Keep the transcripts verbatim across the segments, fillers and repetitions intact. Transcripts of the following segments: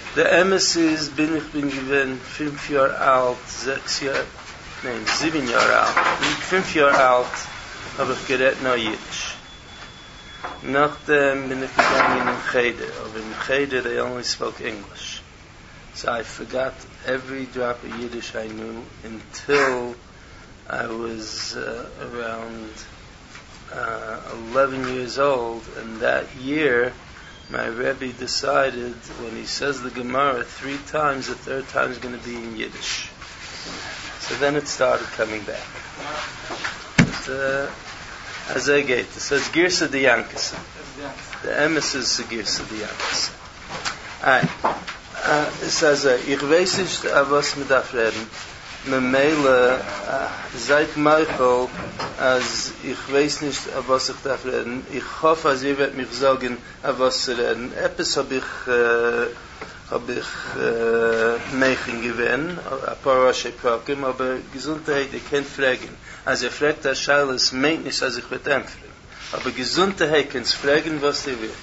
Der Emes ist, bin ich bin gewesen, fünf Jahre alt, sechs Jahre, nein, sieben Jahre alt. Fünf Jahre alt habe ich geredet noch Jiddisch. Nachdem bin ich gegangen in Cheder, aber in Cheder they only spoke English. So I forgot every drop of Yiddish I knew until I was uh, around uh, eleven years old, and that year my Rebbe decided when he says the Gemara three times, the third time is going to be in Yiddish. So then it started coming back. But, uh, as I get, so it's Girsa de Yankasa. The emes is Girsa de Yankasa. Alright. It says, ich weiß nicht, was man darf reden. Me Meile, seit Michael, als ich weiß nicht, was ich darf reden. Ich hoffe, als ihr werdet mich sagen, was zu reden. Etwas habe ich, äh, habe ich, äh, Meichen gewähnt, ein paar Rasche Prakim, aber Gesundheit, ihr könnt fragen. Als ihr fragt, der Scheil, es meint nicht, als ich werde empfehlen. Aber Gesundheit, könnt fragen, was ihr wird.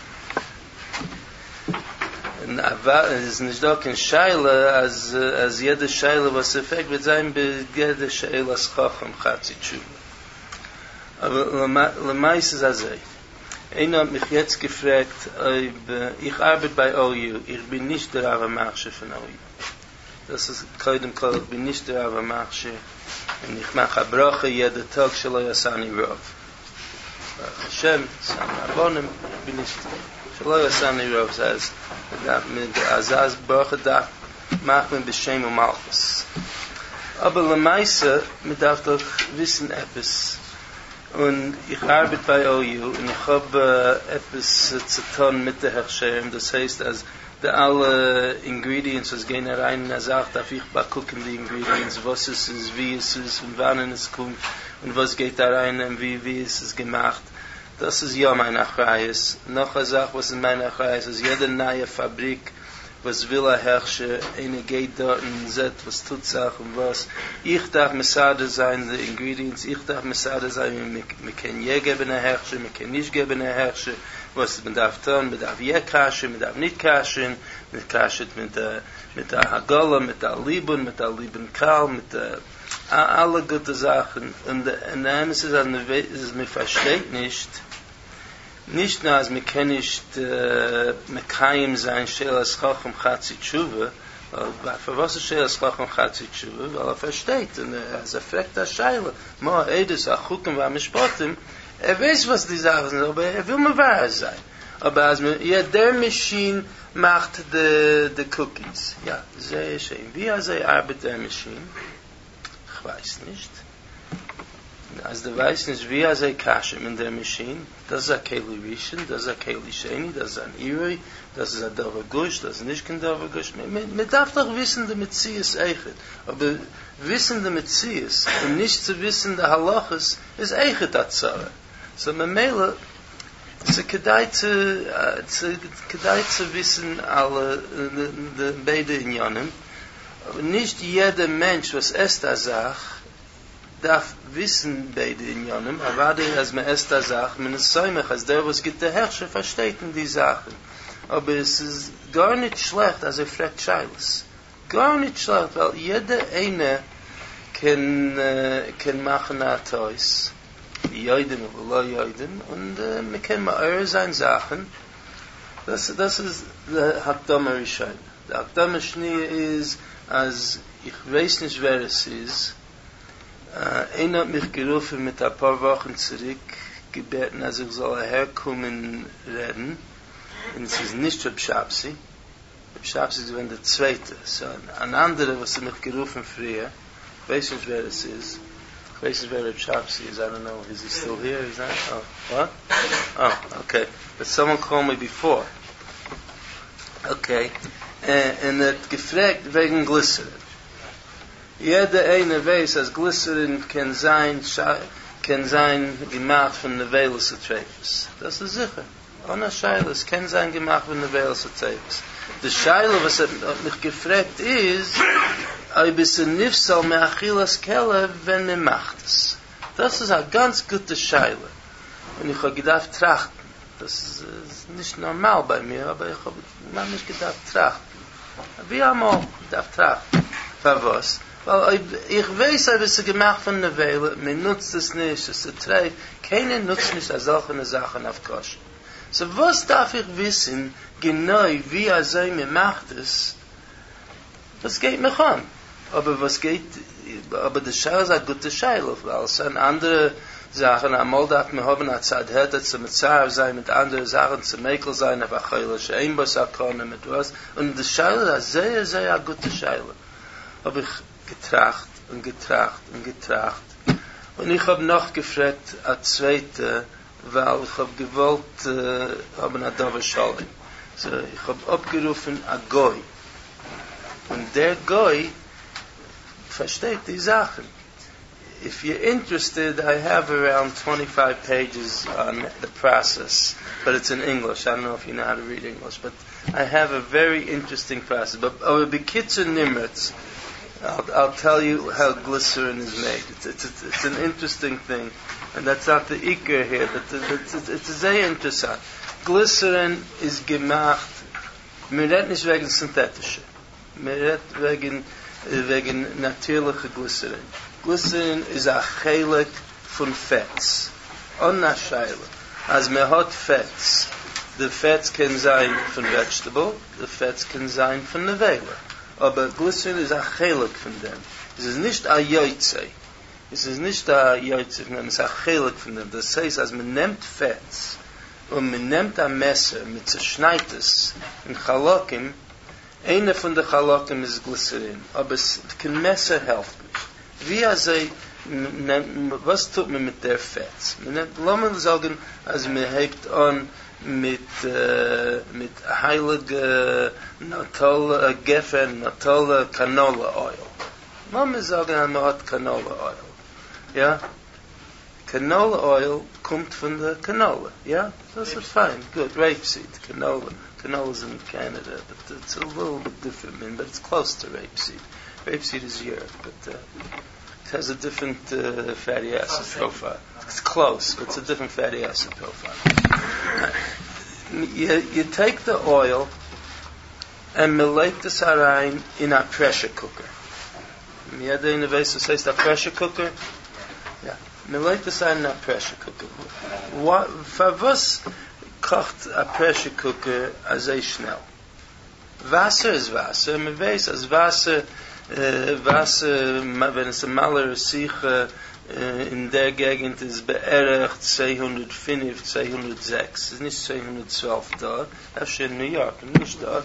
Es ist nicht da kein Scheile, als, als jede Scheile, was er fragt, wird sein, bei jeder Scheile als Chacham Chatzi Tshuva. Aber Lemais ist also. Einer hat mich jetzt gefragt, ob, ich arbeite bei O U, ich bin nicht der Rava Machshe von O U. Das ist Koidem Kol, ich bin nicht der Rava Machshe, und ich mache Brache jeden Tag, Shelo Yasani Rov. Hashem, Sani Abonim, ich bin nicht Shelo Yasani Rov, das heißt, mit der Azaz Brache da macht man Beshem und Malchus. Aber Lemaise, man darf doch wissen etwas. Und ich arbeite bei O U und ich habe äh, etwas äh, zu tun mit der Herrscherem. Das heißt, als die alle Ingredients, was gehen rein und er sagt, darf ich mal gucken die Ingredients, was es ist, wie es ist und wann es kommt und was geht da rein und wie, wie ist es gemacht. Das ist ja mein Achreis. Noch eine Sache, was in meiner Achreis ist, jede neue Fabrik, was will er herrschen, eine geht dort und sagt, was tut Sachen, was. Ich darf Messade sein, die Ingredients, ich darf Messade sein, wir können je geben eine Herrsche, wir können nicht geben eine Herrsche, was man darf tun, man darf je kaschen, man darf nicht kaschen, man kaschet mit der, mit der Hagola, mit der Lieben, mit der Lieben Kal, mit der, alle gute Sachen. Und der Emes ist, dass man versteht nicht, nicht nur, als wir können nicht äh, Mekayim sein, Shelas Chacham Chatzi Tshuva, weil für was ist Shelas Chacham Chatzi Tshuva? Weil er versteht, und er, als er fragt das Scheile, Moa Eides, Achukim, Vamishpotim, er weiß, was die Sachen sind, aber er will mir wahr sein. Aber als wir, ja, der Maschine macht die, die Cookies. Ja, sehr schön. Wie also arbeitet der Maschine? Ich weiß nicht. Als du weißt nicht, wie er sei Kashem in der Maschine, das ist ein Keli Rishon, das ist ein Keli Sheni, das ist ein Iri, das ist ein Dover Gush, das ist nicht kein Dover Gush. Man, man darf doch wissen, der Metzies Eichet. Aber wissen der Metzies und nicht zu wissen der Halachas ist Eichet Atzara. So man meile, es ist kedai zu, kedai zu wissen alle, die beide Inyanim, aber nicht jeder Mensch, was es da sagt, darf wissen beide Inyanim, aber als man es da sagt, man ist säumig, als der, was gibt der Herrscher, versteht in die Sachen. Aber es ist gar nicht schlecht, als er fragt Scheiles. Gar nicht schlecht, weil jeder eine kann, äh, kann machen Atois. Joiden oder lo Joiden, und äh, man kann mal eure sein Sachen. Das, das ist der Hakdama Rishon. Der Hakdama Shni ist, als ich weiß nicht, wer es ist, Uh, einer hat mich gerufen mit ein paar Wochen zurück, gebeten, als ich soll herkommen reden. Und es ist nicht für B'Shapsi. B'Shapsi ist wenn der Zweite. So, ein anderer, was hat mich gerufen früher, ich weiß nicht, wer es ist. Ich weiß nicht, wer der B'Shapsi is. I don't know. Is he still here? Is that? Oh, what? Oh, okay. But someone called me before. Okay. Uh, und er hat gefragt wegen Glycerin. Jeder eine weiß, als Glycerin kann sein, kann sein gemacht von Nevelis Atrefes. Das ist sicher. Ohne Scheile, es kann sein gemacht von Nevelis Atrefes. Die Scheile, was hat mich gefragt, ist, ob es ein Nifsal mehr Achilles Kelle, wenn man macht es. Das ist eine ganz gute Scheile. Und ich habe gedacht, trachten. Das ist nicht normal bei mir, aber ich habe nicht gedacht, trachten. Wie einmal, darf tracht. Verwas. Weil ich weiß, ob es gemacht von der Weile, man nutzt es nicht, es ist trägt, keiner nutzt nicht solche Sachen auf Kosch. So was darf ich wissen, genau wie er sei, mir macht es, was geht mich an? Aber was geht, aber die Scheile ist eine gute Scheile, weil es sind andere Sachen, einmal darf man haben, als er hätte zu mit Zahar sein, mit anderen Sachen zu Mekel sein, aber Scheile, Scheinbos akkonen, mit was, und die Scheile ist sehr, sehr eine gute Scheile. Habe ich getracht und getracht und getracht. Und ich habe noch gefragt, eine zweite, weil ich habe gewollt, äh, haben eine Dove Scholem. So, ich habe abgerufen, a Goy. Und der Goy versteht die Sachen. If you're interested, I have around twenty-five pages on the process, but it's in English. I don't know if you know how to read English, but I have a very interesting process. But over Bekitzer Nimritz, I'll, I'll tell you how glycerin is made. It's, it's, it's, it's an interesting thing, and that's not the Iker here. But it's, it's, it's very interesting. Glycerin is gemacht, mir redt nicht wegen synthetische, mir redt wegen, wegen natürliche Glycerin. Glycerin is a chelik von fats. Onna Scheile. As me hat fats, the fats can sein von vegetable, the fats can sein von the Weile. Aber Glycerin is a chelik von dem. Es ist nicht a Yoitze. Es ist nicht a Yoitze von dem, es ist a chelik von dem. Das heißt, als man nimmt fats und man nimmt a Messer mit zerschneit es in Chalokim, eine von der Chalokim ist Glycerin. Aber es kann Messer helfen. Wie er sei, was tut man mit der Fats? Lass mal sagen, als man hebt an mit, uh, mit heilige Natola, Geffen, Natola, Canola Oil. Lass mal sagen, man hat Canola Oil. Ja? Canola Oil kommt von der Canola. Ja? Das ist fein. Good. Rapeseed. Canola. Canola is in Canada, but it's a little bit different, but it's close to rapeseed. Rapeseed is Europe, but uh, it has a different uh, fatty acid profile. It's close, but it's a different fatty acid profile. You, you take the oil and melate the sarain in a pressure cooker. Jeder in der Weiß, was heißt a pressure cooker? Ja, melate the sarain in a pressure cooker. What, für was kocht a pressure cooker sehr schnell? Wasser ist Wasser. Man weiß, als Wasser Uh, Wasser, wenn es ein Maler sich uh, in der Gegend ist, beerdigt zweihundertfünf, zweihundertsechs. Es ist nicht zweihundertzwölf da. Das ist in New York, nicht da.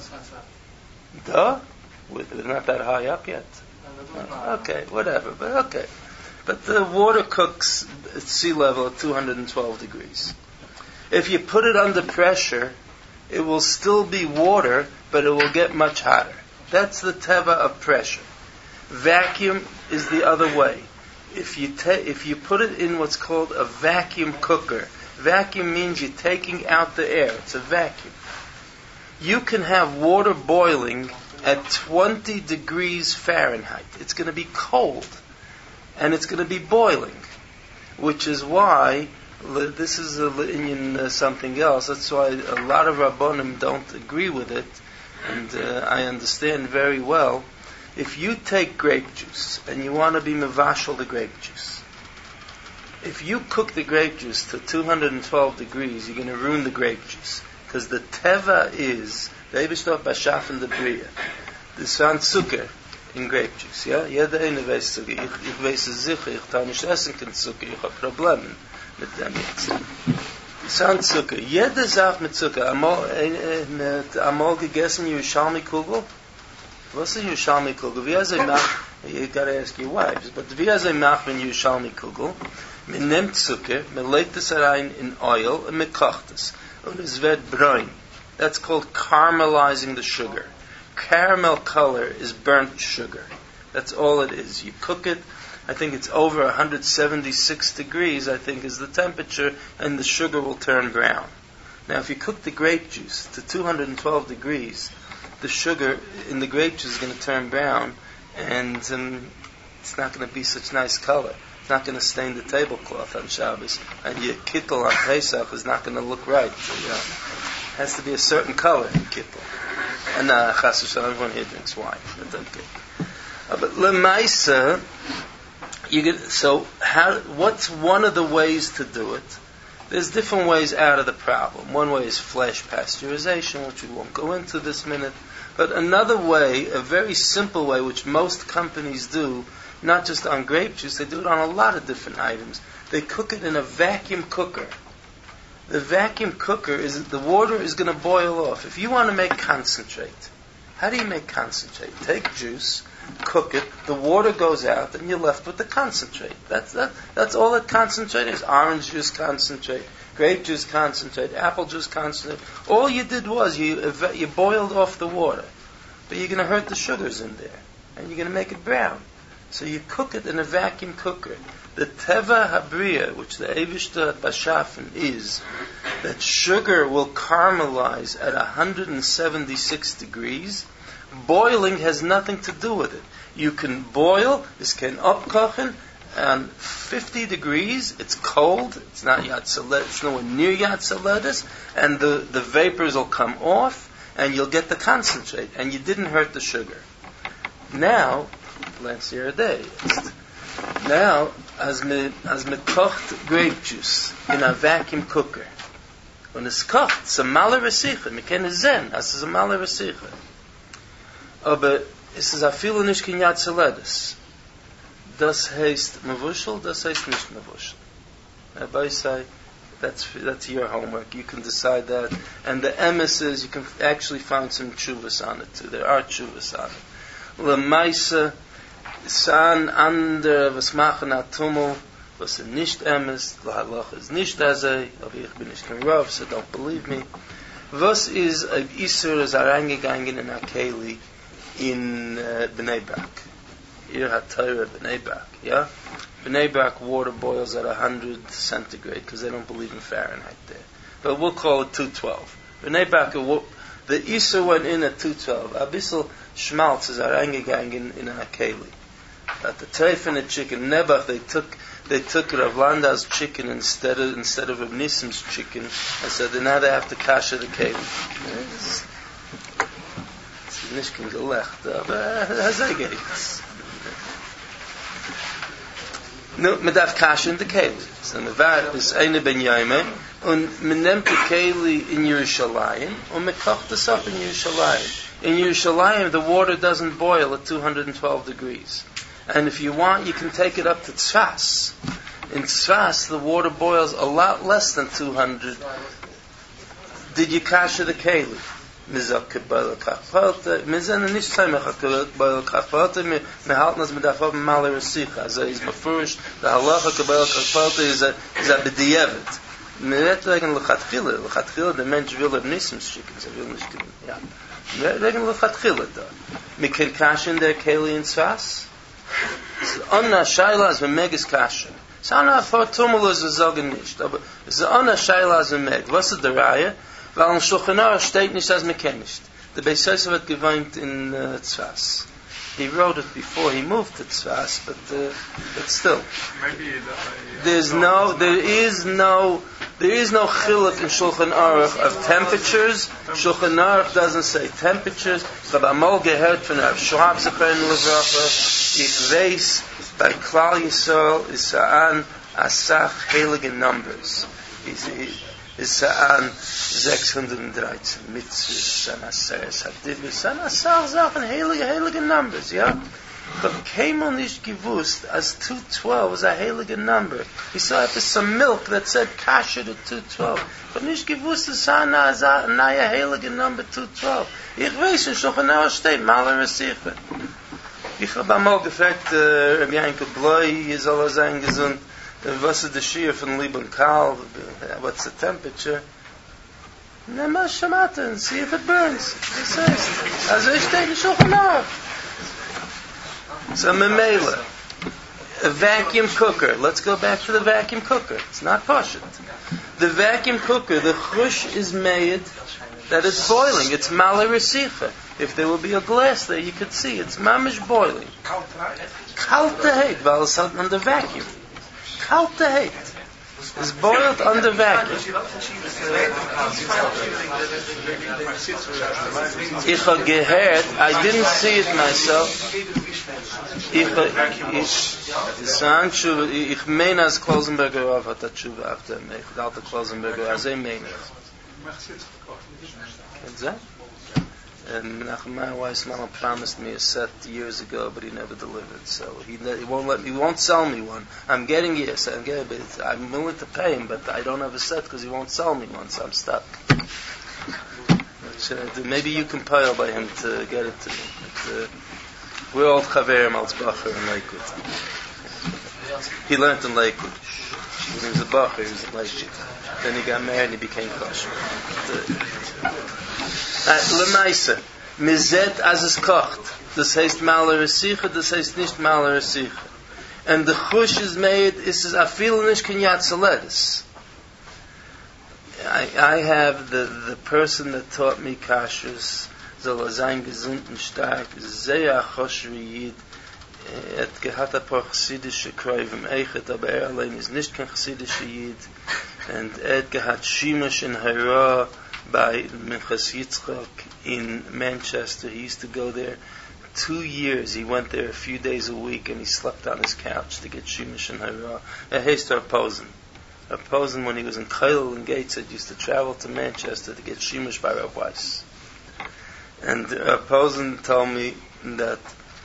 Da? We're not that high up yet. Okay, whatever, but okay. But the water cooks at sea level at two hundred twelve degrees. If you put it under pressure, it will still be water, but it will get much hotter. That's the teva of pressure. Vacuum is the other way. If you ta- if you put it in what's called a vacuum cooker, vacuum means you're taking out the air. It's a vacuum. You can have water boiling at twenty degrees Fahrenheit. It's going to be cold, and it's going to be boiling, which is why this is a, in uh, something else. That's why a lot of Rabbonim don't agree with it, and uh, I understand very well. If you take grape juice and you want to be mevashal the grape juice, if you cook the grape juice to two hundred twelve degrees, you're going to ruin the grape juice. Because the teva is, the Eibishter Bashaf and the Bria, the San Zucker in grape juice. Ja? Jeder eine weiß Zucker. Ich, ich weiß es sicher, ich kann nicht essen kein Zucker, ich habe Probleme mit dem jetzt. San Zucker. Jeder sagt mit Zucker, einmal, äh, einmal gegessen Yerushalmi Kugel. Was ist Yerushalmi Kugel? Wie er sie macht, you gotta ask your wives, but wie er sie macht mit Yerushalmi Kugel, man nimmt Zucker, man legt es rein in Oil und man kocht es. Und es wird braun. That's called caramelizing the sugar. Caramel color is burnt sugar. That's all it is. You cook it, I think it's over one hundred seventy-six degrees, I think is the temperature, and the sugar will turn brown. Now if you cook the grape juice to two hundred twelve degrees, the sugar in the grape juice is going to turn brown, and um, it's not going to be such nice color. It's not going to stain the tablecloth on Shabbos, and your kittel on Pesach is not going to look right. So, you know, it has to be a certain color in kittel. And uh, chas v'shalom, everyone here drinks wine. That's okay. Uh, but lemaisa, you get, so how, what's one of the ways to do it? There's different ways out of the problem. One way is flash pasteurization, which we won't go into this minute. But another way, a very simple way, which most companies do, not just on grape juice, they do it on a lot of different items. They cook it in a vacuum cooker. The vacuum cooker is, the water is going to boil off. If you want to make concentrate, how do you make concentrate? Take juice, cook it, the water goes out, and you're left with the concentrate. That's that. That's all that concentrate is. Orange juice concentrate, grape juice concentrate, apple juice concentrate. All you did was you you boiled off the water, but you're going to hurt the sugars in there, and you're going to make it brown. So you cook it in a vacuum cooker. The teva habriya, which the Eivishter at Bashafen is, that sugar will caramelize at one hundred seventy-six degrees. Boiling has nothing to do with it. You can boil, this can upkochen, and fifty degrees, it's cold, it's not Yatzalet, it's nowhere near Yatzaledis, and the, the vapors will come off, and you'll get the concentrate, and you didn't hurt the sugar. Now, let's hear a day. Now, as me, as me kocht grape juice in a vacuum cooker, when it's kocht, it's a male resicha, me ken zen, as it's a male resicha. Aber es ist a viele nicht kein Yatzaledis. Das heißt mevushel, das heißt nicht mevushel. Rabbi say, that's that's your homework. You can decide that. And the emes is, you can actually find some tshuvas on it too. There are tshuvas on it. Lemaisa, san ander, was machen a tummel, was er nicht emes, lahaloch is nicht azay, aber ich bin nicht kein Rav, so don't believe me. Was is a isur is reingegangen in a keli, in uh, Bnei Brak. Ir HaTorah Bnei Brak, yeah? Bnei Brak water boils at one hundred centigrade because they don't believe in Fahrenheit there. But we'll call it two twelve. Bnei Brak, the Isser went in at two twelve. Abissal Schmaltz is reingegangen in a keli. At the treif in the chicken, Nebach, they took they took Rav Landa's chicken instead of instead of Rav Nissim's chicken and said that now they have to kasher the keli. Nicht kein Gelecht, aber das ist geht. Nu, man darf kashen in the Keli. So man war bis eine Ben Yaime und man nimmt die Keli in Yerushalayim und man kocht es up in Yerushalayim. In Yerushalayim, the water doesn't boil at two hundred twelve degrees. And if you want, you can take it up to Tzfas. In Tzfas, the water boils a lot less than two hundred. Did you kasher the Keli? Mizak kebal kafalte, mizan nicht sein kebal kafalte, me halten das mit davon mal resicha. Also is mafurish, the halacha kebal kafalte is a is a b'diavad. Me net wegen lechatchila, lechatchila the mensch will have nissim's chickens, er will nicht geben, ja. Wegen lechatchila da. Me can cash in der keli in tzvas. Anna shaila as me megis cash. Sana for tumulus is sagen nicht, aber es anna shaila as me meg. Was ist der Reihe? Weil in Shulchan Aruch steht nicht, als man kennt nicht. Der Beis Yosef hat gewohnt in uh, Tzfas. He wrote it before he moved to Tzfas, but uh, but still. Maybe the, uh, there's no, there is no, there is no chiluk in Shulchan Aruch of temperatures. Shulchan Aruch doesn't say temperatures. But Amol gehört von Rav Schwab Zechen Levracha. Ich weiß, bei Klal Yisrael is sa'an asach heilige numbers. He, is sa'an six hundred thirteen mitzvahs, and aseres hadivus, and asar Sachen, heilige, heilige numbers, yeah? But Kemal nicht gewusst, as two twelve was a heilige number. He saw after some milk that said kasher to two twelve. But nicht gewusst, es a naya heilige number two twelve. Ich weiß, in Shulchan Aruch steht, Maler Resicha. Ich habe einmal gefragt, uh, Rabbi Yankel Bloi, is all sein gesund. What's the shear from Liban Kal? What's the temperature? Nema shamata and see if it burns. He says, as I state in Shulchan Aruch. So memela, a vacuum cooker. Let's go back to the vacuum cooker. It's not pashut. The vacuum cooker, the chush is made that it's boiling. It's mala resicha. If there will be a glass there, you could see it's mamish boiling. Kalt to hate, while it's on the vacuum. Kalt to hate. is boiled under vacuum. Ich habe gehört, I didn't see it myself. Ich ich ich meine, als Klausenberger Rav hat das Tshuva after me. Ich dachte Klausenberger, als er meine. What's that? And Nachman Weiss Mama promised me a set years ago, but he never delivered. So he, he won't let me. He won't sell me one. I'm getting it. So I'm, getting, but I'm willing to pay him, but I don't have a set because he won't sell me one. So I'm stuck. What should I do? Maybe you compile by him to get it to me. But, uh, we're all Chaverim Altzbacher in Lakewood. He learned in Lakewood. When he was a Bacher, he was in Lakewood. Then he got married and he became kosher. Lemaise, mizet as es kocht. Das heißt Maler Resicha, das heißt nicht Maler Resicha. And the chush is made, it says, afil nish kinyat saledis. I I have the, the person that taught me kashrus, soll sein gesund und stark, sehr chosher yid, et gehat a paar chassidische Kräuvim eichet, aber er allein ist nicht kein chassidische yid, and et gehat shimush in hara, by Minchas Yitzchak in Manchester. He used to go there two years. He went there a few days a week and he slept on his couch to get Shemesh and Hara. A haste to Raposen. Raposen, when he was in Kailul and Gateshead, used to travel to Manchester to get Shemesh by Rav Weiss. And Raposen told me that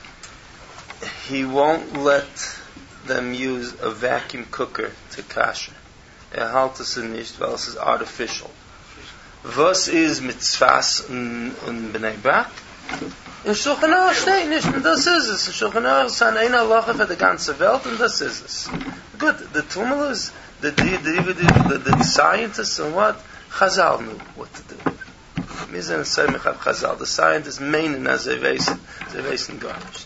he won't let them use a vacuum cooker to kasher. Er halt es nicht, weil es ist artificial. Was ist mitzvahs und Bnei Brak? In Shulchan Aruch steht nicht, und das ist es. In Shulchan Aruch ist eine Halacha für die ganze Welt, und das ist es. Good, the tumulus, the, the, the, the, the scientists and what? Chazal knew what to do. Wir sind Semich auf Chazal. The scientists meinen, as they wissen, they wissen garnished.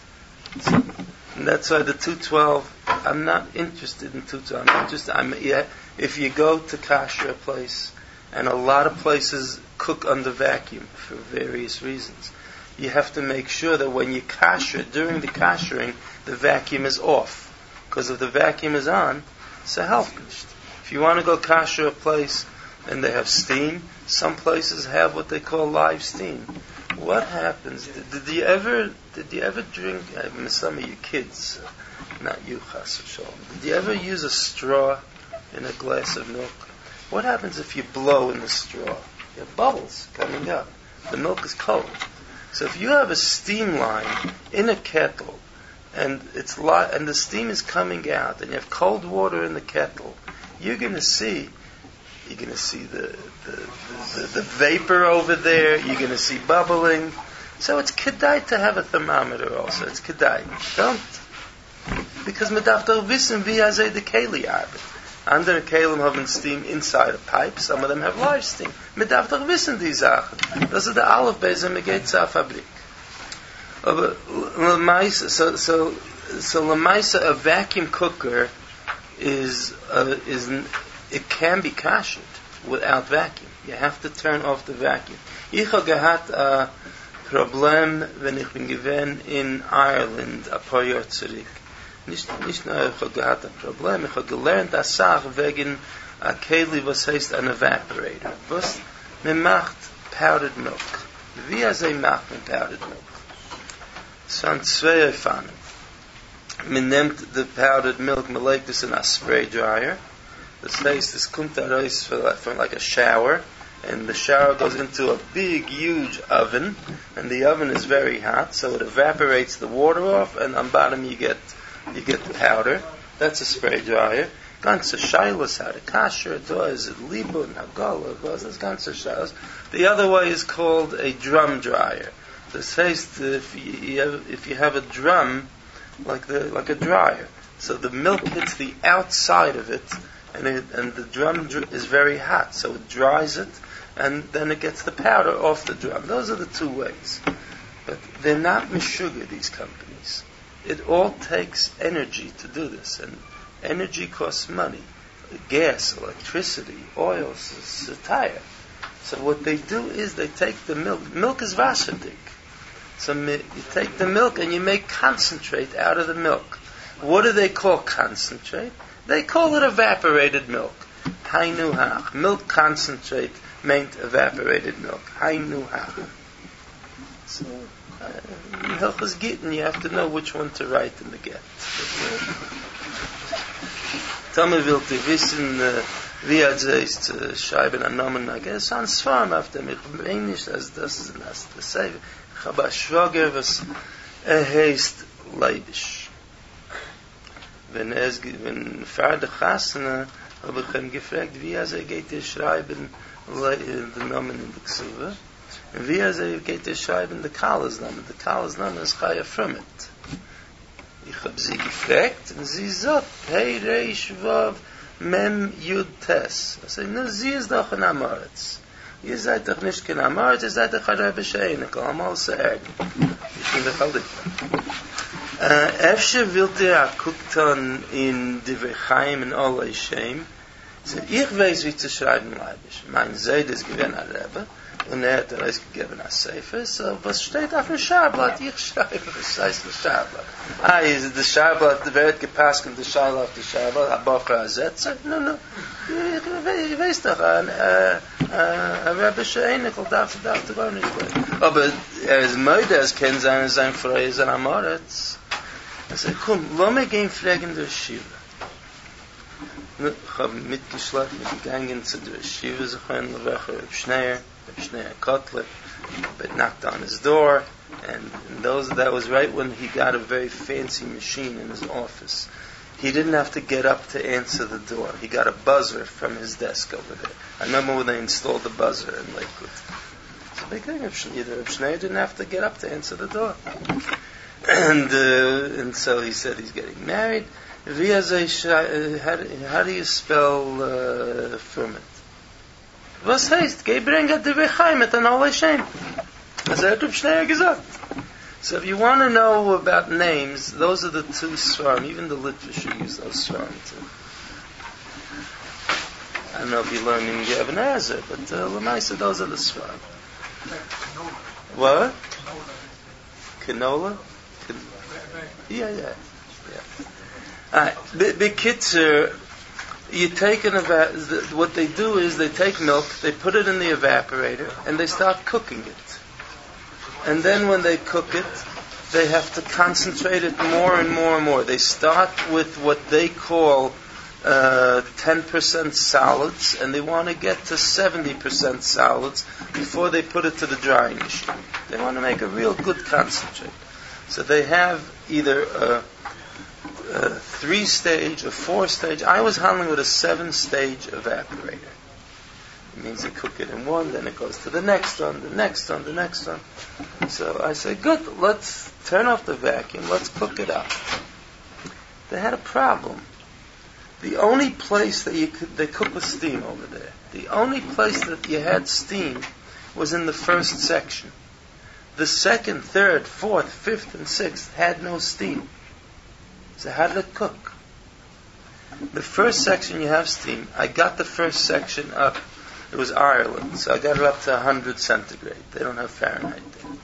And that's why the two twelve, I'm not interested in two twelve. I'm interested, I'm, yeah, if you go to kasher place, and a lot of places cook under vacuum for various reasons, you have to make sure that when you kasher, during the kashering, the vacuum is off. Because if the vacuum is on, it's a help. If you want to go kasher a place and they have steam, some places have what they call live steam. What happens? Did, did you ever? Did you ever drink? I mean, some of you kids, not you, Chas v'Shalom. Did you ever use a straw in a glass of milk? What happens if you blow in the straw? You have bubbles coming up. The milk is cold. So if you have a steam line in a kettle, and it's li- and the steam is coming out, and you have cold water in the kettle, you're going to see, you're going to see the the, the the vapor over there. You're going to see bubbling. So it's kedai to have a thermometer also. It's kedai. Don't, because me darf doch wissen wie er sei de keli arbeit. Andere Kelim haben steam inside a pipe. Some of them have live steam. Man darf doch wissen die Sachen. Das ist der Aleph Beis, man geht zur Fabrik. Aber so so so Lamaisa, a vacuum cooker is uh, is it can be kashered without vacuum. You have to turn off the vacuum. Ich habe gehabt a Problem, wenn ich bin gewesen in Ireland a paar Jahre zurück. Nicht, nicht nur, ich habe gehabt ein Problem, ich habe gelernt, eine Sache wegen a Keli, was heißt ein Evaporator. Was? Man macht powdered milk. Wie er sie macht mit powdered milk? Es waren zwei Pfannen. Man nimmt the powdered milk, man legt es in a spray dryer. Das heißt, es kommt raus from like a shower, and the shower goes into a big, huge oven, and the oven is very hot, so it evaporates the water off, and on bottom you get You get the powder. That's a spray dryer. Ganze Shilas had a kasher. Is it libun, hagala? There's ganze Shilas. The other way is called a drum dryer. This says if you have, if you have a drum like the like a dryer, so the milk hits the outside of it, and it, and the drum dr- is very hot, so it dries it, and then it gets the powder off the drum. Those are the two ways. But they're not mishuga, these companies. It all takes energy to do this, and energy costs money. Gas, electricity, oil, tire. So what they do is they take the milk. Milk is vasadik. So you take the milk and you make concentrate out of the milk. What do they call concentrate? They call it evaporated milk. Hainu hach. Milk concentrate meant evaporated milk. Hainu hach. So, in Hilchos Gittin, you have to know which one to write in the get. Tome wilt ihr wissen, wie er heißt, schreiben an Namen, es ist ein Swarm auf dem, ich bin nicht, als das ist das, das sei, ich habe ein Schwager, was er heißt Leibisch. Wenn er es, wenn Vater Chassene, habe ich ihn gefragt, wie er geht er schreiben, den Namen in der Ksuve, und wie er geht er schreiben, der Kalas Namen, der Kalas Namen ist Chaya from it. Ich habe sie gefragt, und sie sagt, hey, Reish, Vav, Mem, Yud, Tes. Ich sage, nur sie ist doch in Amoritz. Ihr seid doch nicht in Amoritz, ihr seid doch ein Rebbe Sheinikel, am also Ergen. Ich bin doch halt Efsche willt ihr akuktan in Divrei in Olei Shem. Ich weiß, wie zu schreiben, Leibisch. Mein Seid ist gewinn ein Rebbe, und er hat er ausgegeben als Sefer, so was steht auf dem Scharblatt? Ich schreibe, was heißt das Scharblatt? Ah, ist das Scharblatt, der wird gepasst und der Schall auf das Scharblatt, ein Bocher ersetzt? No, no, ich weiß doch, ein Rebbe Sheinikel darf darf gar nicht sein. Aber er ist müde, er kennt seine, sein Freude, sein Amoritz. Er sagt, komm, lass mich gehen fragen durch Schiva. Ich habe mitgeschlafen, mitgegangen zu der Schiva, so können wir welche Reb Schneier, Reb Schneier Kotler, but knocked on his door, and, and those that was right when he got a very fancy machine in his office. He didn't have to get up to answer the door. He got a buzzer from his desk over there. I remember when they installed the buzzer in Lakewood. It's a big thing. Reb Schneier didn't have to get up to answer the door. And uh, and so he said he's getting married. How, how do you spell uh, firmament? Was heißt? Geh bringe die Vechaimet an Olei Shem. Das hat Reb Schneier gesagt. So if you want to know about names, those are the two svarim. Even the literature use those svarim too. I don't know if you learn in Yevon Ezer, but uh, Lamaisa, those are the svarim. What? Canola? Yeah, yeah, yeah. Alright, B'kitzer, you take an eva- what they do is they take milk, they put it in the evaporator, and they start cooking it. And then when they cook it, they have to concentrate it more and more and more. They start with what they call uh, ten percent solids, and they want to get to seventy percent solids before they put it to the drying machine. They want to make a real good concentrate. So they have either a, a three-stage, a four-stage. I was handling with a seven-stage evaporator. It means they cook it in one, then it goes to the next one, the next one, the next one. So I said, good, let's turn off the vacuum, let's cook it up. They had a problem. The only place that you could, they cook with steam over there. The only place that you had steam was in the first section. The second, third, fourth, fifth, and sixth had no steam. So how did it cook? The first section you have steam. I got the first section up. It was Ireland, so I got it up to one hundred centigrade. They don't have Fahrenheit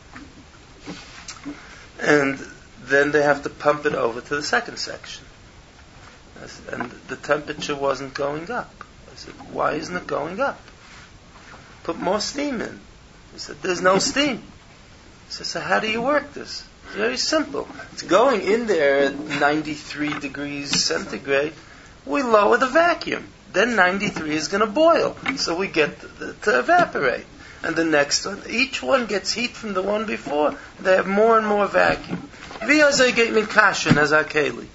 there. And then they have to pump it over to the second section. And the temperature wasn't going up. I said, why isn't it going up? Put more steam in. He said, there's no steam. I said, so how do you work this? It's very simple. It's going in there at ninety-three degrees centigrade. We lower the vacuum. Then ninety-three is going to boil. So we get the, the, to evaporate. And the next one, each one gets heat from the one before. They have more and more vacuum. Wie geht mit Kashen as Akeli?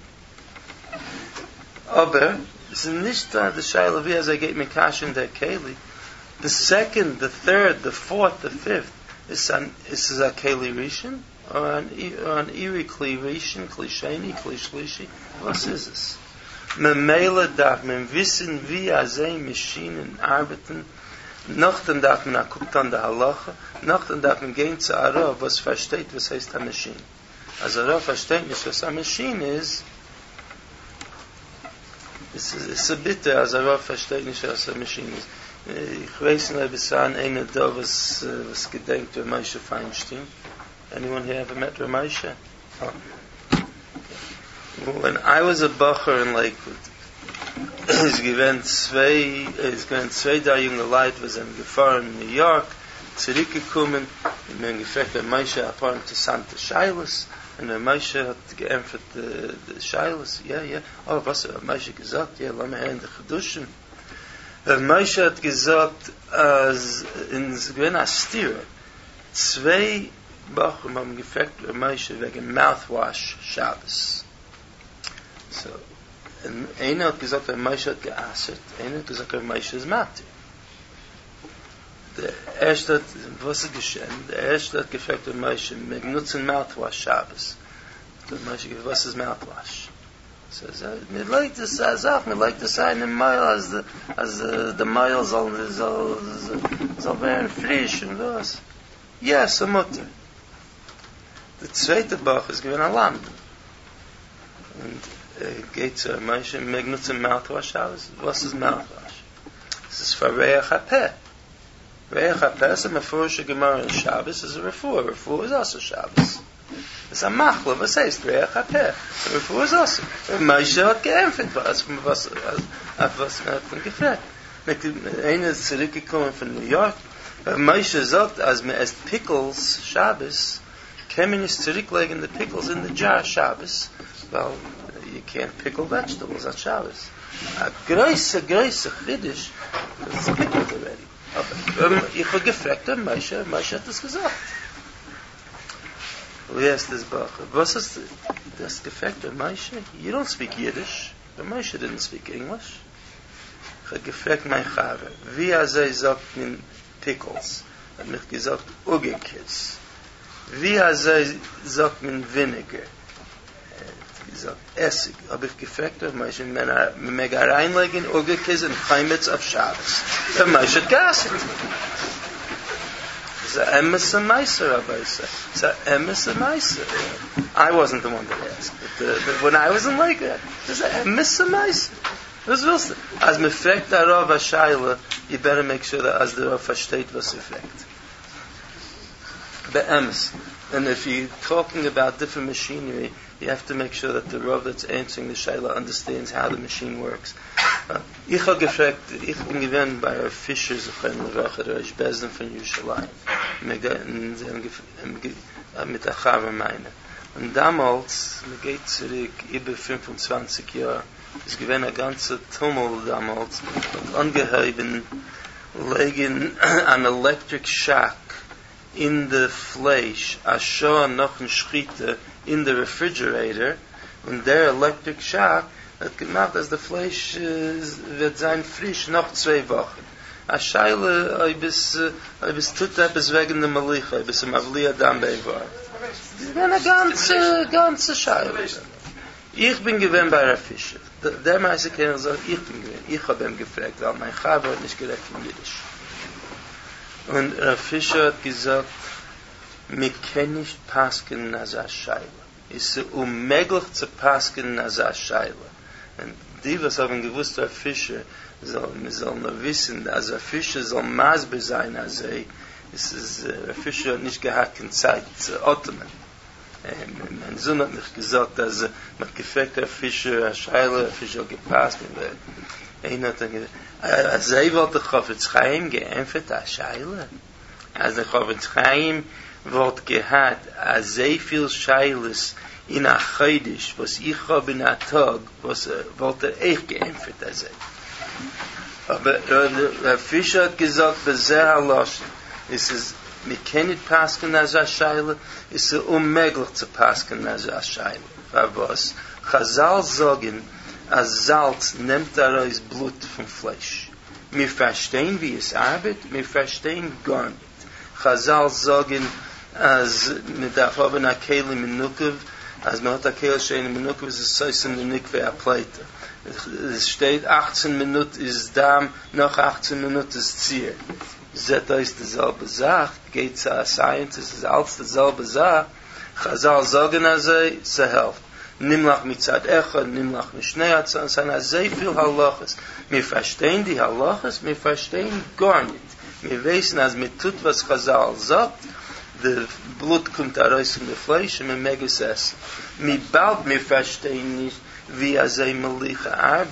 Aber, es ist nicht the Shaila, wie geht mit Kashen der Akeli. The second, the third, the fourth, the fifth, is an is a Akeli Rishon? Or an, or an Iri Kli Rishon, Kli Sheni, Kli Shlishi? What is this? Memele darf man wissen, wie azay Maschinen arbeiten. Noch dann darf man gucken an der Halacha. Noch dann darf man gehen zu Arav, was versteht, was heißt eine Maschine. Also Arav versteht nicht, was eine Maschine ist. Es ist so bitter, als Arav versteht nicht, was eine Maschine ist. Ich weiß nicht, ob es an einer da, was, was gedenkt, Ramesha Feinstein. Anyone here ever met Ramesha? Oh. When I was a bacher in Lakewood, es gewinnt zwei, es gewinnt zwei da junge Leute, wir sind gefahren in New York, zurückgekommen, und wir haben gefragt, der Meische erfahren zu Santa Shailas, und der Meische hat geämpft, der Shailas, ja, ja, oh, was hat der Meische gesagt? Ja, lass mich hören, der Geduschen. Der Meische hat gesagt, als, in, es gewinnt als Stier, zwei Wochen haben gefragt, der Meische wegen Mouthwash Shabbos. So, und einer hat gesagt, der Meische hat geassert, einer hat gesagt, der Meische ist Mati. Der erste hat, was ist geschehen? Der erste hat gefragt, der Meische, wir benutzen Mouthwash Shabbos. Der Meische gefragt, was ist Mouthwash? So, er sagt, mir leid das sagt, mir leid das sein im Meil, als der, als der Meil soll, soll, soll werden frisch und was. Ja, so Mutter. Der zweite Bach ist gewinn ein Land. Und er geht zu einem Menschen, wir benutzen Mouthwash aus. Was ist Mouthwash? Es ist für Reach HaPeh. Reach HaPeh ist eine Fursche Gemara in Shabbos, es ist Refuah. Refuah ist also Shabbos. Es ist ein Machle, was heißt Reach HaPeh? Refuah ist also. Und Moshe hat geämpft, was, was, was man hat ihn gefragt. Einer ist zurückgekommen von New York. Moshe sagt, als man esst Pickles Shabbos, kann man nicht zurücklegen die Pickles in the jar Shabbos, weil you can't pickle vegetables on Shabbos. A große, große Chiddush, it's pickled already. Aber um, ich habe gefragt, Moshe, Moshe hat das gesagt. Wie heißt das Bach? Was ist das gefragt, Moshe? You don't speak Yiddish. Moshe didn't speak English. Ich habe gefragt, mein Chave, wie er sagt man Pickles? Er hat mich gesagt, Ugekis. Wie er sagt man Vinegar? gesagt, Essig. Habe ich gefragt, wenn man mega reinlegen, Ugekis und Chaimitz auf Shabbos. Der Mensch hat geasset. It's a emes a meiser, Rabbi said. It's a emes a meiser. I wasn't the one that asked. But, uh, but when I wasn't like that, it's a emes a meiser. Was willst du? Als me fragt der Rav a Shaila, you better make sure that as the Rav versteht, was er fragt. Be'emes. And if you're talking about different machinery, you have to make sure that the Rav that's answering the Shaila understands how the machine works. Ich habe gefragt, ich bin gewesen bei Rav Fischer, so ein Levacher, der ist Bezen von Yerushalayim. Mit der Chava meine. Und damals, man geht zurück, über fünfundzwanzig Jahre, es gewesen ein ganzer Tummel damals, und angeheben, legen an electric shock in the flesh, as schon noch ein Schritte in the refrigerator, und der electric shock hat gemacht, dass der Fleisch äh, wird sein frisch noch zwei Wochen. A Scheile, ein bisschen, ein bisschen tut etwas wegen der Malicha, ein bisschen Mavliya Dambei war. Das ist eine ganze, ganze Scheile. Ich bin gewinn bei Rav Fischer. Der, der Meister kann sagen, ich bin gewinn. Ich habe ihm gefragt, weil mein Chava hat nicht gerecht in Jiddisch. Und Rav Fischer hat gesagt, wir können nicht pasken nach der Scheile. Es ist unmöglich zu pasken nach der Scheile. Und die, was haben gewusst, Rav Fischer, soll, wir sollen nur wissen, als Rav Fischer soll maßbar sein, als er, es ist, Rav Fischer hat nicht gehabt, keine Zeit zu atmen. Ähm, mein Sohn hat mich gesagt, dass er, man hat gefragt, Rav Fischer, Rav Scheile, Rav Fischer hat gepasst, und einer hat dann gesagt, als er wollte Chofetz Chaim geämpft, Rav Scheile, als der Chofetz Chaim wird gehabt, als sehr viel Scheiles in a Chaydish, was ich habe in a Tag, was er wollte er echt geämpft, als er. Aber Rav Fischer hat gesagt, bei sehr erloschen, es ist, wir können nicht pasken als a Scheile, es ist unmöglich zu pasken als a Scheile. Aber was? Chazal sagen, als Salz nimmt er aus Blut vom Fleisch. Wir verstehen, wie es arbeitet, wir verstehen gar nicht. Chazal sagen, als mit der Farbe nach Kehle Menukev, als man hat der Kehle stehen in Menukev, ist es so in der Nikwe Apleite. Es steht achtzehn Minuten ist Darm, noch achtzehn Minuten ist Zier. Zeta ist dieselbe Sache, geht zu einer Science, es ist alles dieselbe Sache. Chazal sagen also, es hilft. Nimlach mit Zeit Echad, nimlach mit Schneeatz, es sind sehr viel Halachas. Wir verstehen die Halachas, wir verstehen gar nicht. Wir wissen, als wir tut, was Chazal sagt, der Blut kommt heraus in der Fleisch und wir mögen es essen. Wir bald wir verstehen nicht, wie er sei Malicha arbeitet,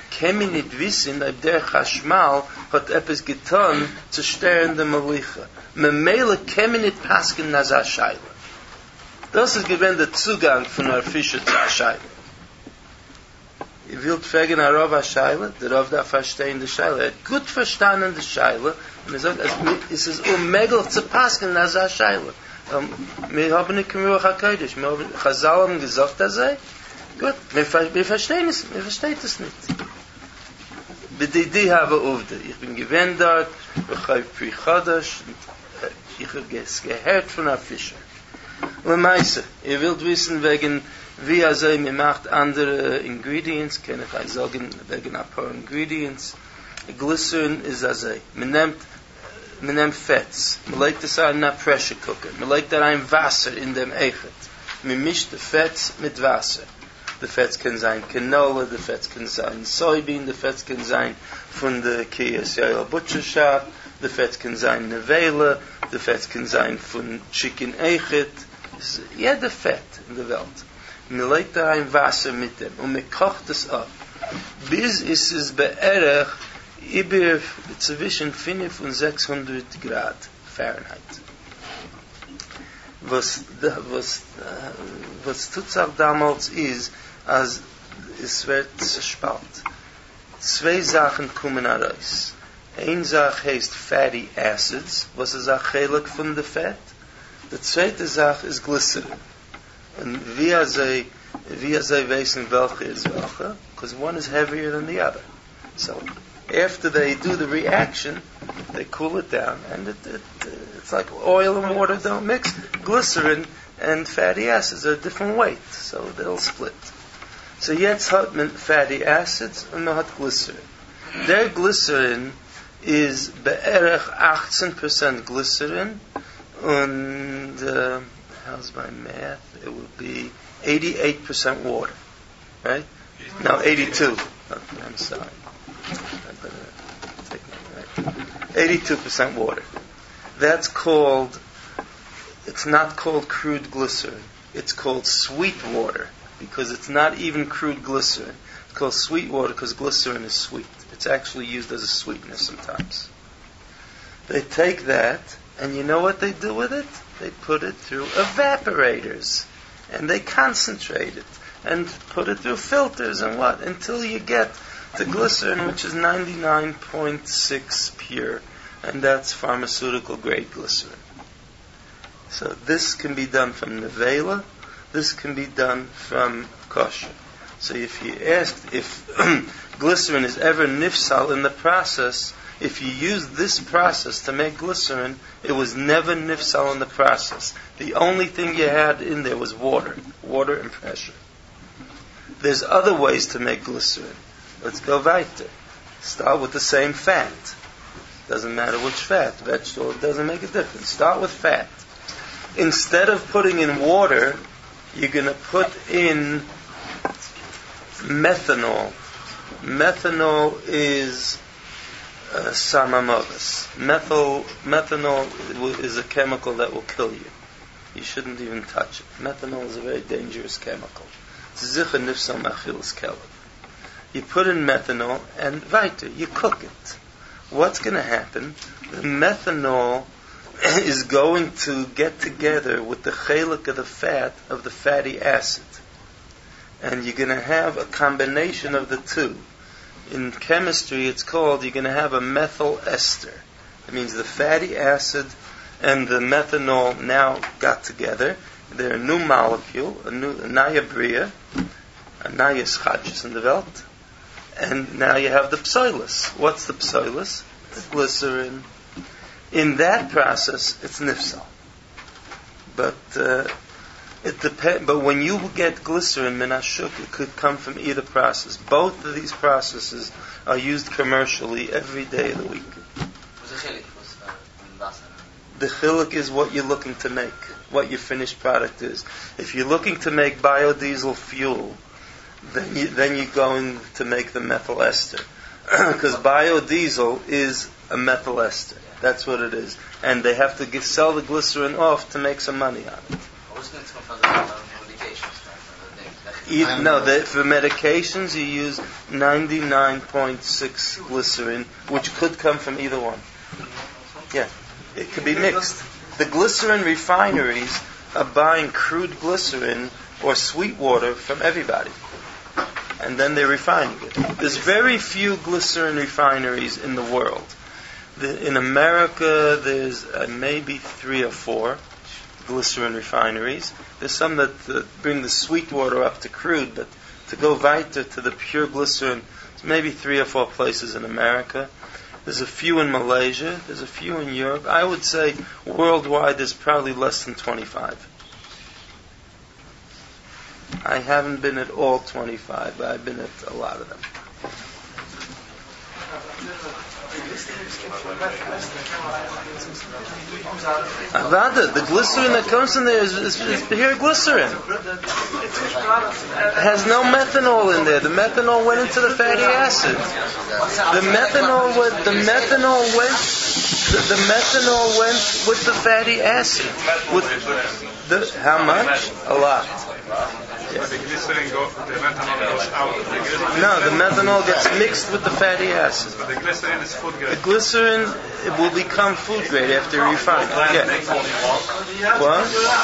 kämen nicht wissen, ob der Chashmal hat etwas getan, zu stören der Malicha. Memele kämen nicht pasken nach der Scheile. Das ist gewesen der Zugang von der Fischer zur Scheile. Ihr wollt fragen, der Rav der Scheile, der Rav darf verstehen die Scheile. Er hat gut verstanden die Scheile, und er sagt, es ist unmöglich zu pasken nach der Scheile. Wir haben nicht mehr HaKadosh, wir haben Chazal haben gesagt, dass er, gut, wir, wir verstehen es, wir verstehen es nicht. Bitte die habe Uvde. Ich bin gewähnt dort, ich habe Pri Chadash, ich habe es gehört von der Fischer. Und meise, ihr wollt wissen, wegen, wie er sei, mir macht andere Ingredients, kann ich euch sagen, wegen ein paar Ingredients. Glycerin ist er sei. Man nimmt, man nimmt Fetts. Man legt es an einer Pressure Cooker. Man legt da ein Wasser in dem Eichet. Man mischt die Fetts mit Wasser. Die Fetts können sein Canola, die Fetts können sein Soybean, die Fetts können sein von der K S L Butcher Shop, die Fetts können sein Nevela, die Fetts können sein von Chicken Eichet. Jede Fett in der Welt. Man legt da ein Wasser mit dem und man kocht es ab. Bis ist es beerdig über zwischen fünfhundert und sechshundert Grad Fahrenheit. Was, was, was tut auch damals ist, als es wird zerspalt. Zwei Sachen kommen heraus. Eine Sache heißt Fatty Acids, was ist auch heilig von der Fett. Die zweite Sache ist Glycerin. Und wie er sei, wie er sei wissen, welche ist welche, because one is heavier than the other. So, after they do the reaction, they cool it down, and it, it, it's like oil and water don't mix. Glycerin and fatty acids are different weight, so they'll split. So jetzt hat man fatty acids und man hat Glycerin. Der Glycerin is be'erech eighteen percent Glycerin and uh, how's my math? It would be eighty-eight percent water, right? No, eighty-two. Okay, I'm sorry. I better take my right. eighty-two percent water. That's called, it's not called crude glycerin. It's called sweet water because it's not even crude glycerin. It's called sweet water because glycerin is sweet. It's actually used as a sweetener sometimes. They take that, and you know what they do with it? They put it through evaporators, and they concentrate it, and put it through filters and what, until you get the glycerin, which is ninety-nine point six pure, and that's pharmaceutical grade glycerin. So this can be done from Nevela, this can be done from kosher. So if you asked if glycerin is ever nifsal in the process, if you use this process to make glycerin, it was never nifsal in the process. The only thing you had in there was water, water and pressure. There's other ways to make glycerin. Let's go weiter. Start with the same fat. Doesn't matter which fat, vegetable, it doesn't make a difference. Start with fat. Instead of putting in water, you're going to put in methanol. Methanol is uh, samamogus. Methyl, methanol is a chemical that will kill you. You shouldn't even touch it. Methanol is a very dangerous chemical. Zicha nifsal machilas keleb. You put in methanol and weiter, you cook it. What's going to happen? The methanol is going to get together with the chelik of the fat of the fatty acid. And you're going to have a combination of the two. In chemistry, it's called, you're going to have a methyl ester. It means the fatty acid and the methanol now got together. They're a new molecule, a new a naya bria, a naya schachis in the Welt. And now you have the psoilus. What's the psoilus? The glycerin. In that process, it's nifsal. But uh, it depends. But when you get glycerin minashuk, it could come from either process. Both of these processes are used commercially every day of the week. The chilik is what you're looking to make, what your finished product is. If you're looking to make biodiesel fuel, then, you, then you're going to make the methyl ester. Because biodiesel is a methyl ester. That's what it is. And they have to get, sell the glycerin off to make some money on it. You, no, the, for medications you use ninety-nine point six glycerin, which could come from either one. Yeah, it could be mixed. The glycerin refineries are buying crude glycerin or sweet water from everybody, and then they're refining it. There's very few glycerin refineries in the world. The, in America, there's uh, maybe three or four glycerin refineries. There's some that uh, bring the sweet water up to crude, but to go weiter to the pure glycerin, it's maybe three or four places in America. There's a few in Malaysia. There's a few in Europe. I would say worldwide there's probably less than twenty-five. I haven't been at all twenty-five, but I've been at a lot of them. Avada, the glycerin that comes in there is, is, is pure glycerin. It has no methanol in there. The methanol went into the fatty acid. The methanol went. The methanol went. The, the methanol went with the fatty acid. With the how much? A lot. Yeah. The glycerin go, the methanol goes out. The no, the methanol gets mixed with the fatty acid. But the glycerin is food grade. The glycerin it will become food grade after you refine it. Yeah. What?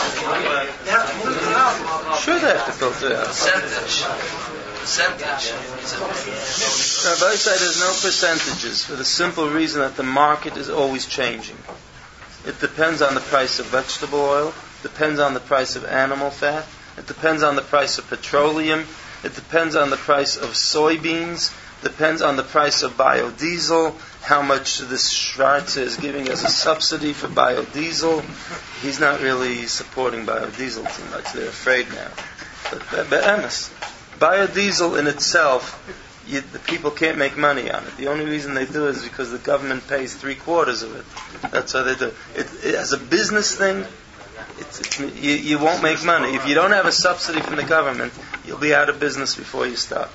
Sure, they have to filter it out. Percentage. Percentage. Rabbi said there's no percentages for the simple reason that the market is always changing. It depends on the price of vegetable oil. Depends on the price of animal fat. It depends on the price of petroleum. It depends on the price of soybeans. Depends on the price of biodiesel. How much this Schwarzer is giving as a subsidy for biodiesel. He's not really supporting biodiesel too much. They're afraid now. But, but honest, biodiesel in itself, you, the people can't make money on it. The only reason they do it is because the government pays three quarters of it. That's how they do it. It, as a business thing, It's, it's, you, you won't make money. If you don't have a subsidy from the government, you'll be out of business before you start.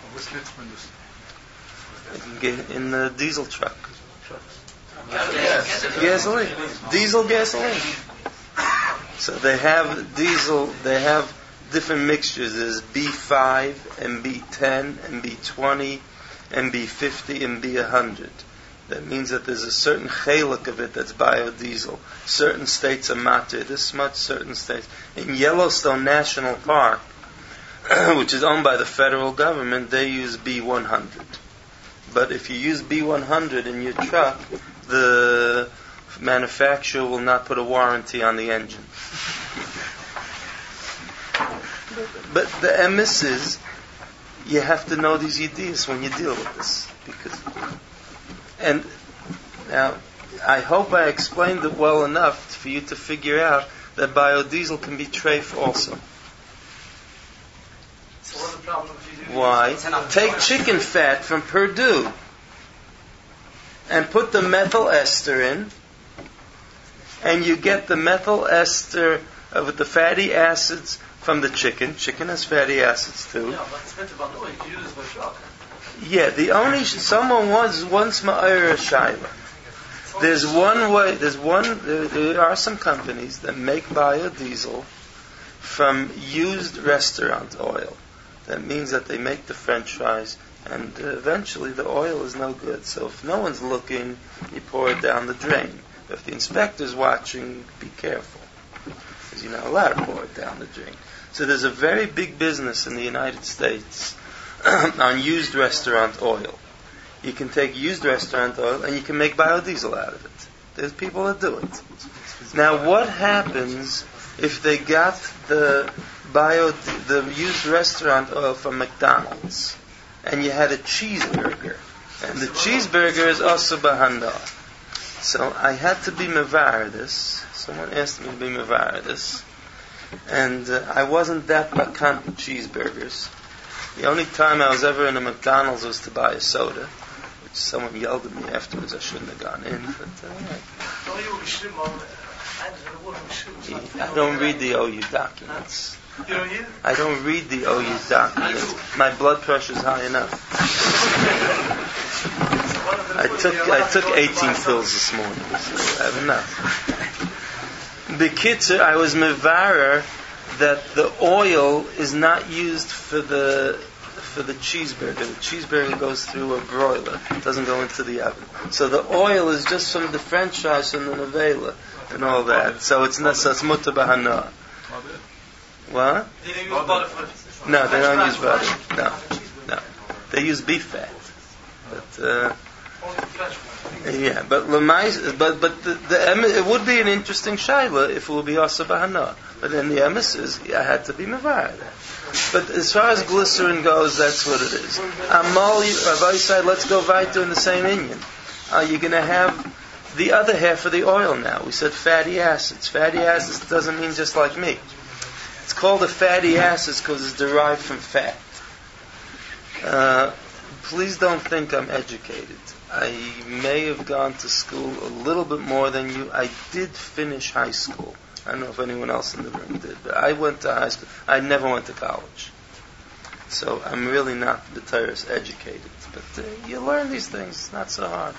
In the diesel truck. Gasoline. Diesel gasoline. So they have diesel, they have different mixtures. There's B five, M B ten, M B twenty, M B fifty, M B one hundred. That means that there's a certain chelik of it that's biodiesel. Certain states are matir this much, certain states. In Yellowstone National Park, which is owned by the federal government, they use B one hundred. But if you use B one hundred in your truck, the manufacturer will not put a warranty on the engine. But the emes is, you have to know these ideas when you deal with this. Because And now, I hope I explained it well enough for you to figure out that biodiesel can be treif also. So what's the problem if you do? Why? Take chicken fat from Purdue and put the methyl ester in, and you get the methyl ester uh, with the fatty acids from the chicken. Chicken has fatty acids too. Yeah, but it's better about the way you use it by truck. Yeah, the only someone was once ma'ira shayla. There's one way. There's one. There, there are some companies that make biodiesel from used restaurant oil. That means that they make the French fries, and uh, eventually the oil is no good. So if no one's looking, you pour it down the drain. But if the inspector's watching, be careful, because you're not allowed to pour it down the drain. So there's a very big business in the United States on used restaurant oil. You can take used restaurant oil and you can make biodiesel out of it. There's people that do it. Now, what happens if they got the bio, the used restaurant oil from McDonald's, and you had a cheeseburger, and the cheeseburger is also bahandar? So I had to be mevar this. Someone asked me to be mevar this, and uh, I wasn't that bakant with cheeseburgers. The only time I was ever in a McDonald's was to buy a soda, which someone yelled at me afterwards I shouldn't have gone in. But, uh, I don't read the O U documents. I don't read the O U documents. My blood pressure's high enough. I took I took eighteen pills this morning, so I have enough. The kids, I was mevarer that the oil is not used for the for the cheeseburger. The cheeseburger goes through a broiler. It doesn't go into the oven. So the oil is just from the French fries and the nevela and all that. So it's not so it's mutter b'hana. What? They don't use butter for it. No, they don't use butter. No, no. They use beef fat. But uh, Only the French one. yeah, but lemais, but but the, the emes, it would be an interesting shaila if it would be asa b'hana. But then the emes is I had to be mevar. But as far as glycerin goes, that's what it is. Amal, Rabbi said, let's go weiter in the same Indian. Uh, you're going to have the other half of the oil now. We said fatty acids. Fatty acids doesn't mean just like meat. It's called a fatty acids because it's derived from fat. Uh, please don't think I'm educated. I may have gone to school a little bit more than you. I did finish high school. I don't know if anyone else in the room did, but I went to high school. I never went to college. So I'm really not the Torah's educated. But uh, you learn these things. It's not so hard.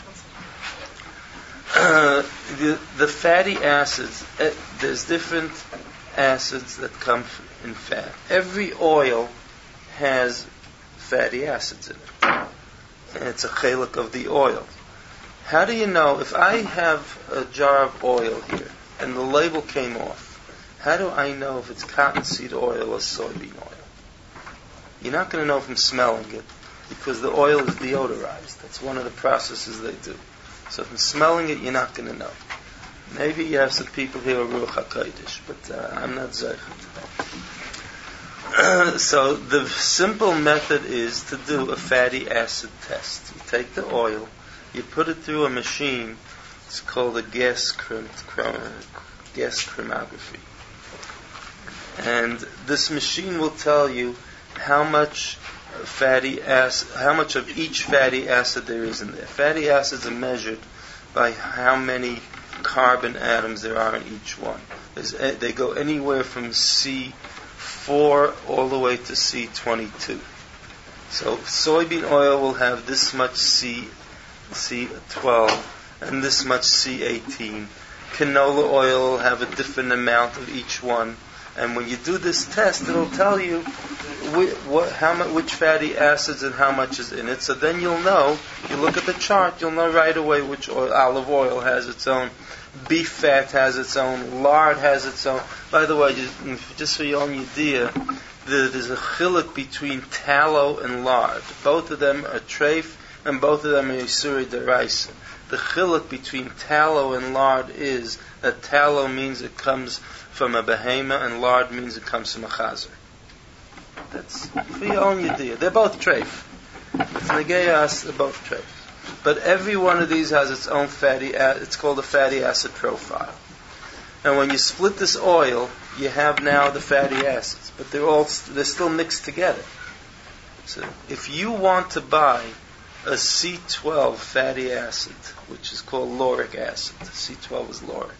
Uh, the, the fatty acids, uh, there's different acids that come in fat. Every oil has fatty acids in it. And it's a chelik of the oil. How do you know, if I have a jar of oil here, and the label came off, how do I know if it's cottonseed oil or soybean oil? You're not going to know from smelling it, because the oil is deodorized. That's one of the processes they do. So from smelling it, you're not going to know. Maybe you have some people here who are Ruach HaKodesh, but uh, I'm not zeichet. So the simple method is to do a fatty acid test. You take the oil, you put it through a machine. It's called a gas chrome, gas chromatography. And this machine will tell you how much fatty acid, how much of each fatty acid there is in there. Fatty acids are measured by how many carbon atoms there are in each one. There's, they go anywhere from C four all the way to C twenty-two. So soybean oil will have this much C, C twelve. And this much C eighteen. Canola oil will have a different amount of each one. And when you do this test, it'll tell you which, what, how much, which fatty acids and how much is in it. So then you'll know, you look at the chart, you'll know right away which oil. Olive oil has its own, beef fat has its own, lard has its own. By the way, just, just for your own idea, there's a chiluk between tallow and lard. Both of them are treif, and both of them are yisuri deraisa. The chiluk between tallow and lard is that tallow means it comes from a behema and lard means it comes from a chazer. That's for your own idea. They're both treif. It's negeyas, they're both treif. But every one of these has its own fatty, it's called a fatty acid profile. And when you split this oil, you have now the fatty acids, but they're all, they're still mixed together. So if you want to buy a C twelve fatty acid, which is called lauric acid. C twelve is lauric.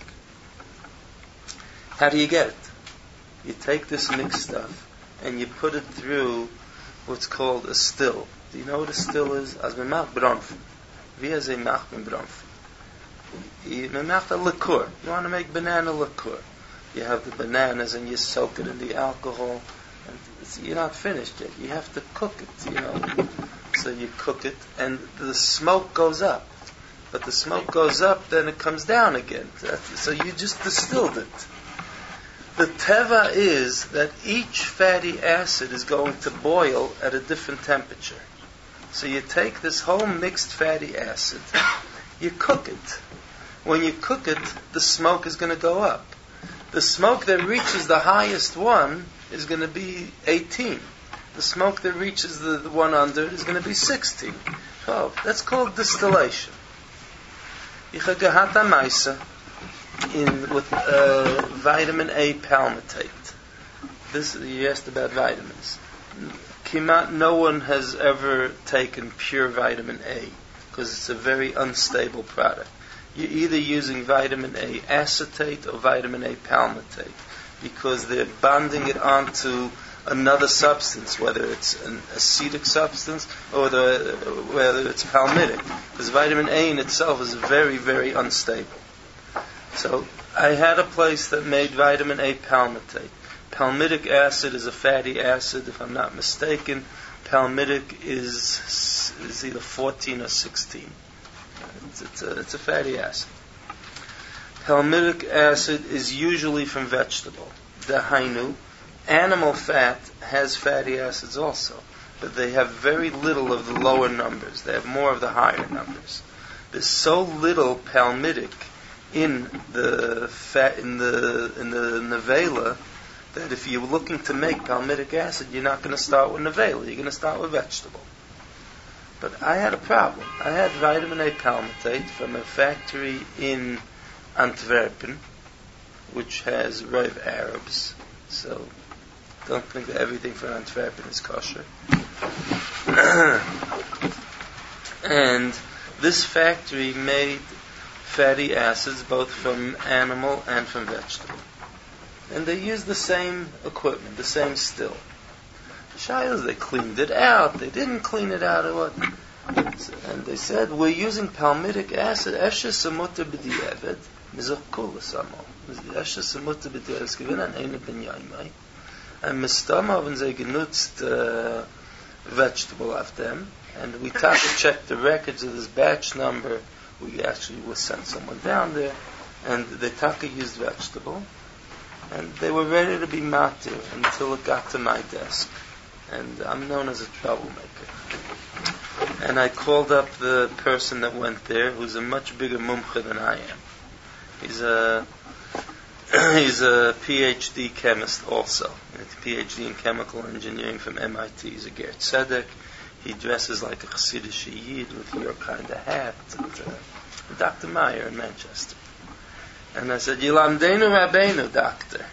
How do you get it? You take this mixed stuff and you put it through what's called a still. Do you know what a still is? As memach bronfen. Wie as a mach bronfen. Memach a liqueur. You want to make banana liqueur. You have the bananas and you soak it in the alcohol. And you're not finished yet. You have to cook it, you know. So you cook it, and the smoke goes up. But the smoke goes up, then it comes down again. So you just distilled it. The teva is that each fatty acid is going to boil at a different temperature. So you take this whole mixed fatty acid, you cook it. When you cook it, the smoke is going to go up. The smoke that reaches the highest one is going to be eighteen. The smoke that reaches the, the one under is going to be sixteen. Oh, that's called distillation. Ichagahata maisa in with uh, vitamin A palmitate. This you asked about vitamins. Kimat, no one has ever taken pure vitamin A because it's a very unstable product. You're either using vitamin A acetate or vitamin A palmitate because they're bonding it onto another substance, whether it's an acetic substance or the, whether it's palmitic, because vitamin A in itself is very, very unstable. So I had a place that made vitamin A palmitate. palmitic acid is a fatty acid, if I'm not mistaken. Palmitic is is either fourteen or sixteen. It's, it's, a, it's a fatty acid. Palmitic acid is usually from vegetable. Dahainu, animal fat has fatty acids also, but they have very little of the lower numbers. They have more of the higher numbers. There's so little palmitic in the fat in the in the nevela that if you're looking to make palmitic acid, you're not going to start with nevela. You're going to start with vegetable. But I had a problem. I had vitamin A palmitate from a factory in Antwerpen, which has Rive Arabs. So don't think that everything from Antwerpen is kosher. And this factory made fatty acids both from animal and from vegetable. And they used the same equipment, the same still. The shaylas, they cleaned it out. They didn't clean it out or what. And they said, we're using palmitic acid. Eshe semutter b'di'evet. Mizach kula samo. Eshe semutter b'di'evet. Es gewinn an eine ben yaimai. And mistama haben sie genutzt uh, vegetable of them. And we tried to check the records of this batch number. We actually was sent someone down there. And the taka used vegetable. And they were ready to be matir until it got to my desk. And I'm known as a troublemaker. And I called up the person that went there, who's a much bigger mumcha than I am. He's a he's a PhD chemist also. A PhD in chemical engineering from M I T. He's a Ger Tzedek. He dresses like a Chassidish Yid with your kind of hat. And, uh, Doctor Meyer in Manchester. And I said, Yilamdenu Rabbeinu, doctor.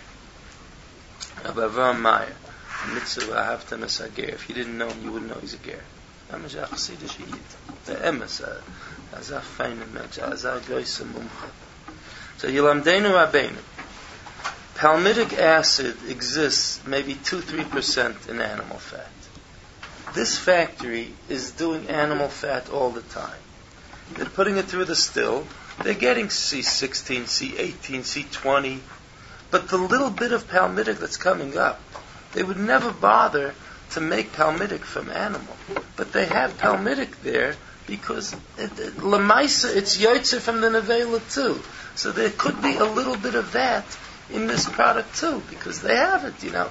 Rabbi Avram Meyer. Mitzvah Ahavtam es HaGer. If you didn't know him, you wouldn't know he's a Ger. I'm a Chassidish Yid. The Emes, as a fine mensch, as a große Mumcha. So Yilamdenu Rabbeinu. Palmitic acid exists maybe two to three percent in animal fat. This factory is doing animal fat all the time. They're putting it through the still. They're getting C sixteen, C eighteen, C twenty. But the little bit of palmitic that's coming up, they would never bother to make palmitic from animal. But they have palmitic there because it, it, Lamaisa, it's yotze from the nevela too. So there could be a little bit of that in this product too, because they have it, you know.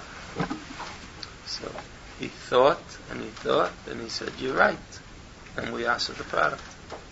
So he thought, and he thought, and he said, you're right. And we asked for the product.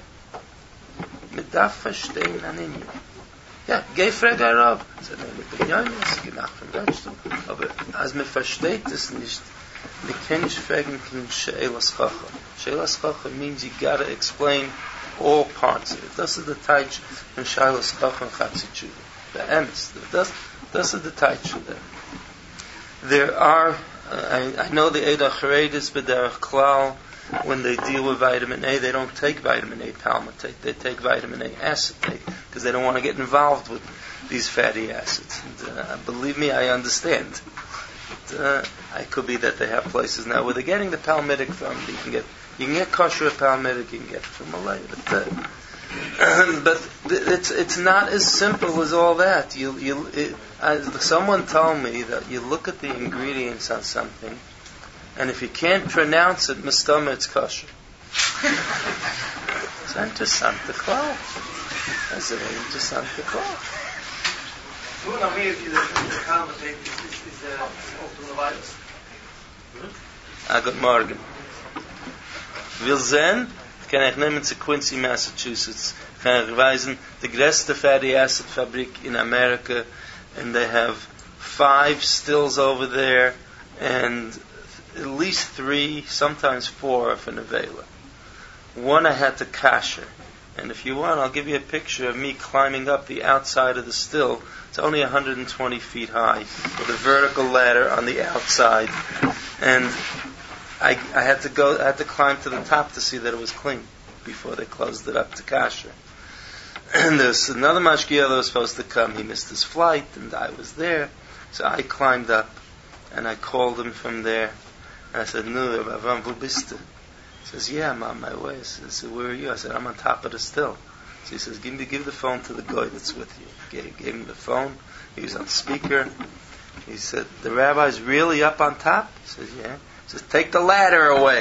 Mit darf verstehen an ihn. Ja, geh frag er auf. Sagt, nein, mit dem Jöim ist gemacht von Vegetable. Aber als man versteht es nicht, man kann nicht fragen von She'elas Chacham. She'elas Chacham means you gotta explain all parts of it. Das ist der Teich von She'elas Chacham Chatzi Tshuva. The Emes. Das, das ist der Teich of them. There are, uh, I, I know the Eida Charedis, B'derech Klal, when they deal with vitamin A, they don't take vitamin A palmitate. They take vitamin A acetate because they don't want to get involved with these fatty acids. And, uh, believe me, I understand. But, uh, it could be that they have places now where they're getting the palmitic from. You can get you can get kosher palmitic, you can get it from Malay. But, uh, but it's it's not as simple as all that. You you it, uh, someone told me that you look at the ingredients on something. And if you can't pronounce it, mistama, it's kosher. It's interessante Klau. That's a very interessante Klau. Nur in Amerika, the palmitate is often the virus. Ah, good morning. Wir sehen, kann ich nehmen zu Quincy, Massachusetts, kann ich weisen, the größte fatty acid fabrik in America, and they have five stills over there, and at least three, sometimes four for nevela. One I had to kasher. And if you want, I'll give you a picture of me climbing up the outside of the still. It's only one hundred twenty feet high with a vertical ladder on the outside. And I, I had to go, I had to climb to the top to see that it was clean before they closed it up to kasher. And there's another mashgiach that was supposed to come. He missed his flight, and I was there. So I climbed up, and I called him from there. And I said, no, Rabbi Avram, wo bist du? He says, yeah, I'm on my way. I said, where are you? I said, I'm on top of the still. So he says, give me, give the phone to the guy that's with you. Gave, gave him the phone. He was on speaker. He said, the rabbi's really up on top? He says, yeah. He says, take the ladder away.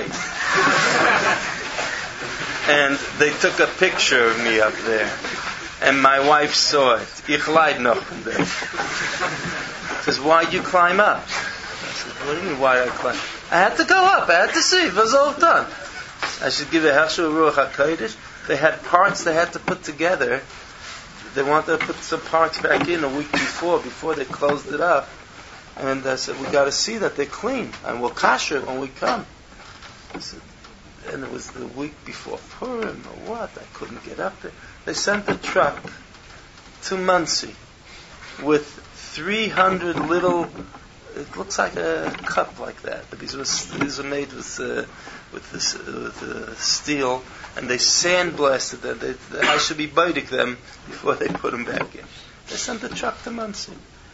And they took a picture of me up there. And my wife saw it. Ich leid noch von dem. He says, why'd you climb up? I said, what do you mean, why did I climb? I had to go up. I had to see. It was all done. I should give a Hashua Ruach HaKodesh. They had parts they had to put together. They wanted to put some parts back in a week before, before they closed it up. And I said, we got to see that they're clean. And we'll kasher when we come. I said, and it was the week before Purim or what? I couldn't get up there. They sent a truck to Muncie with three hundred little, it looks like a cup like that. These were, these were made with uh, with, this, uh, with uh, steel, and they sandblasted them. They, they, I should be biting them before they put them back in. They sent the truck to Muncie.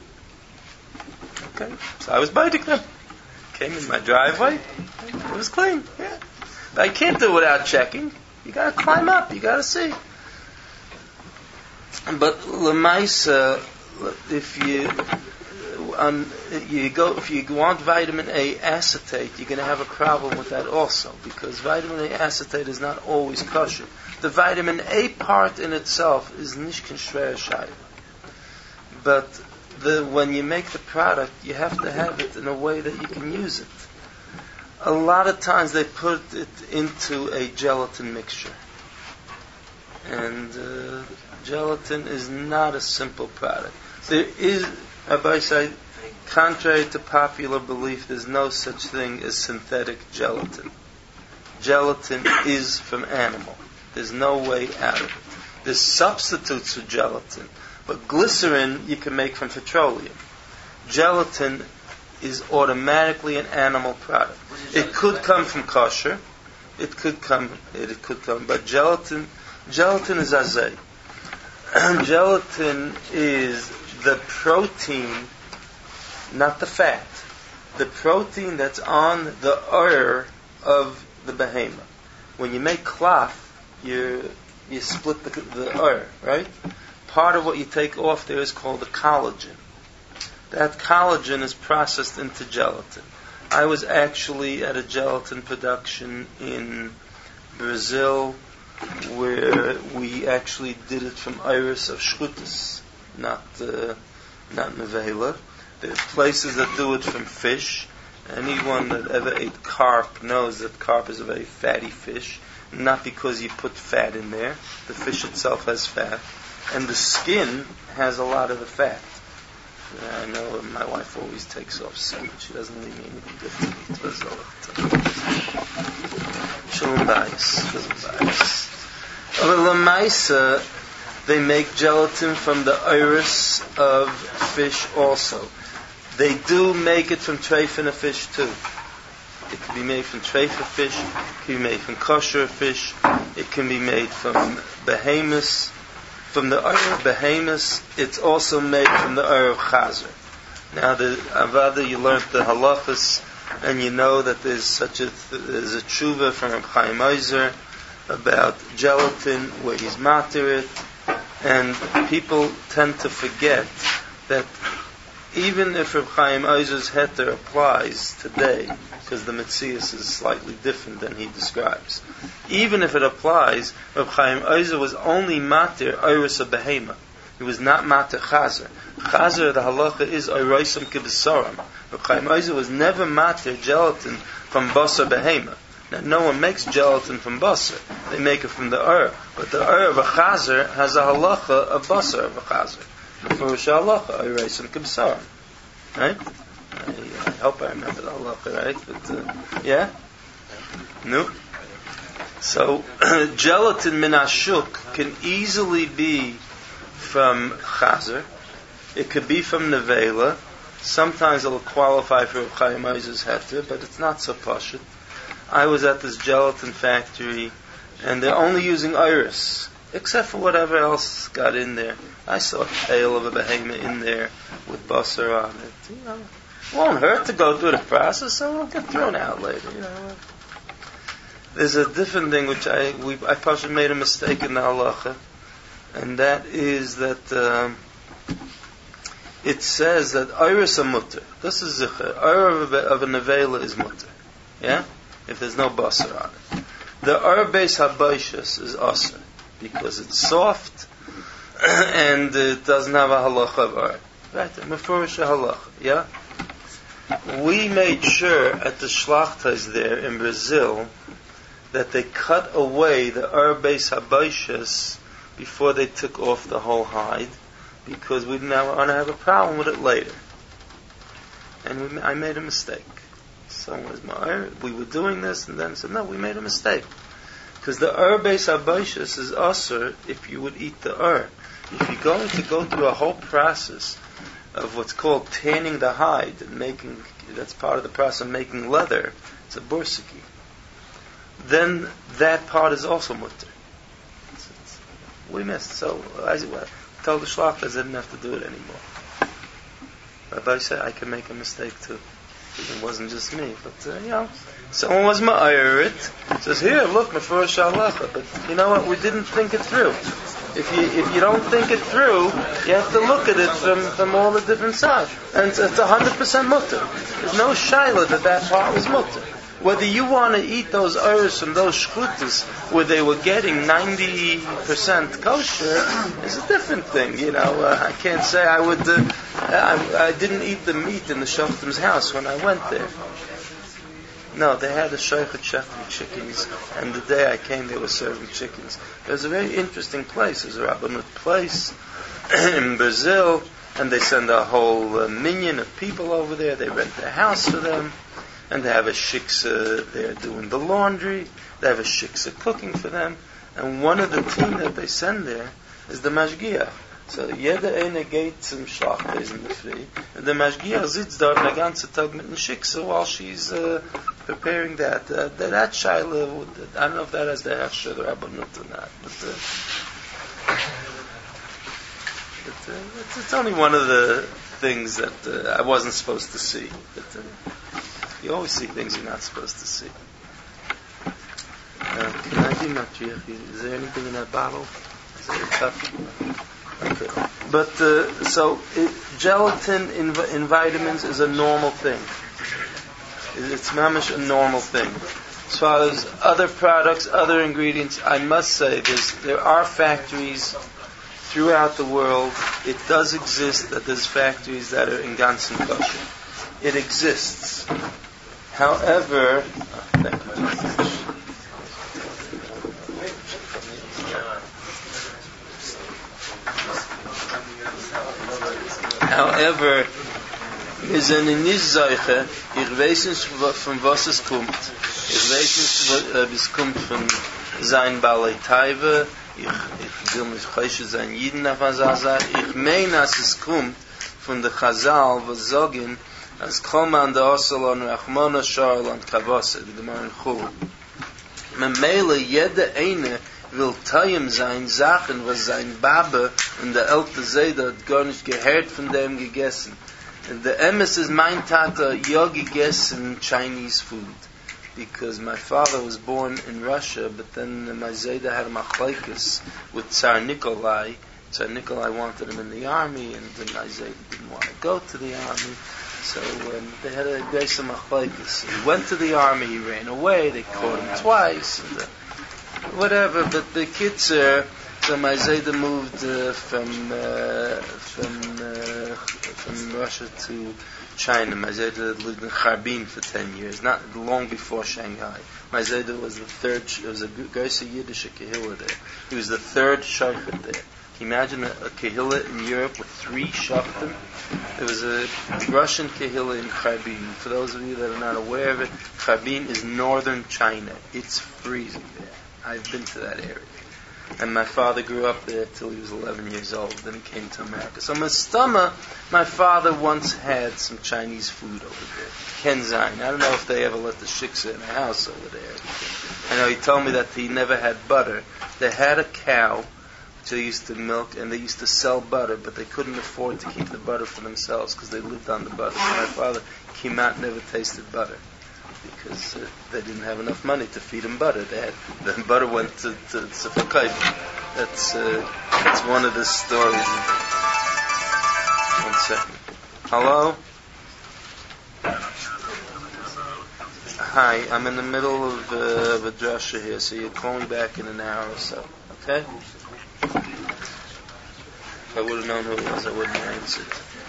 Okay, so I was biting them. Came in my driveway. It was clean. Yeah, but I can't do it without checking. You got to climb up. You got to see. But lemaisa, if you um, you go if you want vitamin A acetate, you're going to have a problem with that also, because vitamin A acetate is not always kosher. The vitamin A part in itself is nishkin shreya shayla, but the when you make the product, you have to have it in a way that you can use it. A lot of times they put it into a gelatin mixture, and uh, gelatin is not a simple product. There is, Rabbi said, contrary to popular belief, there's no such thing as synthetic gelatin. Gelatin is from animal. There's no way out of it. There's substitutes for gelatin, but glycerin you can make from petroleum. Gelatin is automatically an animal product. It could come from kosher. It could come. It, it could come. But gelatin, gelatin is azay. Gelatin is the protein, not the fat. The protein that's on the oir of the behemoth. When you make cloth, you you split the, the oir, right? Part of what you take off there is called the collagen. That collagen is processed into gelatin. I was actually at a gelatin production in Brazil, where we actually did it from iris of shchutis, not uh, not nevela. There's places that do it from fish. Anyone that ever ate carp knows that carp is a very fatty fish, not because you put fat in there. The fish itself has fat, and the skin has a lot of the fat. I know my wife always takes off skin. She doesn't leave me anything good to eat. Shalom bias. Shalom bias. Lamaisa, they make gelatin from the iris of fish also. They do make it from treifin of fish too. It can be made from treifin fish, it can be made from kosher fish, it can be made from behemoths. From the oil of behemoths, it's also made from the oil of chazer. Now, the avada, you learned the halachas, and you know that there's such a there's a tshuva from Reb Chaim Ozer about gelatin, where he's matir it, and people tend to forget that even if Reb Chaim Ozer's heter applies today, because the Metzias is slightly different than he describes, even if it applies, Reb Chaim Ozer was only matir oiris of behema. He was not matir chazer. Chazer, the halacha is oirosim kibisaram. Reb Chaim Ozer was never matir gelatin from basar behema. Now, no one makes gelatin from basar. They make it from the oir. But the oir of a chazer has a halacha of basar of a chazer. For Rosh halacha, oirosim kibisaram. Right? I, I hope I remember the halacha, right? But, uh, yeah? No? So, gelatin min hashuk can easily be from chazer. It could be from nevela. Sometimes it'll qualify for Chaim Ozer's heter, but it's not so pashut. I was at this gelatin factory, and they're only using iris, except for whatever else got in there. I saw a tail of a behemoth in there with basar on it. You know, it won't hurt to go through the process, so it'll get thrown out later. You know. There's a different thing which I we I probably made a mistake in the halacha, and that is that um, it says that Iris a mutter. This is Zichar. Iris of a nevela is mutter. Yeah? If there's no basar on it. The Ur Beis Habaishas is asr because it's soft and it doesn't have a halacha of Ur. Right? Mefurish a halacha. Yeah? We made sure at the shlachtas there in Brazil that they cut away the Ur Beis Habaishas before they took off the whole hide, because we didn't want to have a problem with it later. And we, I made a mistake. Someone was my we were doing this, and then said, no, we made a mistake. Because the Ur Beis Habaishas is usher if you would eat the Ur. If you're going to go through a whole process of what's called tanning the hide and making, that's part of the process of making leather, it's a bursiki, then that part is also mutter. It's, it's, we missed. So I told the shlach I didn't have to do it anymore. Rabbi said I can make a mistake too. It wasn't just me, but uh, you know, someone was ma'ayir it. Says here, look, mefurish halacha. But you know what? We didn't think it through. If you if you don't think it through, you have to look at it from, from all the different sides, and it's a hundred percent mutter. There's no shaila that that part was mutter. Whether you want to eat those oris and those shchutas where they were getting ninety percent kosher is a different thing. You know, uh, I can't say I would. Uh, I, I didn't eat the meat in the shoftim's house when I went there. No, they had a shochet chef with chickens, and the day I came, they were serving chickens. It was a very interesting place. It was a rabbinut place in Brazil, and they send a whole uh, minion of people over there. They rent their house for them. And they have a shiksa there doing the laundry. They have a shiksa cooking for them. And one of the team that they send there is the mashgiach. So jeder eine geht zum Schlachthaus in the free. And the mashgiach sits there the ganze Tag mit dem shiksa while she's uh, preparing that. Uh, that that shaila, I don't know if that has the hechsher or rabbanut or not. But, uh, but uh, it's, it's only one of the things that uh, I wasn't supposed to see. But, uh, you always see things you're not supposed to see. Uh, can I be matriach? Is there anything in that bottle? Is there a cup? Okay. But, uh, so, it, gelatin in, in vitamins is a normal thing. It's mamish a normal thing. As far as other products, other ingredients, I must say there's, there are factories throughout the world. It does exist that there's factories that are in ganzen kosher. It exists. However, however, wir sind nicht solche, ich weiß nicht, von was es kommt. Ich weiß nicht, ob es kommt von sein Balei Taive, ich, ich will nicht heißen sein Jiden auf Azazar, ich meine, dass es kommt von der Chazal, was sagen, as koman da osalon rachmona sharlon kavase the gemara in Chul. Memele jede eine will tayim sein Sachen, was sein Babe und der ältere Seide hat gar nicht gehört von dem gegessen. And the emes is mein Tata ja gegessen Chinese food. Because my father was born in Russia, but then my Seide had a machlekes with Tsar Nikolai. Tsar Nikolai wanted him in the army, and then my Seide didn't want to go to the army. So um, they had a grace of machlekes. He went to the army, he ran away, they caught him twice, and, uh, whatever. But the kids, uh, so my Zayda moved uh, from uh, from uh, from Russia to China. My Zayda lived in Harbin for ten years, not long before Shanghai. My Zayda was the third. It was a Gersa Yiddish Kehillah there. He was the third shochet there. Can you imagine a, a Kehillah in Europe with three shoftim? There was a Russian Kehillah in Harbin. For those of you that are not aware of it, Harbin is northern China. It's freezing there. I've been to that area. And my father grew up there till he was eleven years old. Then he came to America. So Mastama, my father once had some Chinese food over there. Kenzain. I don't know if they ever let the shiksa in the house over there. I know he told me that he never had butter. They had a cow which they used to milk, and they used to sell butter, but they couldn't afford to keep the butter for themselves because they lived on the butter. So my father came out and never tasted butter because uh, they didn't have enough money to feed him butter. They had the butter went to to Tzefakayf. That's uh, that's one of the stories. One second. Hello? Hi, I'm in the middle of, uh, of a drasha here, so you'll call me back in an hour or so. Okay? If I would have known who it was, I wouldn't have answered.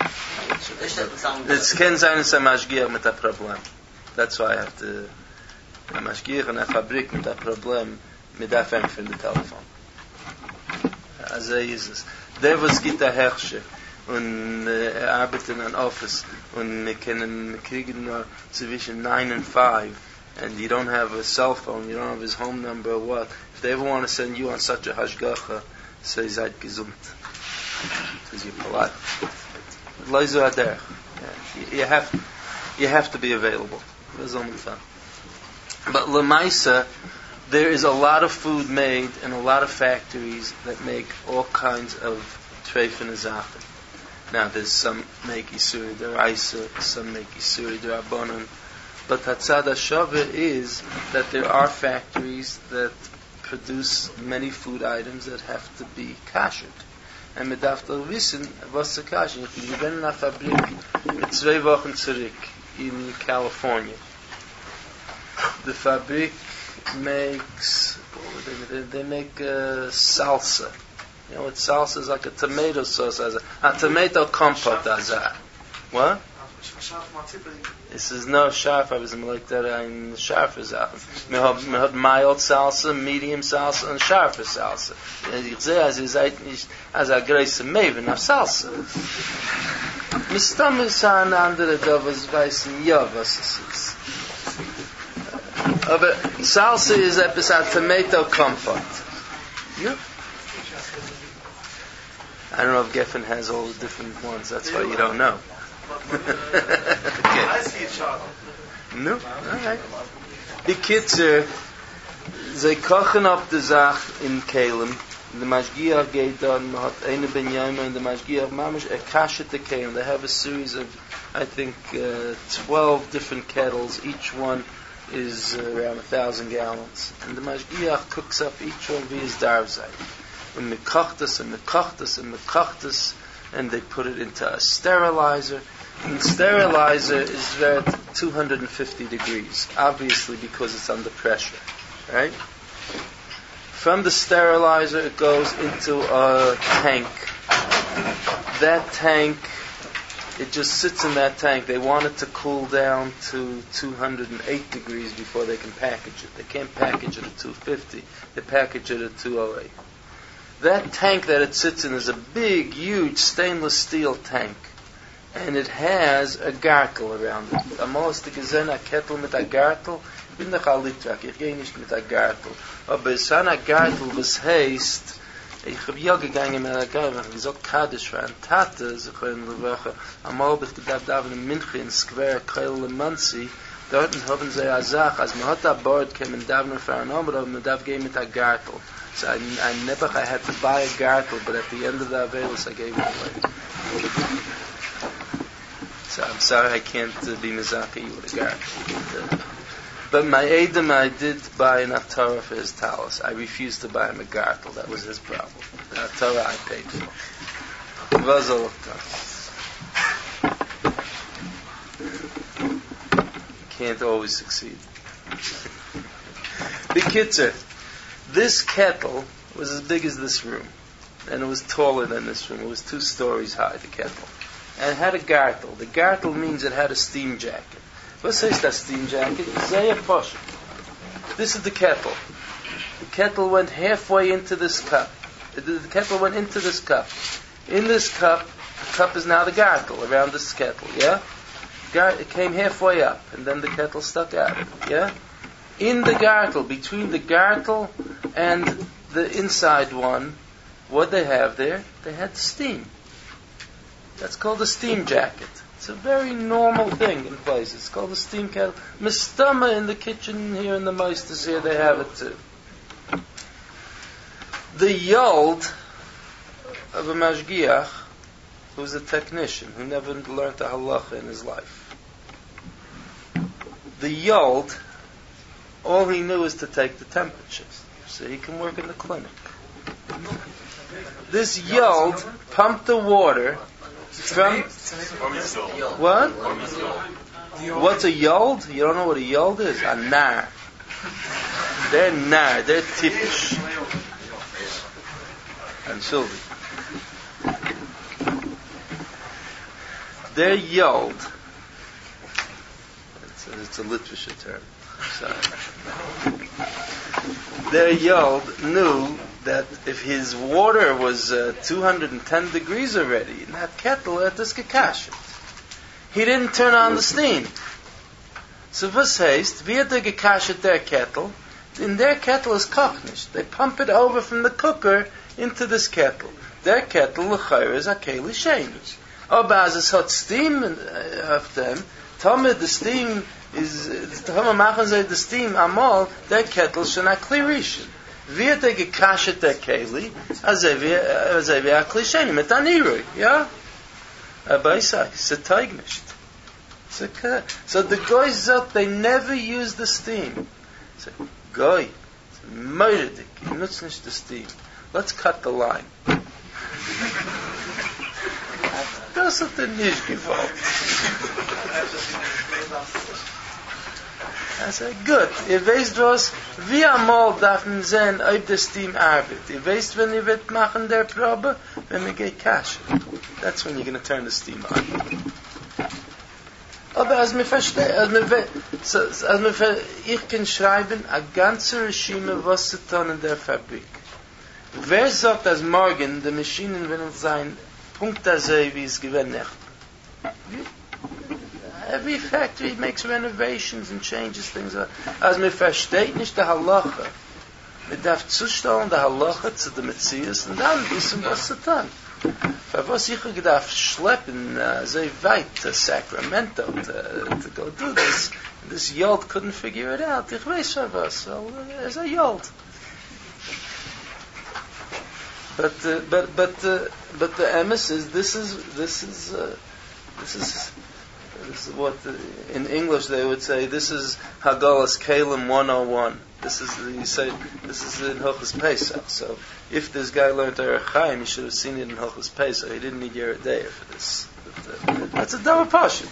It's kein sein ist ein Maschgiach mit einem Problem. That's why I have to... Ein Maschgiach in einer Fabrik mit einem Problem, mit der Fang von der Telefon. Also ist es. Der, was gibt der Herrscher, und er arbeitet in einem Office, und wir können, wir kriegen nur zwischen nine and five, and you don't have a cell phone, you don't have his home number or what. If they ever want to send you on such a hashgacha, say, seid gesund. Because you're polite. Leizu ader. You have, you have to be available. But Lamaisa, there is a lot of food made in a lot of factories that make all kinds of treif and azacha. Now, there's some make Isuri Deraisa, some make Isuri Derabanan. But Hatzad HaShaveh is that there are factories that produce many food items that have to be kashered. And mit darf doch wissen, was zu kashen. Ich bin in einer Fabrik mit zwei Wochen zurück in California. The Fabrik makes, they, they make uh, salsa. You know what salsa is? Like a tomato sauce. As a, a tomato compote as a. What? This is no scharf, I was like that in scharfe Sachen. Wir haben, wir haben mild salsa, medium salsa und scharfe salsa. Ich sehe, also ihr seid nicht als ein größer Maven auf Salsa. Mit Stammen ist ein anderer da, was weißen, ja, was es ist. Aber Salsa ist etwas a tomato compote. Yeah. I don't know if Geffen has all the different ones, that's why you don't know. Okay. I see it, Charles. No, alright. Die Kitzer, sie kochen auf die Sache in Kelem. The Mashgiach geht da, man hat eine Benjamin, and the Mashgiach, Mamish, er kashet the Kelem. They have a series of, I think, uh, twelve different kettles. Each one is uh, around a thousand gallons. And the Mashgiach cooks up each one via his darvzai. And the kochtas, and the kochtas, and the kochtas, and they put it into a sterilizer. And the sterilizer is at two hundred fifty degrees, obviously because it's under pressure, right? From the sterilizer, it goes into a tank. That tank, it just sits in that tank. They want it to cool down to two hundred eight degrees before they can package it. They can't package it at two fifty. They package it at two oh eight. That tank that it sits in is a big, huge stainless steel tank. And it has a gartel around it. Amol ist gesehen a kettle mit a gartel. Ich bin doch a Litrak, ich gehe nicht mit a gartel. Aber es ist a gartel, was heißt, ich habe ja gegangen mit a gartel, ich habe gesagt, Kaddish für ein Tate, so können wir Woche, amol bin ich gedacht, da in München, in Square, Keil Le Mansi, dort haben sie a Sache, als man hat a Board, kämen da für ein Omer, aber man darf gehen mit a gartel. So I, I never, I had to buy a gartel, but at the end of the Avelis, I gave it away. So I'm sorry I can't uh, be Mizaki with a gartel. But, uh, but my Edom, I did buy an Torah for his talus. I refused to buy him a gartel. That was his problem. The Torah I paid for. It was a lot tough. Can't always succeed. B'kitzer, this kettle was as big as this room. And it was taller than this room. It was two stories high, the kettle. And it had a gartel. The gartel means it had a steam jacket. What says that steam jacket? Zaya Posha. This is the kettle. The kettle went halfway into this cup. The, the kettle went into this cup. In this cup, the cup is now the gartel around this kettle, yeah? Gar- it came halfway up, and then the kettle stuck out, yeah? In the gartel, between the gartel and the inside one, what they have there? They had steam. That's called a steam jacket. It's a very normal thing in places. It's called a steam kettle. Mistama in the kitchen here in the Meisters here, they have it too. The Yold of a Mashgiach, who's a technician, who never learned a halacha in his life. The Yold, all he knew is to take the temperatures, so he can work in the clinic. This Yold pumped the water From what? What's a yold? You don't know what a yold is? A nar. They're nar. They're tipish. And Sylvie. They're yold. It's a, it's a literature term. Sorry. Their yold knew that if his water was uh, two hundred ten degrees already in that kettle, it was gekashet. He didn't turn on the steam. So was heißt, wie hat er gekashet their kettle? In their kettle is kochnish. They pump it over from the cooker into this kettle. Their kettle, l'chayr, is a keli sheni. Aber as es hat steam of them, Tommy, the steam is, Tommy machen sie the steam amal, their kettle schon a klirishin. Wie hat er gekashet der keli, as er wie a kli sheni, mit anirui, ja? Aber ich sage, it's a teig nicht. So the guys said they never use the steam. So, guy, it's murderdik, you nutz nicht the steam. Let's cut the line. Das hat er nicht gefallen. I said, good. Ihr weißt was, wie einmal darf man sehen, ob der Steam arbeitet. Ihr weißt, wenn ihr wird machen der Probe, wenn ihr geht Cash. That's when you're going to turn the steam on. Aber als mir verstehe, als mir, so, als mir ver, ich kann schreiben, a ganze Regime, was zu tun in der Fabrik. Wer sagt, dass morgen die Maschinen werden sein, Punkt der See, wie es gewinnt Every factory makes renovations and changes things. Als mir versteht nicht der Halacha, mir darf zustellen der Halacha zu dem Metzias und dann wissen, was zu tun. Für was ich darf schleppen, uh, so weit to Sacramento to, to go do this. This Yolt couldn't figure it out. Ich weiß für was. So, uh, as a Yolt. But uh, but but uh, but the emes is this is this is uh, this is this is what the, in English they would say. This is Hagalas Kalim one oh one. This is you say this is in Hilchos Pesach. So if this guy learned Orach Chaim, he should have seen it in Hilchos Pesach. He didn't need Yeridea for this. But, uh, that's a double pashut.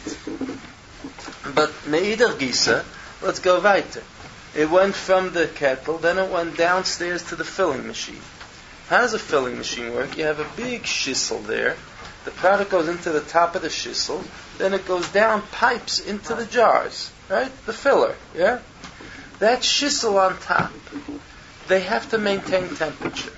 But Meidach Gisa, let's go weiter. It went from the kettle, then it went downstairs to the filling machine. How does a filling machine work? You have a big shissel there. The product goes into the top of the shissel. Then it goes down pipes into the jars. Right? The filler. Yeah? That shissel on top, they have to maintain temperature.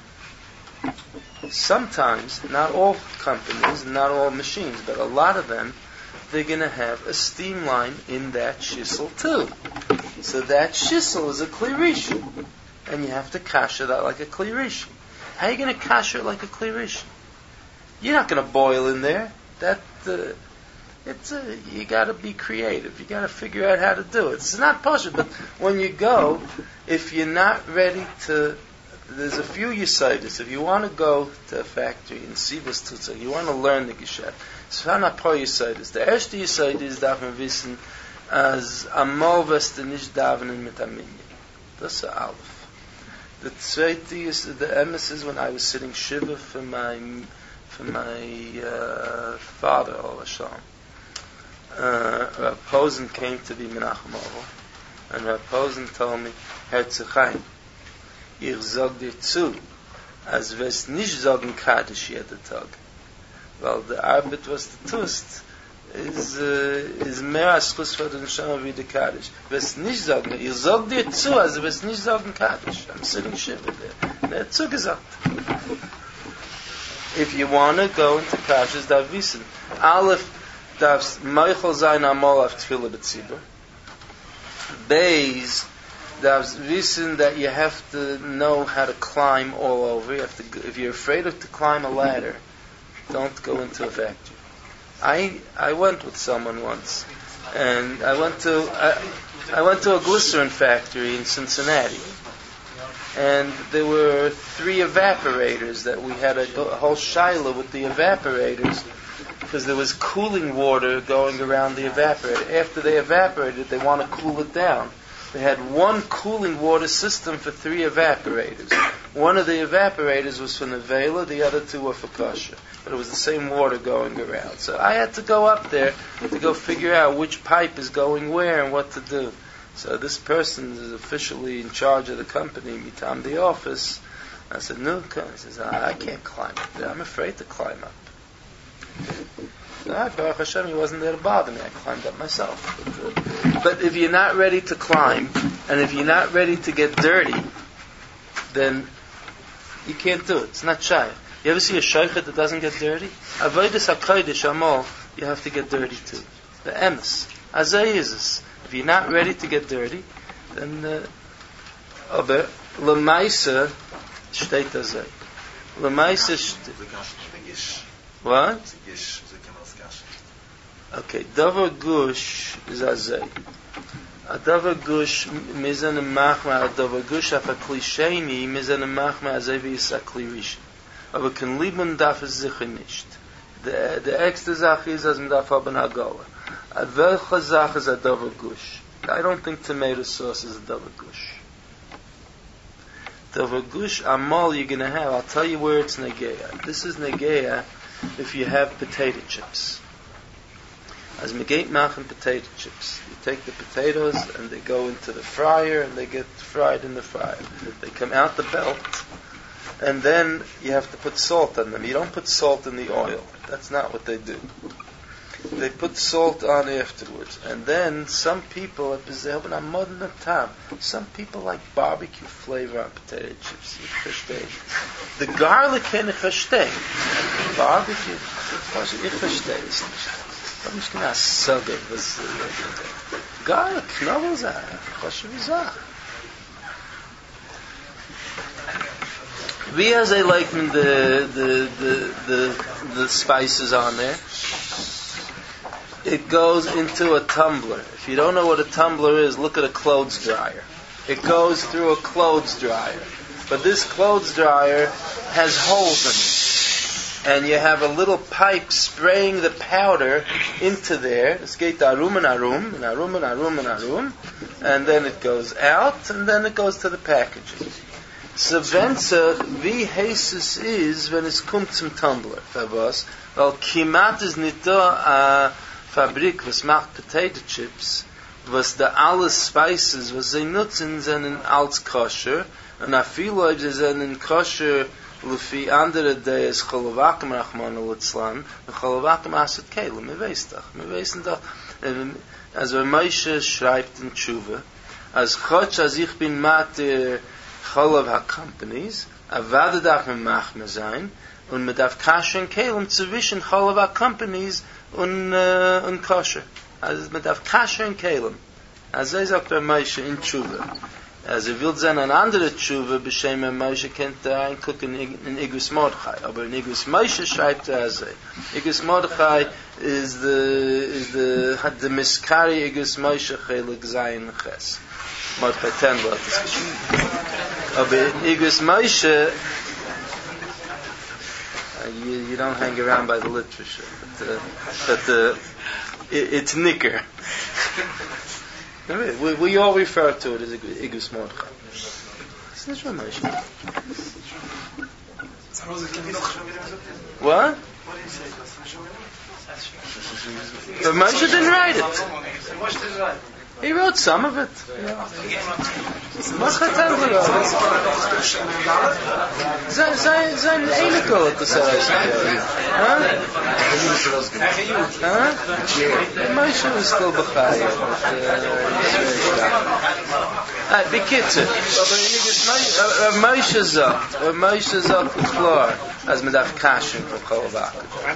Sometimes, not all companies, not all machines, but a lot of them, they're going to have a steam line in that shissel too. So that shissel is a klirishin. And you have to kasher that like a klirishin. How are you going to kasher it like a klirishin? You're not going to boil in there. That uh, it's uh, you got to be creative. You got to figure out how to do it. It's not possible. But when you go, if you're not ready to, there's a few yisaidis. If you want to go to a factory in Sivas Tutsa, you want to learn the Geshet. So how not par yisaidis? The erste yisaidis darf man wissen, as amal veste nicht davenen mit aminya. Das ist Aleph. The zweite is the emes is when I was sitting shiva for my for my uh, father, Al Hashem. Uh, Rav Posen came to be Menachem Oval, and Rav Posen told me, Herzlich Chaim, ich sag dir zu, als wirst nicht sagen Kaddish jeden Tag, weil der Arbeit, was du tust, is uh, is mehr als Schuss für den Neshama wie der Kaddish. Wirst nicht sagen, ich sag dir zu, also wirst nicht sagen Kaddish. I'm sitting shiva there. Und er hat zugesagt. If you want to go into Kaddish, darf wissen. Aleph, darfst Meichel sein amal auf Tefillah B'tzibur. Beis, darfst wissen that you have to know how to climb all over. You have to, if you're afraid of to climb a ladder, don't go into a factory. I I went with someone once, and I went to I, I went to a glycerin factory in Cincinnati, and there were three evaporators that we had a, a whole shaila with the evaporators because there was cooling water going around the evaporator. After they evaporated, they want to cool it down. they had one cooling water system for three evaporators. One of the evaporators was for Nevela, the other two were for kosher. But it was the same water going around. So I had to go up there to go figure out which pipe is going where and what to do. So this person is officially in charge of the company, mitam the office. I said, no, he says, I, I can't climb up there. I'm afraid to climb up. No, Baruch Hashem, he wasn't there to bother me. I climbed up myself. But, uh, but if you're not ready to climb, and if you're not ready to get dirty, then you can't do it. It's not shy. You ever see a shaychet that doesn't get dirty? Avodas HaKodesh Amol, you have to get dirty too. The emes. Azay is this. If you're not ready to get dirty, then uh, aber lemaisa steht azay. Lemaisa steht. What? Okay, davar gush is azay. A davar gush mizan machma, a davar gush af a kli sheni mizan machma azay v'yis a kli rishon. Aber kein Lieben darf es sicher nicht. Der der extra Sache ist, dass man darf haben Hagola. Ad welche Sache ist a davar gush? I don't think tomato sauce is a davar gush. Davar gush amal you're going to have, I'll tell you where it's negeya. This is negeya if you have potato chips. As megate machen potato chips. You take the potatoes and they go into the fryer and they get fried in the fryer. They come out the belt and then you have to put salt on them. You don't put salt in the oil. That's not what they do. They put salt on afterwards. And then some people, some people like barbecue flavor on potato chips. The garlic can verstehen. Barbecue, ich verstehe es nicht. Ich nicht genau sagen, was garlic, Knoblauch, was wie Sache. Wie are they liking the, the, the, the, the spices on there? It goes into a tumbler. If you don't know what a tumbler is, look at a clothes dryer. It goes through a clothes dryer. But this clothes dryer has holes in it. And you have a little pipe spraying the powder into there. Es geht arum and arum, and arum and arum and arum. And then it goes out, and then it goes to the packaging. So venzer, wie heiß es ist, wenn es kommt zum Tumbler. Für was? Weil kimat ist nicht da a Fabrik, was macht potato chips, was da alle Spices, was sie nutzen, sind als kosher, und a viele Leute sind kosher, Lufi andere Dees, Cholovakim Rachmana Litzlan, und Cholovakim Asad Kelem, wir wissen doch, wir wissen doch, also Moshe schreibt in Tshuva, als Chotsch, als ich bin Mater Cholov HaCompanies, avade darf man Machme sein, und man darf Kasher und Kelem zwischen Cholov HaCompanies und, uh, und Kosher. Also man darf Kasher und Kelem. Also er sagt der Moshe in Tshuva. Also er will sein an andere Tshuva, beschem er Moshe kennt er eingucken in Igus Mordechai. Aber in Igus Moshe schreibt er also. Igus Mordechai is the, is the, hat the Miskari Igus Moshe Chelik Zayin Ches. Mordechai ten hat es geschrieben. Aber in Igus Moshe, uh, you, you don't hang around by the literature. But, uh, but uh, it, it's nicker. We, we all refer to it as Igus Mordechai. It's not your Moshe. What? But Moshe didn't write it. He wrote some of it. Moshe Tendler. Sein Einikel hat das herausgegeben. Huh? Moshe was still b'chai. Bekitzer. Aber Moshe sagt, Moshe sagt klar, als man darf kaschen von Cholvak.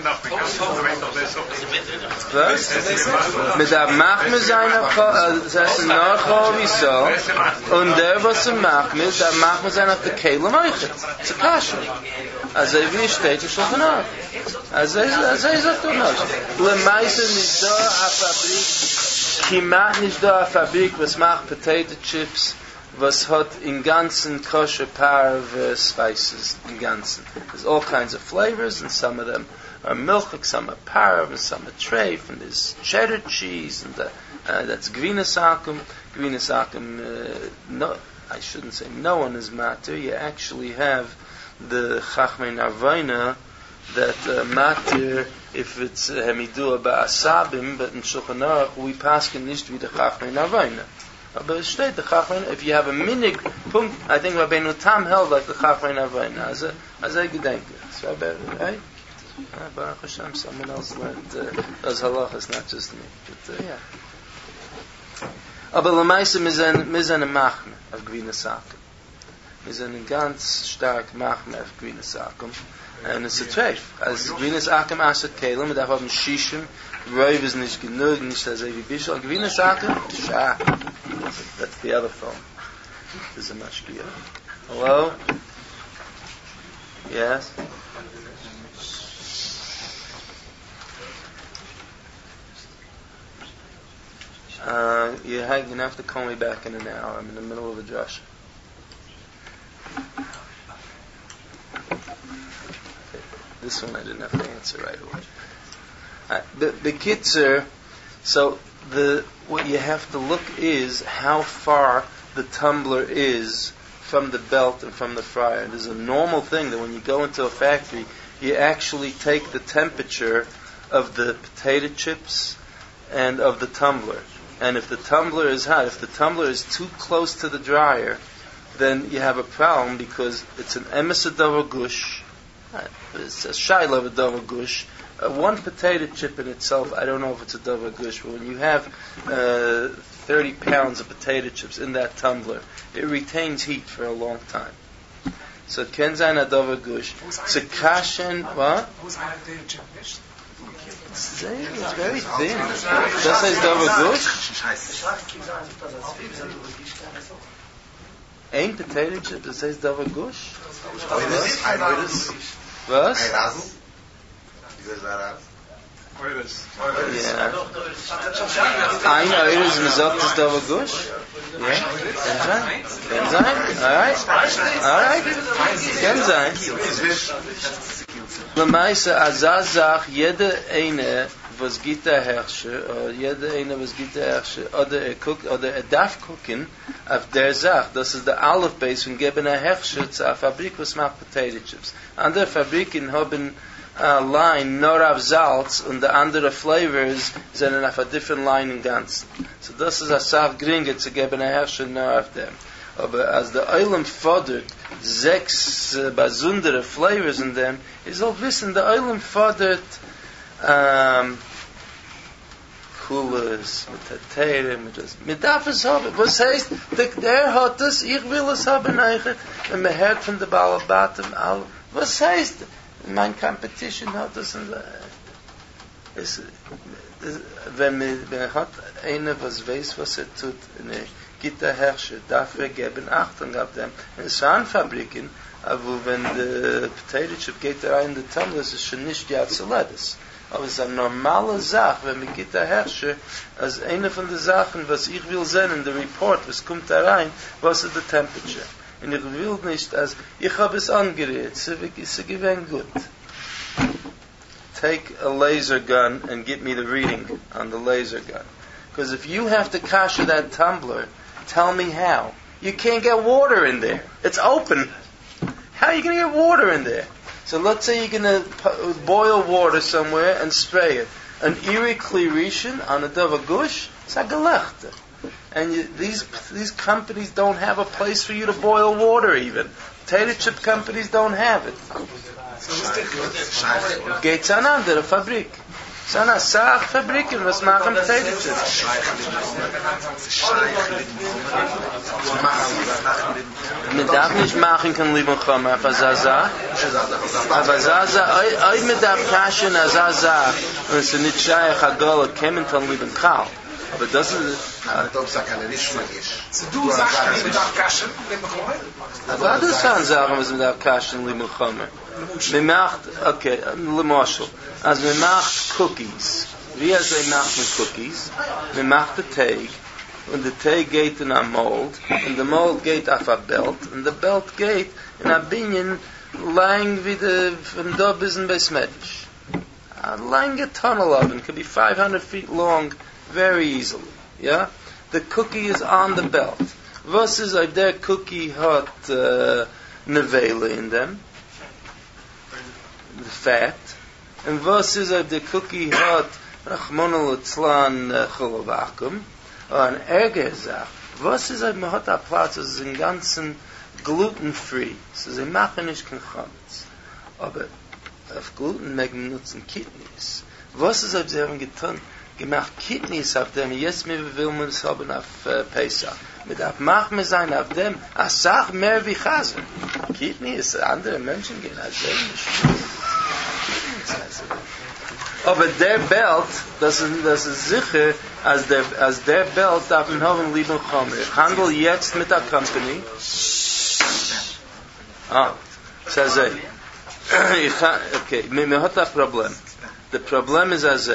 Was? Man darf Machme sein auf das heißt nach Hovisol und der was er macht mit der macht man sein auf der Kehle machen zu kaschen also wie steht es schon nach also also ist das doch le meisten nicht da a Fabrik kimat nicht da a Fabrik was macht potato chips was hat in ganzen kosher par of uh, spices in ganzen there's all kinds of flavors and some of them are milk, some are parv, and some are treif, and there's cheddar cheese, and the Uh, that's Gvinas Akum. Gvinas Akum, uh, no, I shouldn't say no one is matter. You actually have the Chachmei Narvayna that uh, matter if it's Hemidua Ba'asabim, but in Shulchan Aruch we paskin nicht wie the Chachmei Narvayna. But steht the Chachmei, if you have a minig punkt, I think Rabbeinu Tam held like the Chachmei Narvayna as a as a gedenke. So right? Uh, Baruch Hashem, someone else learned uh, those halachas, not just me. But uh, yeah. Aber lemaise mizen a machme of Gvinas Akum. Mizen a ganz stark machme of Gvinas Akum. And it's a treif. As Gvinas Akum asat kelim, da haben shishim, Röiv is nicht genug, nicht as a bishal. Gvinas Akum, shah. That's the other phone. This is a mashkiya. Hello? Yes? Uh, you have, you're going to have to call me back in an hour. I'm in the middle of a drasha. Okay. This one I didn't have to answer right away. Uh, the, the kitzer, so the what you have to look is how far the tumbler is from the belt and from the fryer. There's a normal thing that when you go into a factory, you actually take the temperature of the potato chips and of the tumbler. And if the tumbler is hot, if the tumbler is too close to the dryer, then you have a problem because it's an emes davar gush. It's a shayla of a davar gush. Uh, one potato chip in itself, I don't know if it's a davar gush, but when you have uh, thirty pounds of potato chips in that tumbler, it retains heat for a long time. So it can zayin a davar gush. It's a kashen, what? It's very thin. That says davar gush. Ein potato chip that says davar gush. Was? Yeah. Ein eures mezot is davar gush. Yeah. Ken zayin. All right. All right. Ken zayin. Lemaise azazach jede eine was gita herrsche oder jede eine was gita herrsche oder er guckt oder er darf gucken auf der Sach, das ist der Aleph Base von geben a herrsche zu a Fabrik was macht potato chips. Andere Fabriken haben a line nur auf Salz und the andere flavors sind auf a different line in ganz. So das ist a Sach gringe zu geben a herrsche nur auf dem. Aber als der Eulam fordert sechs uh, besondere flavors in dem, ihr sollt wissen, der Eulam fordert um, Kulas, mit der Teire, mit das, mit darf es haben. Was heißt, der, der hat es, ich will es haben eigentlich, und man hört von der Balabatum, all, was heißt, mein Competition hat es, und, uh, es, es, wenn man, wenn man hat einer, was weiß, was er tut, ne, Gitter herrsche, darf er geben Achtung auf dem. In Zahnfabriken, aber wenn der Potato Chip geht rein in die Tumbler, ist es schon nicht ja zu ledes. Aber es ist eine normale Sache, wenn man Gitter herrsche, als eine von den Sachen, was ich will sehen in der Report, was kommt da rein, was ist die Temperature. Und ich will nicht, als ich habe es angerührt, es ist gewinn gut. Take a laser gun and get me the reading on the laser gun. Because if you have to kasher that tumbler, tell me how. You can't get water in there. It's open. How are you going to get water in there? So let's say you're going to boil water somewhere and spray it. An Iri Klirishin on a davar gush, it's a gelechte. And you, these these companies don't have a place for you to boil water even. Potato chip companies don't have it. Geht's an andere Fabrik. Sana sach Fabriken, was machen Potato chips? Man darf nicht machen kann lieber kommen, aber Zaza. Aber Zaza, oi mit der Passion Zaza, und es nicht schei Hagol, kommen kann lieber Kau. Aber das ist du sagst mit der Passion lieber kommen. Aber das sagen sagen, was mit der Passion lieber kommen. Man macht, okay, le Marshall. Als man macht Cookies, wie als man macht mit Cookies, man macht den Teig, und der Teig geht in ein Mold, und der Mold geht auf ein Belt, und der Belt geht in ein Binyan lang wie der, von da bis in Besmedisch. A lange tunnel oven, could be five hundred feet long, very easily. Yeah? The cookie is on the belt. Was is if their cookie hat uh, nevela in them? The fat. And was is if the cookie hat Rachmana litzlan cholovakum? Or an ergezach. Was is if man hat a Platz, es ist im Ganzen gluten-free. So sie machen nicht kein Chametz. Aber auf Gluten mögen nutzen Kidneys. Was ist if sie haben getan? Gemacht Kidneys auf dem, jetzt mir will man es haben auf uh, Pesach. Mit auf Machme sein auf dem, als Sach mehr wie Chaser. Kidneys, andere Menschen gehen als dem nicht. Aber der Belt, das ist, das ist sicher, als der, als der Belt darf man haben lieben Chomer. Ich handle jetzt mit der Company. Ah, so sei. Ich ha, okay, mir hat das Problem. Das Problem ist also,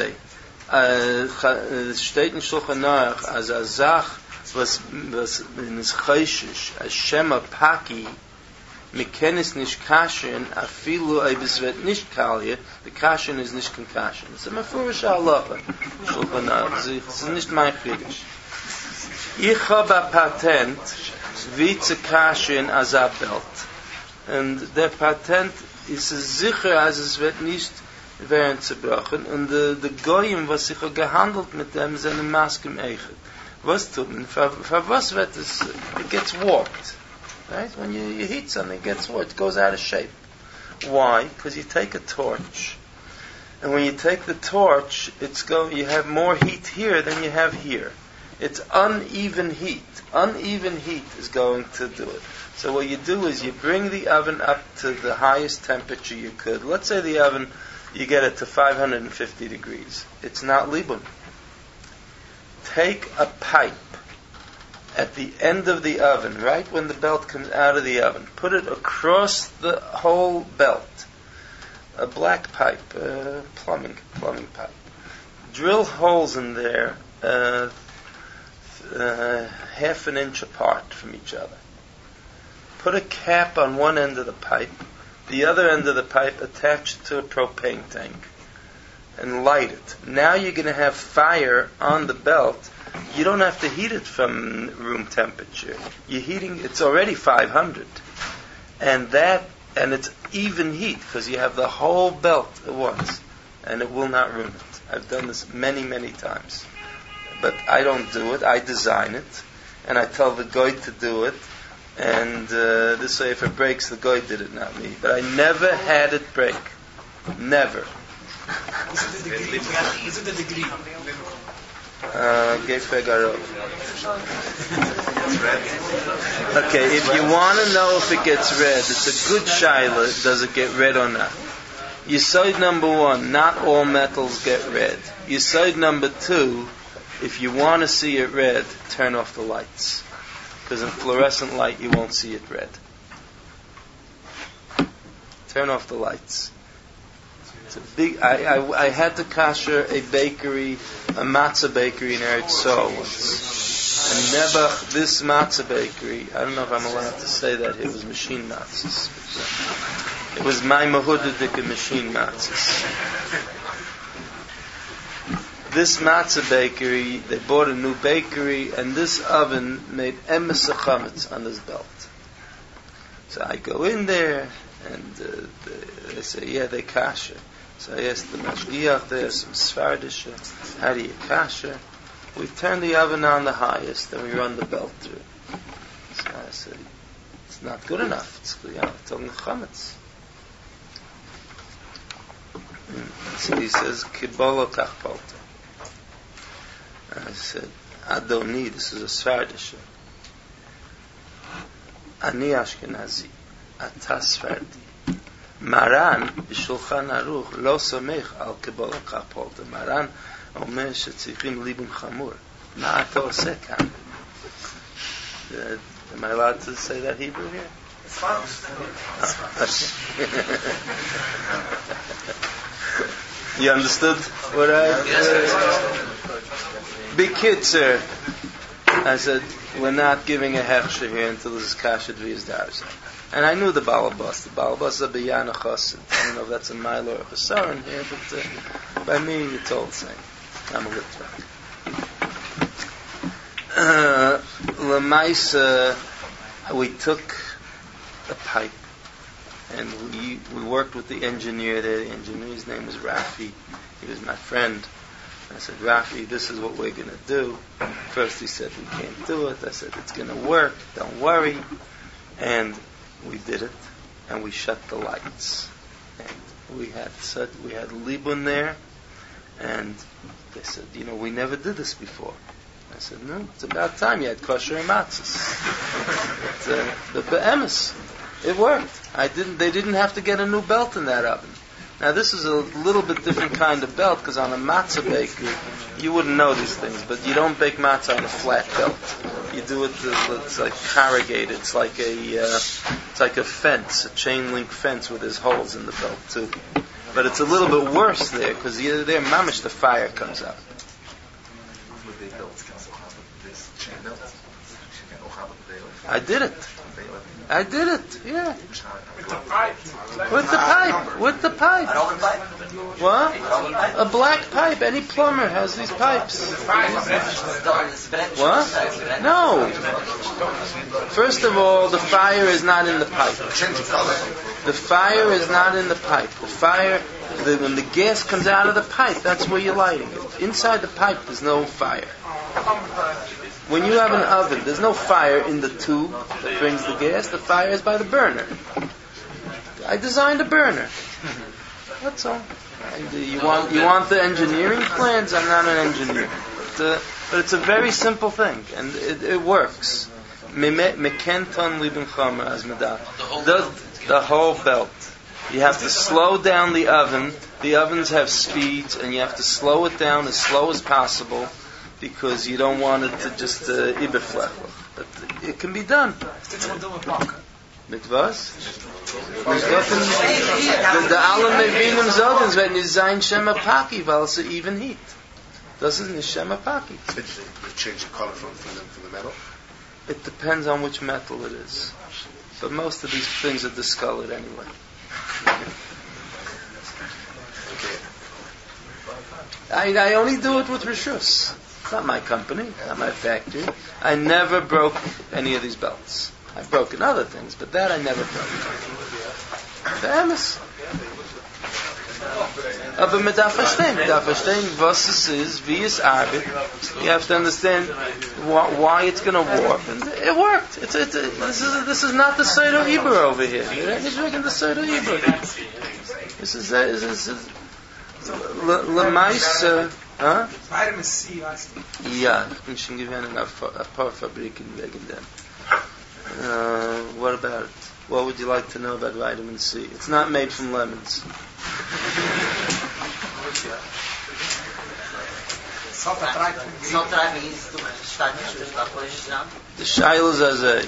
es steht in Shulchan Aruch, als eine Sache, was, was in es Chayshish, als Shema Paki, wir können es nicht kashen, afilu, ob es wird nicht kalje, die kashen ist nicht kein kashen. Das ist immer furische Allah. Shulchan Aruch, das ist nicht mein Friedisch. Ich habe ein Patent, wie zu kashen als ein Belt. Und der Patent ist sicher, als es wird nicht werden zerbrochen. Und die, die Goyim, was sich auch gehandelt mit dem, sind eine Maske im Eichet. Was tut man? Für, für was wird es? It gets warped. Right? When you, you heat something, it gets warped. It goes out of shape. Why? Because you take a torch. And when you take the torch, it's go, you have more heat here than you have here. It's uneven heat. Uneven heat is going to do it. So what you do is you bring the oven up to the highest temperature you could. Let's say the oven, you get it to five hundred fifty degrees. It's not libun. Take a pipe at the end of the oven, right when the belt comes out of the oven. Put it across the whole belt. A black pipe, uh, plumbing, plumbing pipe. Drill holes in there, uh, uh, half an inch apart from each other. Put a cap on one end of the pipe, the other end of the pipe attached to a propane tank, and light it. Now you're going to have fire on the belt. You don't have to heat it from room temperature. You're heating, it's already five hundred. And that, and it's even heat, because you have the whole belt at once. And it will not ruin it. I've done this many, many times. But I don't do it, I design it. And I tell the guy to do it. And uh, this way, if it breaks, the guy did it, not me. But I never had it break. Never. Is it the degree? Is it the degree? Uh, okay, if you want to know if it gets red, it's a good shaila, does it get red or not? Yesod number one, not all metals get red. Yesod number two, if you want to see it red, turn off the lights. Because in fluorescent light, you won't see it red. Turn off the lights. It's a big. I, I, I had to kasher a bakery, a matzah bakery in Eretz Yisrael once. And never this matzah bakery. I don't know if I'm allowed to say that. It was machine matzahs. It was my mahudadik machine matzahs. This matzah bakery, they bought a new bakery, and this oven made emes chametz on this belt. So I go in there, and uh, they, they say, yeah, they kasher. So I asked the mashgiach there, some Svardish, how do you kasher? We turn the oven on the highest, and we run the belt through. So I said, it's not good enough. It's, you know, it's only chametz. So he says, kibolo tachpolta. I said, I don't need, this is a Svardish. Ani Ashkenazi, Ata Sfardi. Maran, B'Shulchan Aruch, lo somech al kibolo tachpolta. Maran אומר שצריכים ליבון חמור. מה אתה עושה כאן? Am I allowed to say that Hebrew here? It's fine. You understood what I... Yes. B'kitzer, I said, we're not giving a hechsher here until this is kasher d'viyas darza. And I knew the balabas. The balabas is a b'yan chosid. I don't know if that's a mile or a chesaron here, but uh, by me it's all the same. I'm a literal. Lamaisa, we took a pipe and we we worked with the engineer there. The engineer's name was Rafi. He was my friend. I said, Rafi, this is what we're going to do. First he said, we can't do it. I said, it's going to work. Don't worry. And we did it. And we shut the lights. And we had said, we had Libun there. And they said, you know, we never did this before. I said, no, it's about time you had kosher matzahs. But, uh, but be'emes, it worked. I didn't. They didn't have to get a new belt in that oven. Now this is a little bit different kind of belt because on a matzah baker you wouldn't know these things, but you don't bake matzah on a flat belt. You do it. It's like corrugated. It's like a. Uh, it's like a fence, a chain link fence with there's holes in the belt too. But it's a little bit worse there because there, mamish, the fire comes out. I did it. I did it, yeah. With the pipe. With the pipe. With the pipe. An open pipe? What? A black pipe. Any plumber has these pipes. What? No. First of all, the fire is not in the pipe. The fire is not in the pipe. The fire, the, when the gas comes out of the pipe, that's where you're lighting it. Inside the pipe, there's no fire. When you have an oven, there's no fire in the tube that brings the gas. The fire is by the burner. I designed a burner. That's all. And, uh, you want you want the engineering plans? I'm not an engineer, but, uh, but it's a very simple thing, and it, it works. Mekenton libin chomer as medat. The whole belt. You have to slow down the oven. The ovens have speeds, and you have to slow it down as slow as possible, because you don't want it to just uh, ibeflech. But it can be done. Mit was? The alle Mevinim sagen, es wird nicht sein Shema Paki, weil es even heat. Das ist nicht Shema Paki. It change the color from, from, the, from the metal? It depends on which metal it is. But most of these things are discolored anyway. I, I only do it with Rishus. It's not my company, not my factory. I never broke any of these belts. I've broken other things, but that I never broke. Famous. Aber mit darf verstehen, darf verstehen, was es ist, wie es arbeitet. You have to understand why, why it's going to warp. And it worked. It's, it's, it, this is this is not the Seder Iber over here. You're not the Seder Iber. This is this is Lemais. Huh? Vitamin C, weißt du? Ja, ich bin schon gewesen in ein paar Fabriken wegen dem. Uh, what about it? What would you like to know about vitamin C? It's not made from lemons. The Shail is as a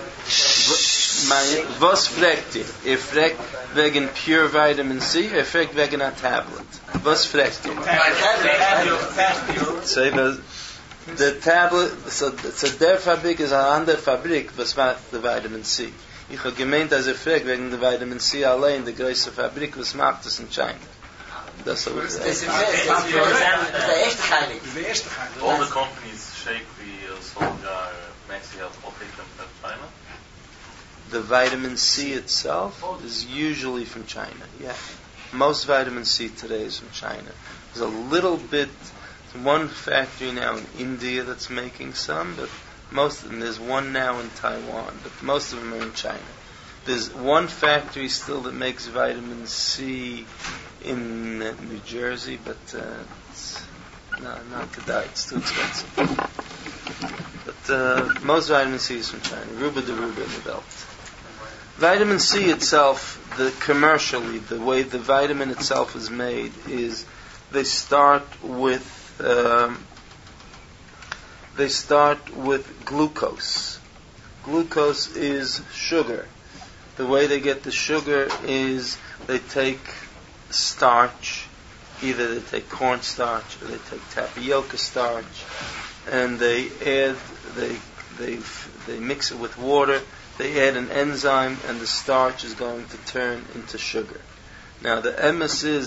was fragt ihr? Ihr fragt wegen pure vitamin C, ihr fragt wegen a tablet. Was fragt ihr? Say the the tablet, so, so der Fabrik is an andere Fabrik, was macht the vitamin C. Ich habe gemeint, als er fragt wegen der vitamin C allein, die größte Fabrik, was macht das in China? Das ist Das ist der erste Heilig. All the companies shake the uh, Soldier Maxi Health all take them from China? The vitamin C itself is usually from China, yeah. Most vitamin C today is from China. There's a little bit, one factory now in India that's making some, but most of them, there's one now in Taiwan, but most of them are in China. There's one factory still that makes vitamin C in uh, New Jersey, but uh, it's no, not Kedai, it's too expensive. But uh, most vitamin C is from China, Ruba de Ruba in the belt. Vitamin C itself, the commercially, the way the vitamin itself is made is they start with um, they start with glucose. Glucose is sugar. The way they get the sugar is they take starch, either they take cornstarch or they take tapioca starch, and they add they they they mix it with water. They add an enzyme, and the starch is going to turn into sugar. Now, the emes is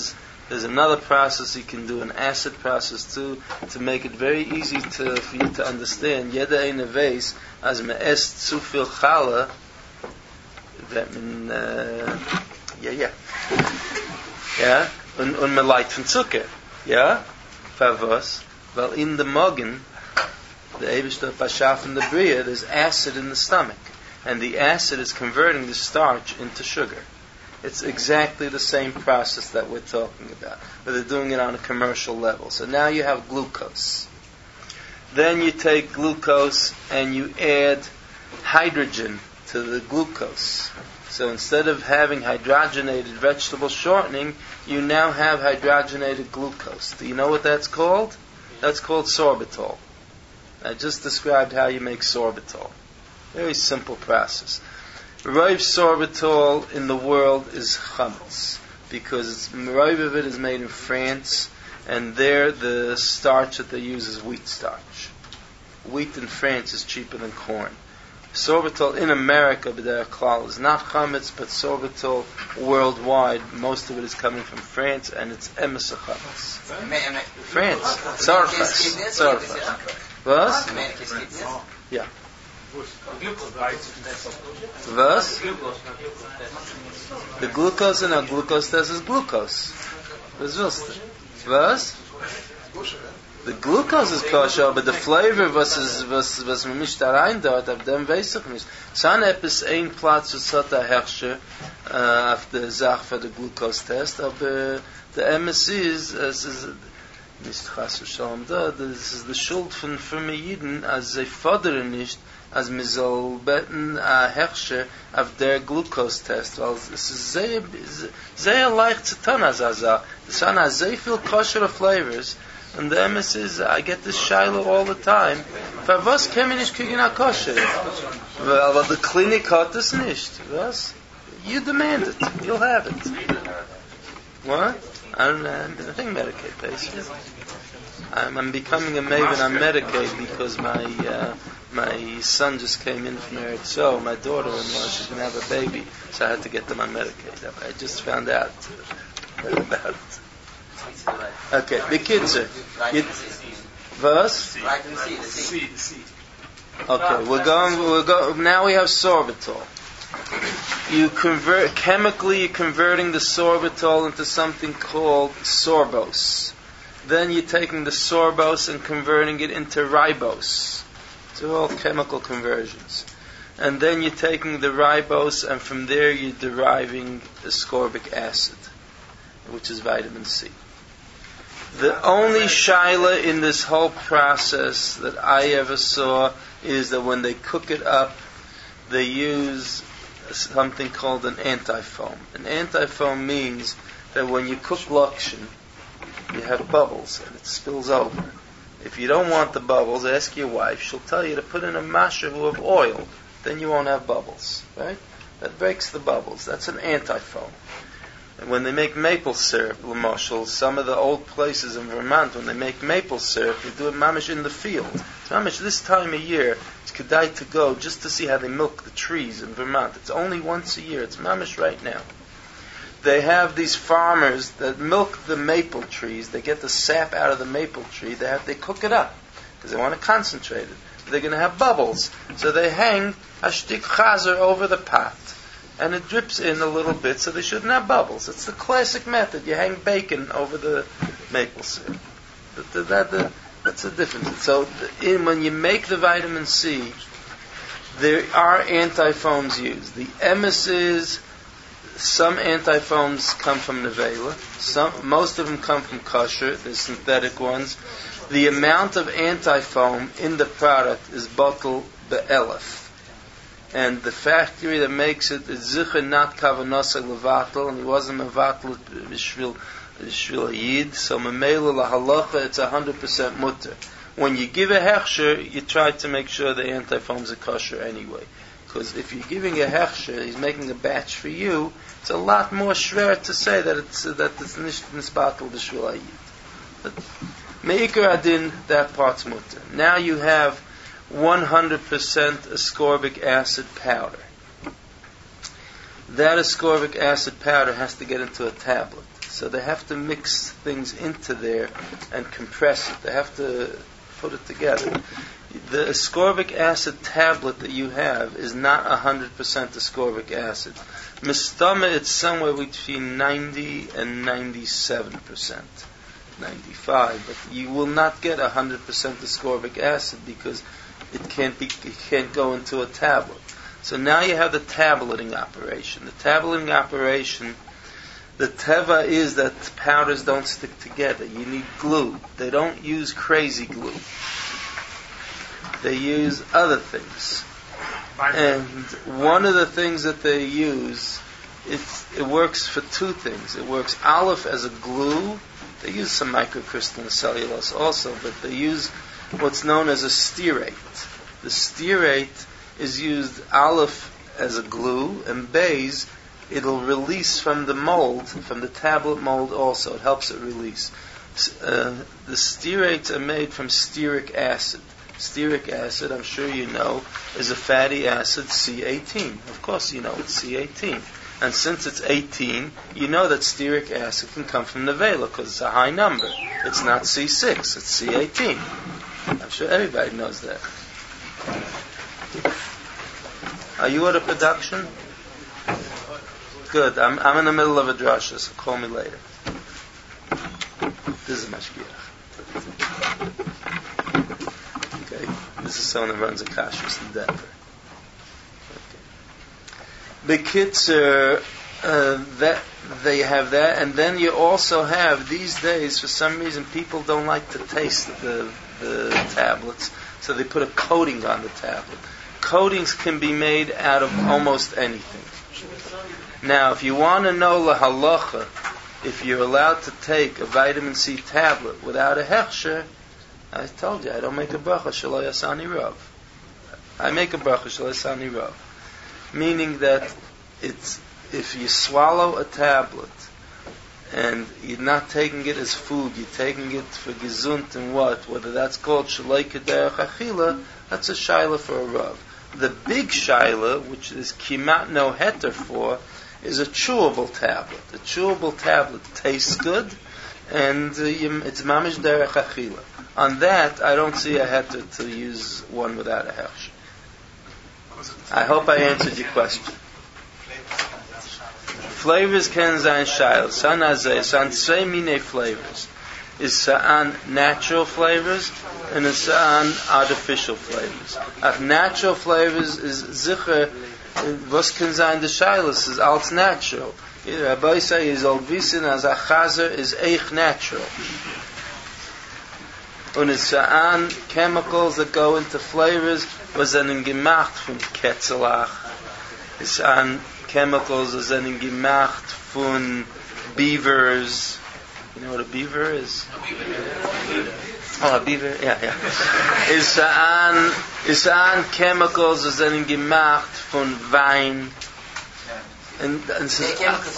There's another process you can do, an acid process too, to make it very easy to, for you to understand. Jeder eine weiß, als man esst zu viel Challah, that mean, uh, yeah, yeah, yeah, und, und man leidt von Zucker, ja, für was? Weil in the Magen, the Eibishter Pashaf in the Bria, there's acid in the stomach, and the acid is converting the starch into sugar. It's exactly the same process that we're talking about, but they're doing it on a commercial level. So now you have glucose. Then you take glucose and you add hydrogen to the glucose. So instead of having hydrogenated vegetable shortening, you now have hydrogenated glucose. Do you know what that's called? That's called sorbitol. I just described how you make sorbitol. Very simple process. Rive sorbitol in the world is chametz, because rive of it is made in France, and there the starch that they use is wheat starch. Wheat in France is cheaper than corn. Sorbitol in America, b'derech klal, is not chametz, but sorbitol worldwide, most of it is coming from France, and it's emes chametz. France, Sarfas, Sarfas. Was? Yeah. Was? The glucose in our glucose test is glucose. Was willst du? Was? The glucose is kosher, but the flavor was is was was man mischt da rein dort, auf dem weiß ich nicht. San etwas ein Platz zu Sota Herrscher auf der Sache für den glucose test, aber der M S C ist es ist nicht Chas v'Shalom da, das ist die Schuld von von Jiden, als sie fordern nicht, als wir soll beten a Herrscher auf der glucose test, weil es ist sehr sehr leicht zu tun, als er sagt. Es sind sehr viel kosher flavors. And the M S is, I get this shiloh all the time. For was kann man nicht kriegen a kosher? Aber the clinic hat es nicht. Was? You demand it. You'll have it. What? I don't know. I think Medicaid pays. I'm, I'm becoming a maven on Medicaid because my uh, my son just came in from Eretz, so my daughter-in-law, she's going to have a baby, so I had to get them on Medicaid. I just found out about it. Okay, the kids are. Was? Okay, we're going. We're go. Now we have sorbitol. You convert chemically. You're converting the sorbitol into something called sorbose. Then you're taking the sorbose and converting it into ribose. They're all chemical conversions. And then you're taking the ribose, and from there you're deriving ascorbic acid, which is vitamin C. The only shaila in this whole process that I ever saw is that when they cook it up, they use something called an antifoam. An antifoam means that when you cook lakshin, you have bubbles and it spills over. If you don't want the bubbles, ask your wife. She'll tell you to put in a mashavu of oil. Then you won't have bubbles, right? That breaks the bubbles. That's an antifoam. And when they make maple syrup, l'moshel, some of the old places in Vermont, when they make maple syrup, they do it mamish in the field. It's mamish this time of year. It's kedai to go just to see how they milk the trees in Vermont. It's only once a year. It's mamish right now. They have these farmers that milk the maple trees. They get the sap out of the maple tree. They have they cook it up because they want to concentrate it. But they're going to have bubbles, so they hang a shtik chazer over the pot, and it drips in a little bit, so they shouldn't have bubbles. It's the classic method. You hang bacon over the maple syrup. That, that, that, that, that's the difference. So in, when you make the vitamin C, there are antifoams used. The emisses. Some antifoams come from Nevela. Some, most of them come from kosher. There's synthetic ones. The amount of antifoam in the product is bottle be'elef. And the factory that makes it is zicher not kavanasa levatel, and he wasn't mevatel b'shvil b'shvil yid. So memela lahalacha, it's a hundred percent mutter. When you give a hechsher, you try to make sure the antifoams are kosher anyway. Because if you're giving a hechsher, he's making a batch for you. It's a lot more schwer to say that it's uh, that it's nicht nisbatel b'shvil yid. But meikar adin, that part's mutter. Now you have one hundred percent ascorbic acid powder. That ascorbic acid powder has to get into a tablet. So they have to mix things into there and compress it. They have to put it together. The ascorbic acid tablet that you have is not one hundred percent ascorbic acid. Mistama, it's somewhere between ninety and ninety-seven percent. ninety-five, but you will not get one hundred percent ascorbic acid because it can't be, it can't go into a tablet. So now you have the tableting operation. The tableting operation, the teva is that powders don't stick together. You need glue. They don't use crazy glue. They use other things. And one of the things that they use, it, it works for two things. It works aleph as a glue. They use some microcrystalline cellulose also, but they use what's known as a stearate. The stearate is used aleph as a glue, and beis, it'll release from the mold, from the tablet mold also. It helps it release. Uh, the stearates are made from stearic acid. Stearic acid, I'm sure you know, is a fatty acid, C eighteen. Of course you know it's C eighteen. And since it's eighteen, you know that stearic acid can come from nevela because it's a high number. It's not C six, it's C eighteen. I'm sure everybody knows that. Are you at a production? Good. I'm, I'm in the middle of a drasha, so call me later. This is mashgiach. Okay. This is someone who runs a kashrus in Denver. The kids are, uh, that they have that, and then you also have these days. For some reason, people don't like to taste the the tablets, so they put a coating on the tablet. Coatings can be made out of almost anything. Now, if you want to know la halacha, if you're allowed to take a vitamin C tablet without a hechsher, I told you I don't make a bracha shelo yasani rav. I make a bracha shelo yasani rav. Meaning that it's, if you swallow a tablet and you're not taking it as food, you're taking it for gezunt and what, whether that's called shaloi kederech achila, that's a shaila for a rav. The big shaila, which is kimat no heter for, is a chewable tablet. A chewable tablet tastes good, and uh, you, it's mamish derech achila. On that, I don't see a heter to use one without a hechsher. I hope I answered your question. Flavors can sein shail. San azay, san zwei mine flavors. Is sa'an natural flavors and is sa'an artificial flavors. Ach natural flavors is zicher, was can sein the shailas is als natural. Rabbi say is al wissen as a chazer is eich natural. Und es sa'an chemicals that go into flavors was then gemacht von Ketzelach. Es sa'an chemicals was then gemacht von beavers. You know what a beaver is? Oh, a beaver? Yeah, yeah. Is sa'an, is sa'an chemicals was then gemacht von Wein. And, and so,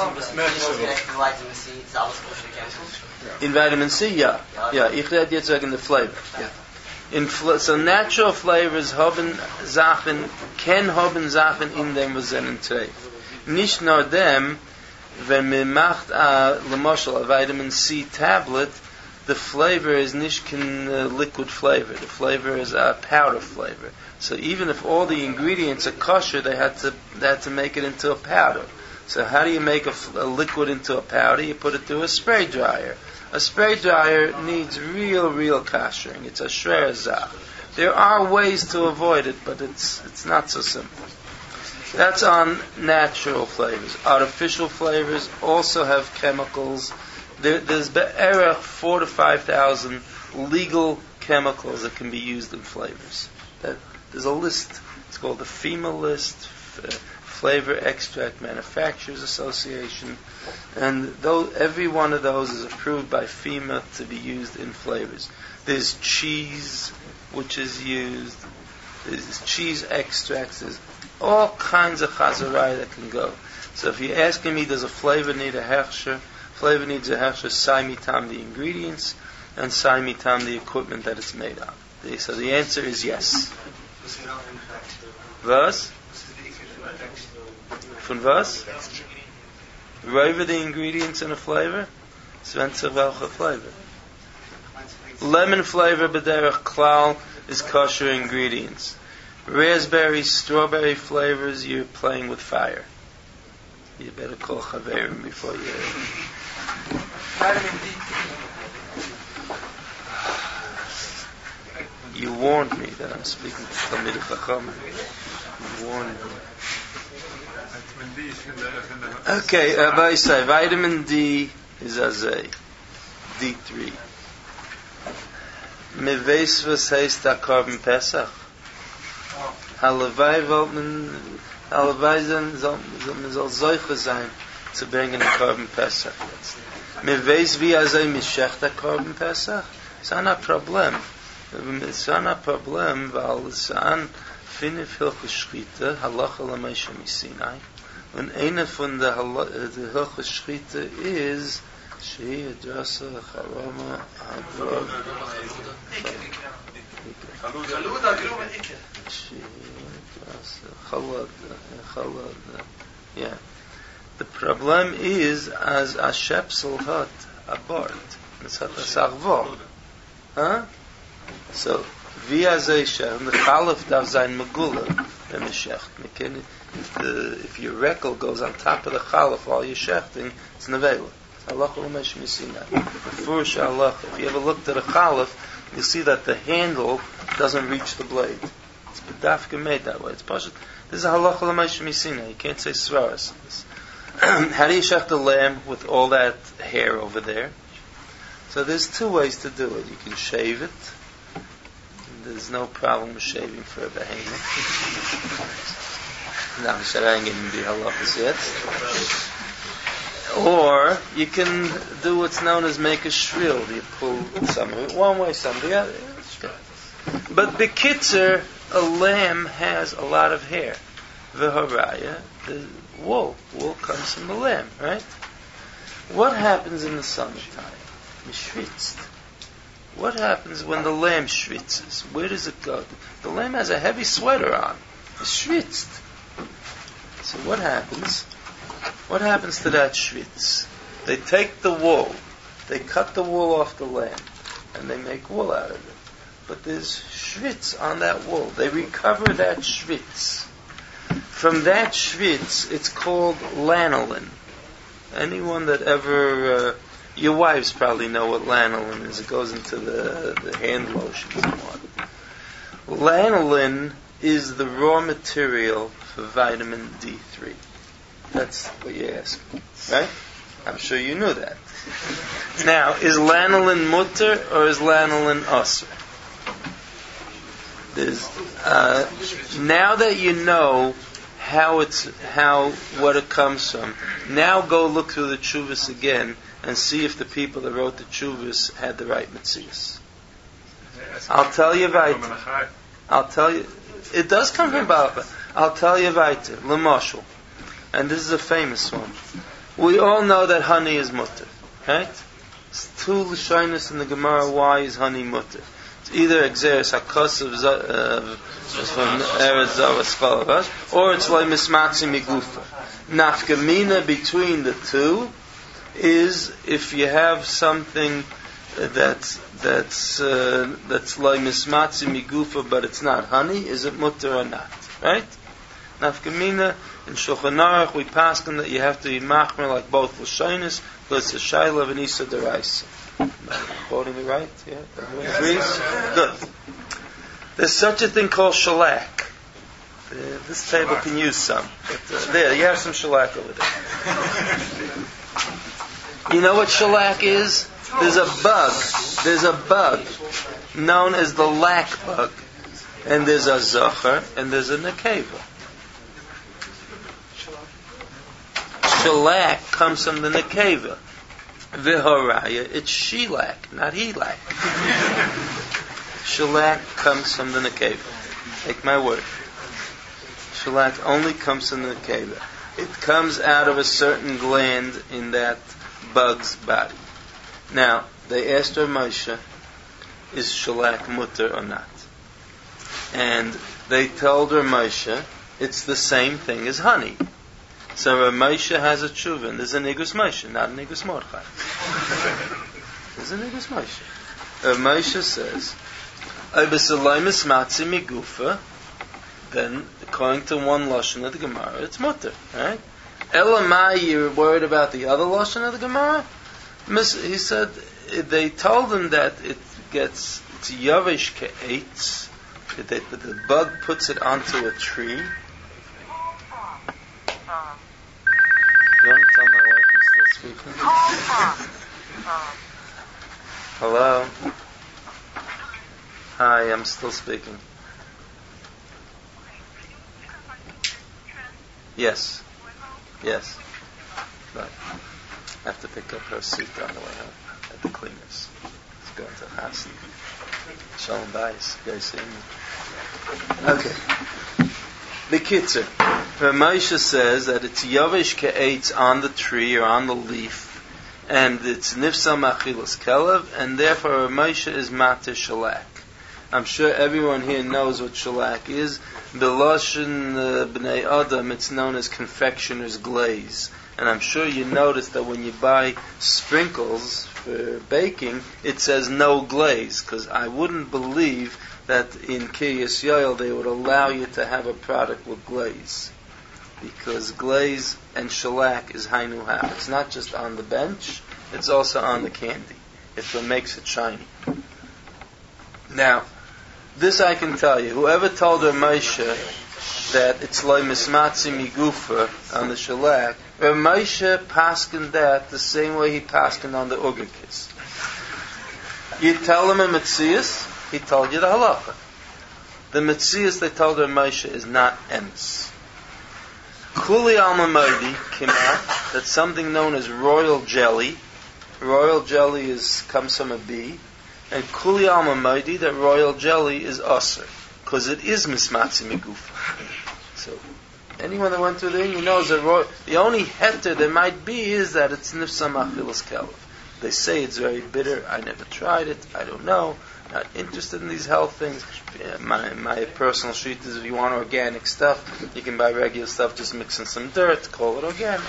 in vitamin C, yeah. Yeah, ich rede jetzt wegen der Flavor. Yeah. In fl- so natural flavors haben Sachen, can haben Sachen in dem, was sind treif. Nicht nur dem, wenn man macht a, lemoshel, a vitamin C tablet, the flavor is nicht kein uh, liquid flavor. The flavor is a powder flavor. So even if all the ingredients are kosher, they had to they had to make it into a powder. So how do you make a, a liquid into a powder? You put it through a spray dryer. A spray dryer needs real, real koshering. It's a shrer zach. There are ways to avoid it, but it's it's not so simple. That's on natural flavors. Artificial flavors also have chemicals. There, there's be'erach four to five thousand legal chemicals that can be used in flavors. That, there's a list. It's called the FEMA list, F- Flavor Extract Manufacturers Association, and those, every one of those is approved by FEMA to be used in flavors. There's cheese, which is used. There's cheese extracts. There's all kinds of chazarai that can go. So if you're asking me, does a flavor need a hechsher? Flavor needs a hechsher, sai mitam the ingredients, and sai mitam the equipment that it's made of. So the answer is yes. Was? Von was? Over the ingredients in a flavor? Svenzer welche flavor. Lemon flavor b'derech klal is kosher ingredients. Raspberry, strawberry flavors, you're playing with fire. You better call Chaverim before you... Vitamin D. You warned me that I'm speaking to Talmid Chacham. You warned me. Vitamin D is in the... Okay, Rabbi say, vitamin D is azay. D three. Meves was heißt der Korban Pesach? Halavai wollten, Halavai man soll solche sein, zu bringen den Korban Pesach jetzt. Meves wie azay mishech der Korban Pesach? Ist ein Problem. Es ist ein Problem, weil es an fünf Hilches Schritte, Halacha l'Meisha Misinai, und eine von der Hilches Schritte ist Shehi Adrasa Charama Agrov Chaluda, Grum and Ikke. Shehi Adrasa Chalad Chalad Yeah. The problem is as a shepsel hat a board. Es hat a sarvo. Huh? So, wie er sei shech, the chalif darf sein megula, when the shecht. If, the, if your rekel goes on top of the chalif while you're shechting, it's nevela. Allah u'mesh misina. Before Allah, if you ever looked at a chalif, you'll see that the handle doesn't reach the blade. It's bedafka made that way. It's pashut. This is halacha l'mesh misina. You can't say svaras. How do you shech the lamb with all that hair over there? So there's two ways to do it. You can shave it. There's no problem with shaving for a behemoth. No, I didn't be halachas yet. Or you can do what's known as make a shrill. You pull some of it one way, some the other. But bekitzer, a lamb has a lot of hair. V'haraya, the wool. Wool comes from the lamb, right? What happens in the summertime? Mishritzed. What happens when the lamb schwitzes? Where does it go? The lamb has a heavy sweater on. It's schwitzt. So what happens? What happens to that schwitz? They take the wool, they cut the wool off the lamb, and they make wool out of it. But there's schwitz on that wool. They recover that schwitz. From that schwitz, it's called lanolin. Anyone that ever... Uh, Your wives probably know what lanolin is. It goes into the, the hand lotions and what. Lanolin is the raw material for vitamin D three. That's what you ask, right? I'm sure you knew that. Now, is lanolin mutter or is lanolin asr? There's, uh, now that you know how it's how what it comes from, now go look through the tshuvas again and see if the people that wrote the tshuvas had the right mitzias. I'll tell you weiter. I'll tell you. It does come from Baba. I'll tell you weiter. L'mashal. And this is a famous one. We all know that honey is mutter, right? It's two l'shaynos in the Gemara. Why is honey mutter? It's either exeris hakos of from eretz zavas chalavas, or it's like mismatzi migufa. Nafkamina between the two is if you have something that's that's uh, that's like mismatzi migufa, but it's not honey. Is it mutter or not? Right? Nafkamina in Shulchan Aruch we pass on that you have to be machmer like both l'shaynos, but it's a shayla of an isa deraisa. Am I quoting it right? Yeah, everyone agrees. Good. There's such a thing called shellac. Uh, this table can use some. But, uh, there, you have some shellac over there. You know what shellac is? There's a bug. There's a bug known as the lac bug. And there's a zocher and there's a nekeva. Shellac comes from the nekeva. V'horaya, it's shilak, not hilak. Shellac comes from the nekeva. Take my word. Shellac only comes from the nekeva. It comes out of a certain gland in that bug's body. Now, they asked Rav Moshe, is shellac mutter or not? And they told Rav Moshe, it's the same thing as honey. So Rav Moshe has a tshuva, and there's an Igus Moshe, not an Igus Mordechai. Isn't it this Moshe? Uh, Moshe says, "Obesalaimis matzi migufa." Then, according to one lashon of the Gemara, it's mutter, right? Elamai, you're worried about the other lashon of the Gemara? He said they told him that it gets it's yavish ke'etz, that the bug puts it onto a tree. You want to tell my wife I'm still speaking? Hello? Hi, I'm still speaking. Yes. Yes. Right. I have to pick up her suit on the way home at the cleaners. Let's go into the house. Shalom bayis. You guys see me? Okay. The Kitzer. Ramosha says that it's yavish ke'etz on the tree or on the leaf, and it's nifsa machilas kelev, and therefore Ramosha is matir shalak. I'm sure everyone here knows what shalak is. B'loshen uh, b'nei adam, it's known as confectioner's glaze. And I'm sure you noticed that when you buy sprinkles for baking, it says no glaze, because I wouldn't believe that in Kiryas Yoel they would allow you to have a product with glaze. Because glaze and shellac is hainu ha. It's not just on the bench, it's also on the candy. It's what makes it shiny. Now, this I can tell you. Whoever told Rav Moshe that it's loy mismatzi migufa on the shellac, Rav Moshe paskened that the same way he paskened on the ugakis. You tell him a metzias, he told you the halacha. The metzias they told Rav Moshe is not emes. Kuli alma modi came out that something known as royal jelly. Royal jelly is comes from a bee. And kuli alma modi, that royal jelly is aser, because it is mismatzi migufa. So, anyone that went through the thing, you knows that royal, the only heter there might be is that it's nifsa machilas kelev. They say it's very bitter. I never tried it. I don't know. Not interested in these health things. My my personal sheet is if you want organic stuff, you can buy regular stuff. Just mix in some dirt, call it organic.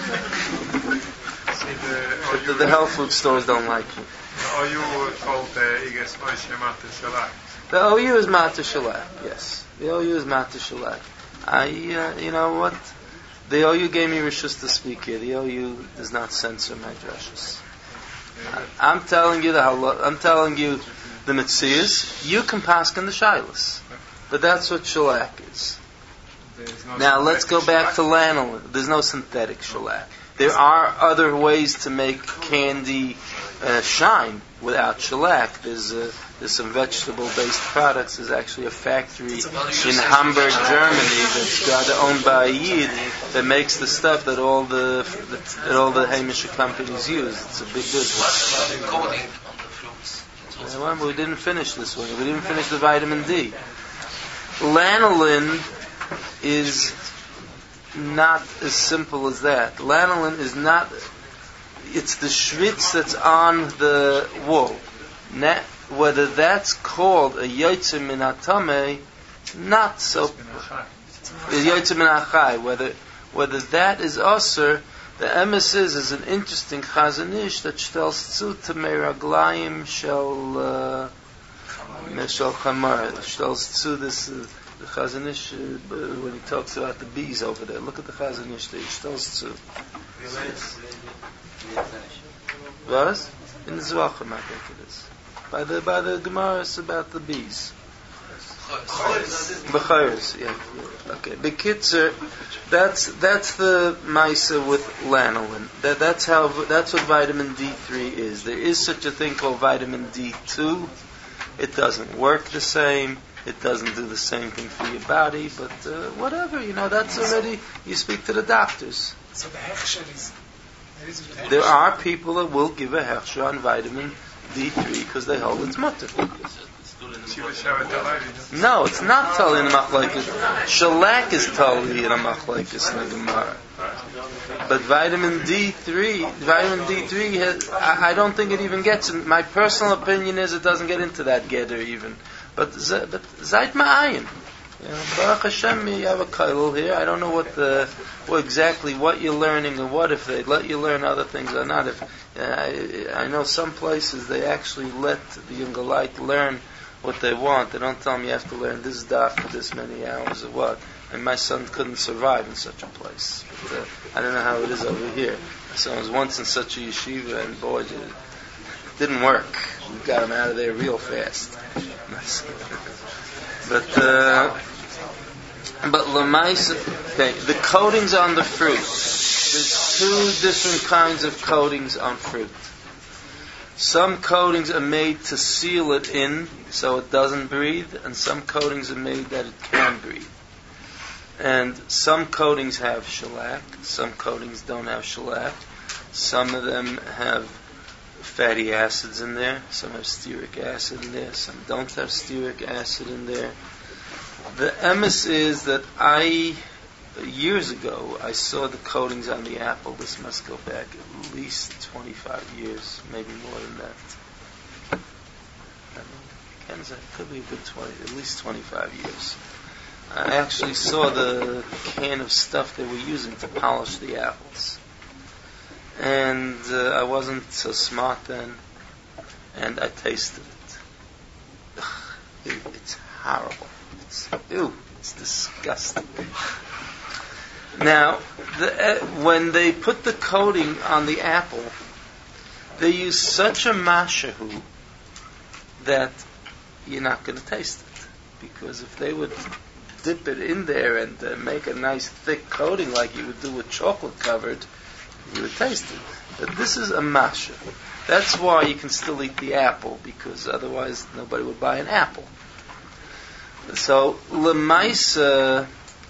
But the, the health food stores don't like you. Are you told the Iges Moshe Matir Shalak? The O U is Matir Shalak, yes. The O U is Matir Shalak. I, uh, you know what? The O U gave me rishus to speak here. The O U does not censor my drushes. I, I'm telling you the halo- I'm telling you the mitzias. You can paskin the shilas, but that's what Shalak is. No now let's go back to lanolin. There's no synthetic Shalak. There are other ways to make candy uh, shine without shellac. There's, uh, there's some vegetable-based products. There's actually a factory in Hamburg, Germany, that's got owned by a Yid that makes the stuff that all the that all the Hamish companies use. It's a big business. Coating on the fruits. Yeah, well, we didn't finish this one. We didn't finish the vitamin D. Lanolin is not as simple as that. Lanolin is not. It's the schwitz that's on the wool. Now, whether that's called a yotze min hatame, not so. Yotze min hachai. Whether whether that is aser, the emes is is an interesting chazanish that shtelz zu to meraglayim shel shel chamar. Shtelz zu this. Uh, The Chazanish, uh, when he talks about the bees over there, look at the Chazanish there. He tells to. What? In the Zvachim, I think it is. By the by the Gemara, it's about the bees. B'chayres, yeah. Okay. B'kitzer, that's that's the Maisa with lanolin. That that's how that's what vitamin D three is. There is such a thing called vitamin D two. It doesn't work the same. It doesn't do the same thing for your body, but uh, whatever, you know, that's already, you speak to the doctors. So the hechsher is... There are people that will give a hechsher on vitamin D three because they hold it's mutter. No, it's not totally in a machlokes. Shellac is totally in a machlokes in the Gemara. But vitamin D three, vitamin D three, has, I, I don't think it even gets in. My personal opinion is it doesn't get into that gather even. But but zayt ma'ayin. You know, Baruch Hashem, you have a kollel here. I don't know what the, what exactly what you're learning, and what if they let you learn other things or not. If uh, I, I know some places they actually let the younger light learn what they want. They don't tell them you have to learn this daf for this many hours or what. And my son couldn't survive in such a place. But, uh, I don't know how it is over here. My son was once in such a yeshiva, and boy, it didn't work. We got him out of there real fast. But uh, but lemais, okay, the coatings on the fruit. There's two different kinds of coatings on fruit. Some coatings are made to seal it in so it doesn't breathe, and some coatings are made that it can breathe. And some coatings have shellac, some coatings don't have shellac. Some of them have fatty acids in there, some have stearic acid in there, some don't have stearic acid in there. The emes is that I, years ago, I saw the coatings on the apple. This must go back at least twenty-five years, maybe more than that. I don't know, it could be a good twenty, at least twenty-five years. I actually saw the can of stuff they were using to polish the apples. And uh, I wasn't so smart then, and I tasted it. Ugh, ew, it's horrible. It's, ew, it's disgusting. Now, the, uh, when they put the coating on the apple, they use such a mashahu that you're not going to taste it. Because if they would dip it in there and uh, make a nice thick coating like you would do with chocolate covered, you would taste it. But this is a masha. That's why you can still eat the apple, because otherwise nobody would buy an apple. So, lemaisa,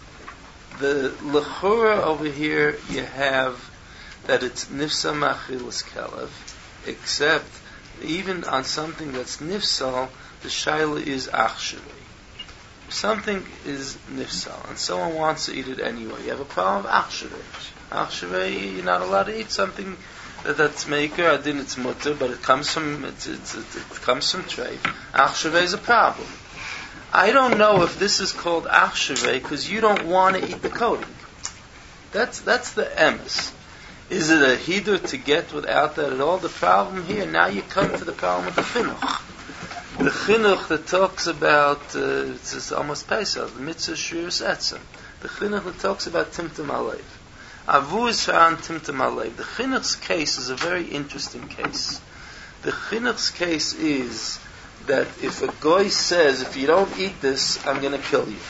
the lechura over here, you have that it's nifsa machilas kelev, except even on something that's nifsal, the shaila is achshavei. Something is nifsal, and someone wants to eat it anyway. You have a problem of achshavei. Achshavei, you're not allowed to eat something that, that's maker. I didn't. It's mutter, but it comes from it's, it's, it, it comes from treif. Achshavei is a problem. I don't know if this is called achshavei because you don't want to eat the coating. That's that's the emes. Is it a hidur to get without that at all? The problem here now you come to the problem with the chinuch. The chinuch that talks about, uh, it's almost Pesach, the mitzvah shiras etzem. The chinuch that talks about timtum alev. Avu is on timtum alev. The chinuch's case is a very interesting case. The chinuch's case is that if a goy says, if you don't eat this, I'm going to kill you.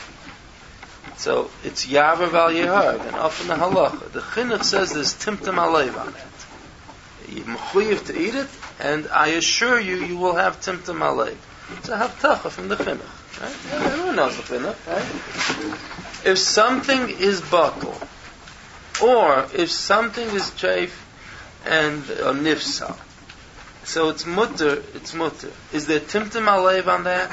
So it's yaver val yeharg, and often the halacha. The chinuch says there's timtum alev on it. You're mechuyev to eat it, and I assure you, you will have timtum alev. It's a haftacha from the chinuch. Right? Everyone knows the chinuch, right? If something is bakel, or if something is treif and or nifsal, so it's mutter, it's mutter. Is there timtum alev on that?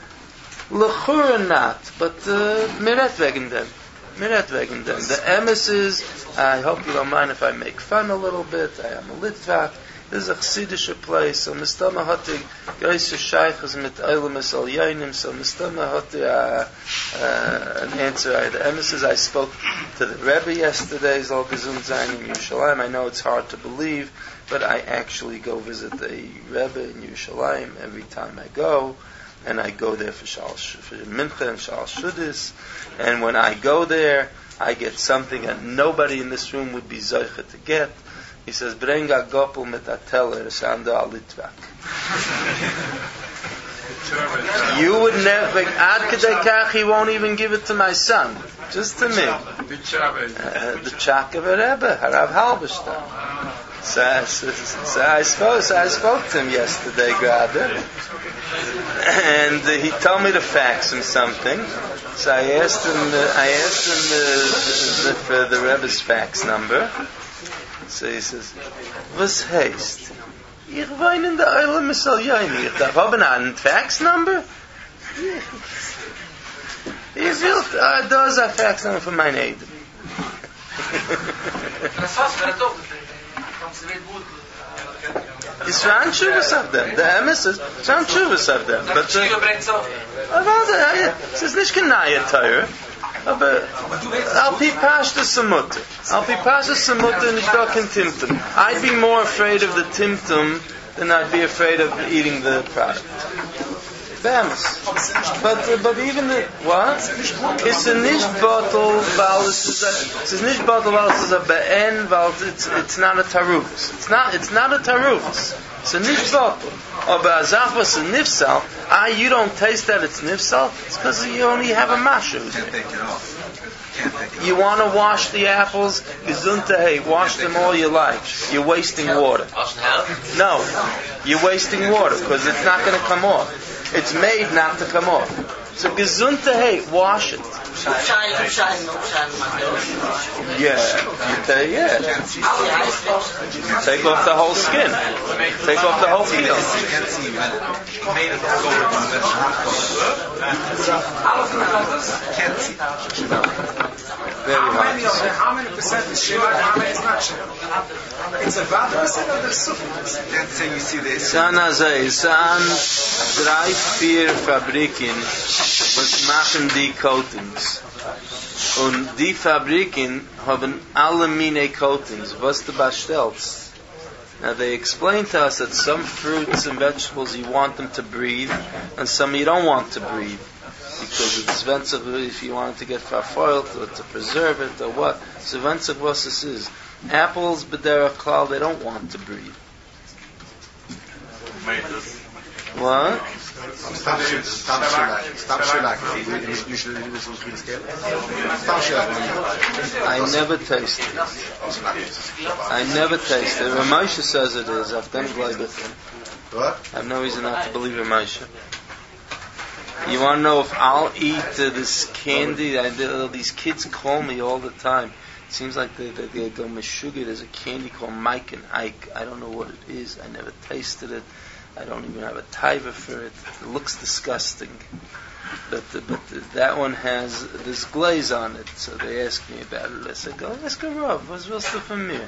L'chura not, but miret wegen dem. Miret wegen dem. The emes is, I hope you don't mind if I make fun a little bit, I am a litvak. This is a chassidische place, so mistama hatte geise shaykhs mit eilemes al yainim, so mistama hatte uh, uh, an answer. The emes is, I spoke to the Rebbe yesterday, Zal Gesund Zayin in Yerushalayim. I know it's hard to believe, but I actually go visit the Rebbe in Yerushalayim every time I go. And I go there for Shal for Mincha and Shal Shudis. And when I go there, I get something that nobody in this room would be zoicha to get. He says, "Brenga gopel mit ateler sanda alitvak." You would never. Ad kedei kach, he won't even give it to my son, just to me. Uh, the Chakav Rebbe, Harav Halberstein. So, so, so I spoke. So I spoke to him yesterday, Grader. And uh, he told me to fax him something. So I asked him. Uh, I asked him uh, the, the, for the Rebbe's fax number. So he says, "Was heißt? Ich wohne in der Eile Misaljaini. Ich darf haben einen fax number? Ich will. Uh, da ist ein fax number für meine Eiden." It's ran shuvas of them. The emes is it's ran shuvas of them. But uh, es ist nicht genaya Teure, aber I'll be pashta samutter. I'll be pashta samutter and ich don't timtum. I'd be more afraid of the timtum than I'd be afraid of eating the product. Bemis. But uh, but even the what? It's a nish bottle weil es is a it's a nish bottle weil es is a be'en weil it's it's not a tarufs. It's not it's not a tarufs. It's a nish bottle. Or be'azach was a nifsal. Ah, you don't taste that it's nifsal. It's because you only have a mashu. Can't take it off. Can't take it You want to wash the apples? Gesundheit, hey, wash them all you like. You're wasting water. No, you're wasting water because it's not going to come off. It's made not to come off. So gesundheit, hey, wash it. Yeah, you take, yeah. Take off the whole skin. Take off the whole peel. Can't see. Very How many hard. of them, how many percent is Shiva and how many is not Shiva? It's about the percent of the soup. Can't say you see this. San Azay, San drei, vier Fabriken, was machen die Coatings. Und die Fabriken haben alle mine Coatings. Was du bestellst? Now they explain to us that some fruits and vegetables you want them to breathe, and some you don't want to breathe. Because it's expensive if you want it to get farfoiled or to preserve it or what. So expensive what this is. Apples, b'derech klal, they don't want to breathe. What? Stop shilak. Stop shilak. Stop shilak. You should do this on the scale. Stop shilak. I never tasted it. I never tasted it. Ramosha says it is. I've done Gleibethin. What? I have no reason not to believe Ramosha. You want to know if I'll eat uh, this candy? I, uh, these kids call me all the time. It seems like they, they, they go meshuggah. There's a candy called Mike and Ike. I don't know what it is. I never tasted it. I don't even have a taiva for it. It looks disgusting. But uh, but uh, that one has this glaze on it. So they ask me about it. I say, go ask a Rav. What's the from me?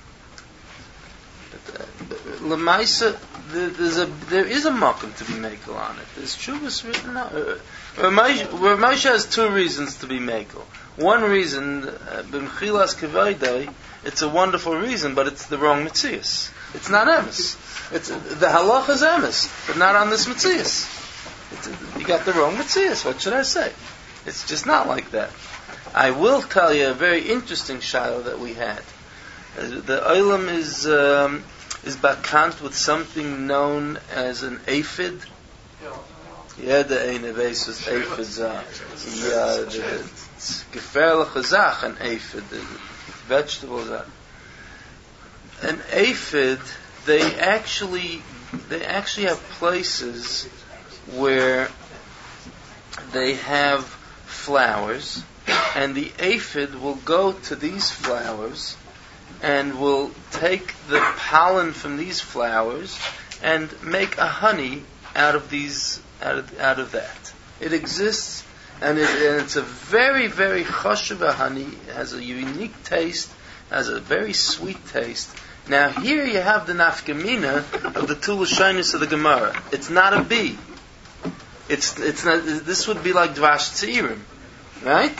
Lemaisa, there's a there is a makom to be makel on it. There's chuvas written out. Ramosha has two reasons to be makel. One reason, b'mchilas kevaydai, it's a wonderful reason, but it's the wrong mitzias. It's not emes. It's the halach is emes, but not on this mitzias. You got the wrong mitzias. What should I say? It's just not like that. I will tell you a very interesting shayla that we had. The olam is um, is bakant with something known as an aphid. Yeah, the einaves was aphid. Yeah, the gefährliche chazach an aphid. The vegetables. An aphid. They actually they actually have places where they have flowers, and the aphid will go to these flowers and will take the pollen from these flowers and make a honey out of these out of out of that. It exists, and, it, and it's a very very chashuva honey. It has a unique taste, has a very sweet taste. Now here you have the nafkamina of the two lashonos of the Gemara. It's not a bee. It's it's not. This would be like dvash tzeirim, right?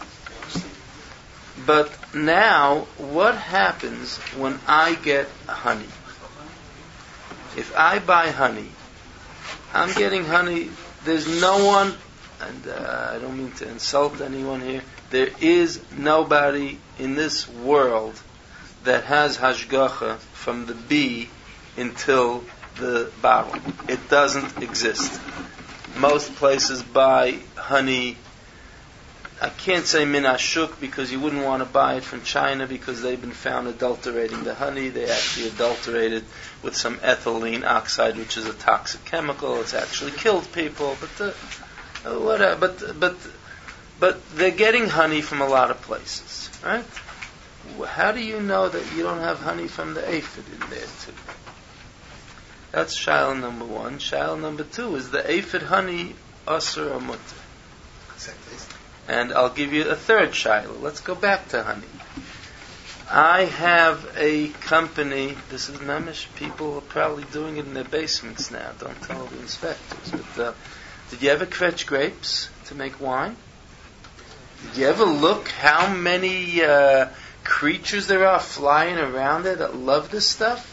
But now, what happens when I get honey? If I buy honey, I'm getting honey. There's no one, and uh, I don't mean to insult anyone here. There is nobody in this world that has hashgacha from the bee until the bottle. It doesn't exist. Most places buy honey. I can't say min ashuk because you wouldn't want to buy it from China because they've been found adulterating the honey. They actually adulterate it with some ethylene oxide, which is a toxic chemical. It's actually killed people. But the, uh, whatever. But but but they're getting honey from a lot of places, right? How do you know that you don't have honey from the aphid in there too? That's shaila number one. Shaila number two is the aphid honey asur or mutter. And I'll give you a third shaila. Let's go back to honey. I have a company. This is Memish. People are probably doing it in their basements now. Don't tell the inspectors. But uh, did you ever fetch grapes to make wine? Did you ever look how many uh, creatures there are flying around there that love this stuff?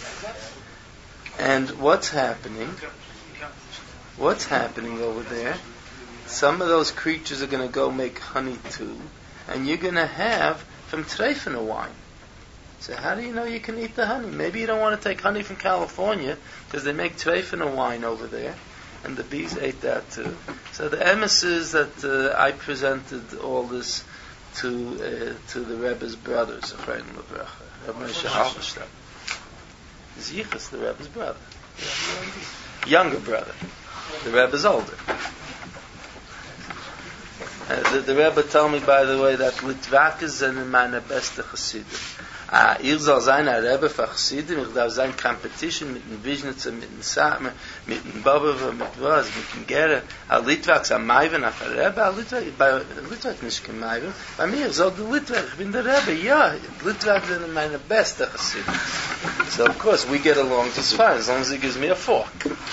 And what's happening? What's happening over there? Some of those creatures are going to go make honey too, and you're going to have from treifena wine. So how do you know you can eat the honey? Maybe you don't want to take honey from California because they make treifena wine over there, and the bees ate that too. So the emes is that uh, I presented all this to uh, to the Rebbe's brothers, Rebbe Moshe Halberstam. Zichus, the Rebbe's brother, younger brother. The Rebbe's older. Uh, the, the Rebbe told me, by the way, that Litvakis sind meine beste Chassidim. Ah, ich soll sein ein Rebbe für Chassidim, ich darf sein Competition mit dem Wiesnitzer, mit dem Satmer, mit dem Bobover, mit was, mit dem Gere. A Litvaks am Maiven, ach a Rebbe, a Litvak, bei Litvak nicht kein Maiven. Bei mir, ich sage, du Litvak, ich bin der Rebbe, ja, Litvak sind meine beste Chassidim. So, of course, we get along just fine, as long as he gives me a fork.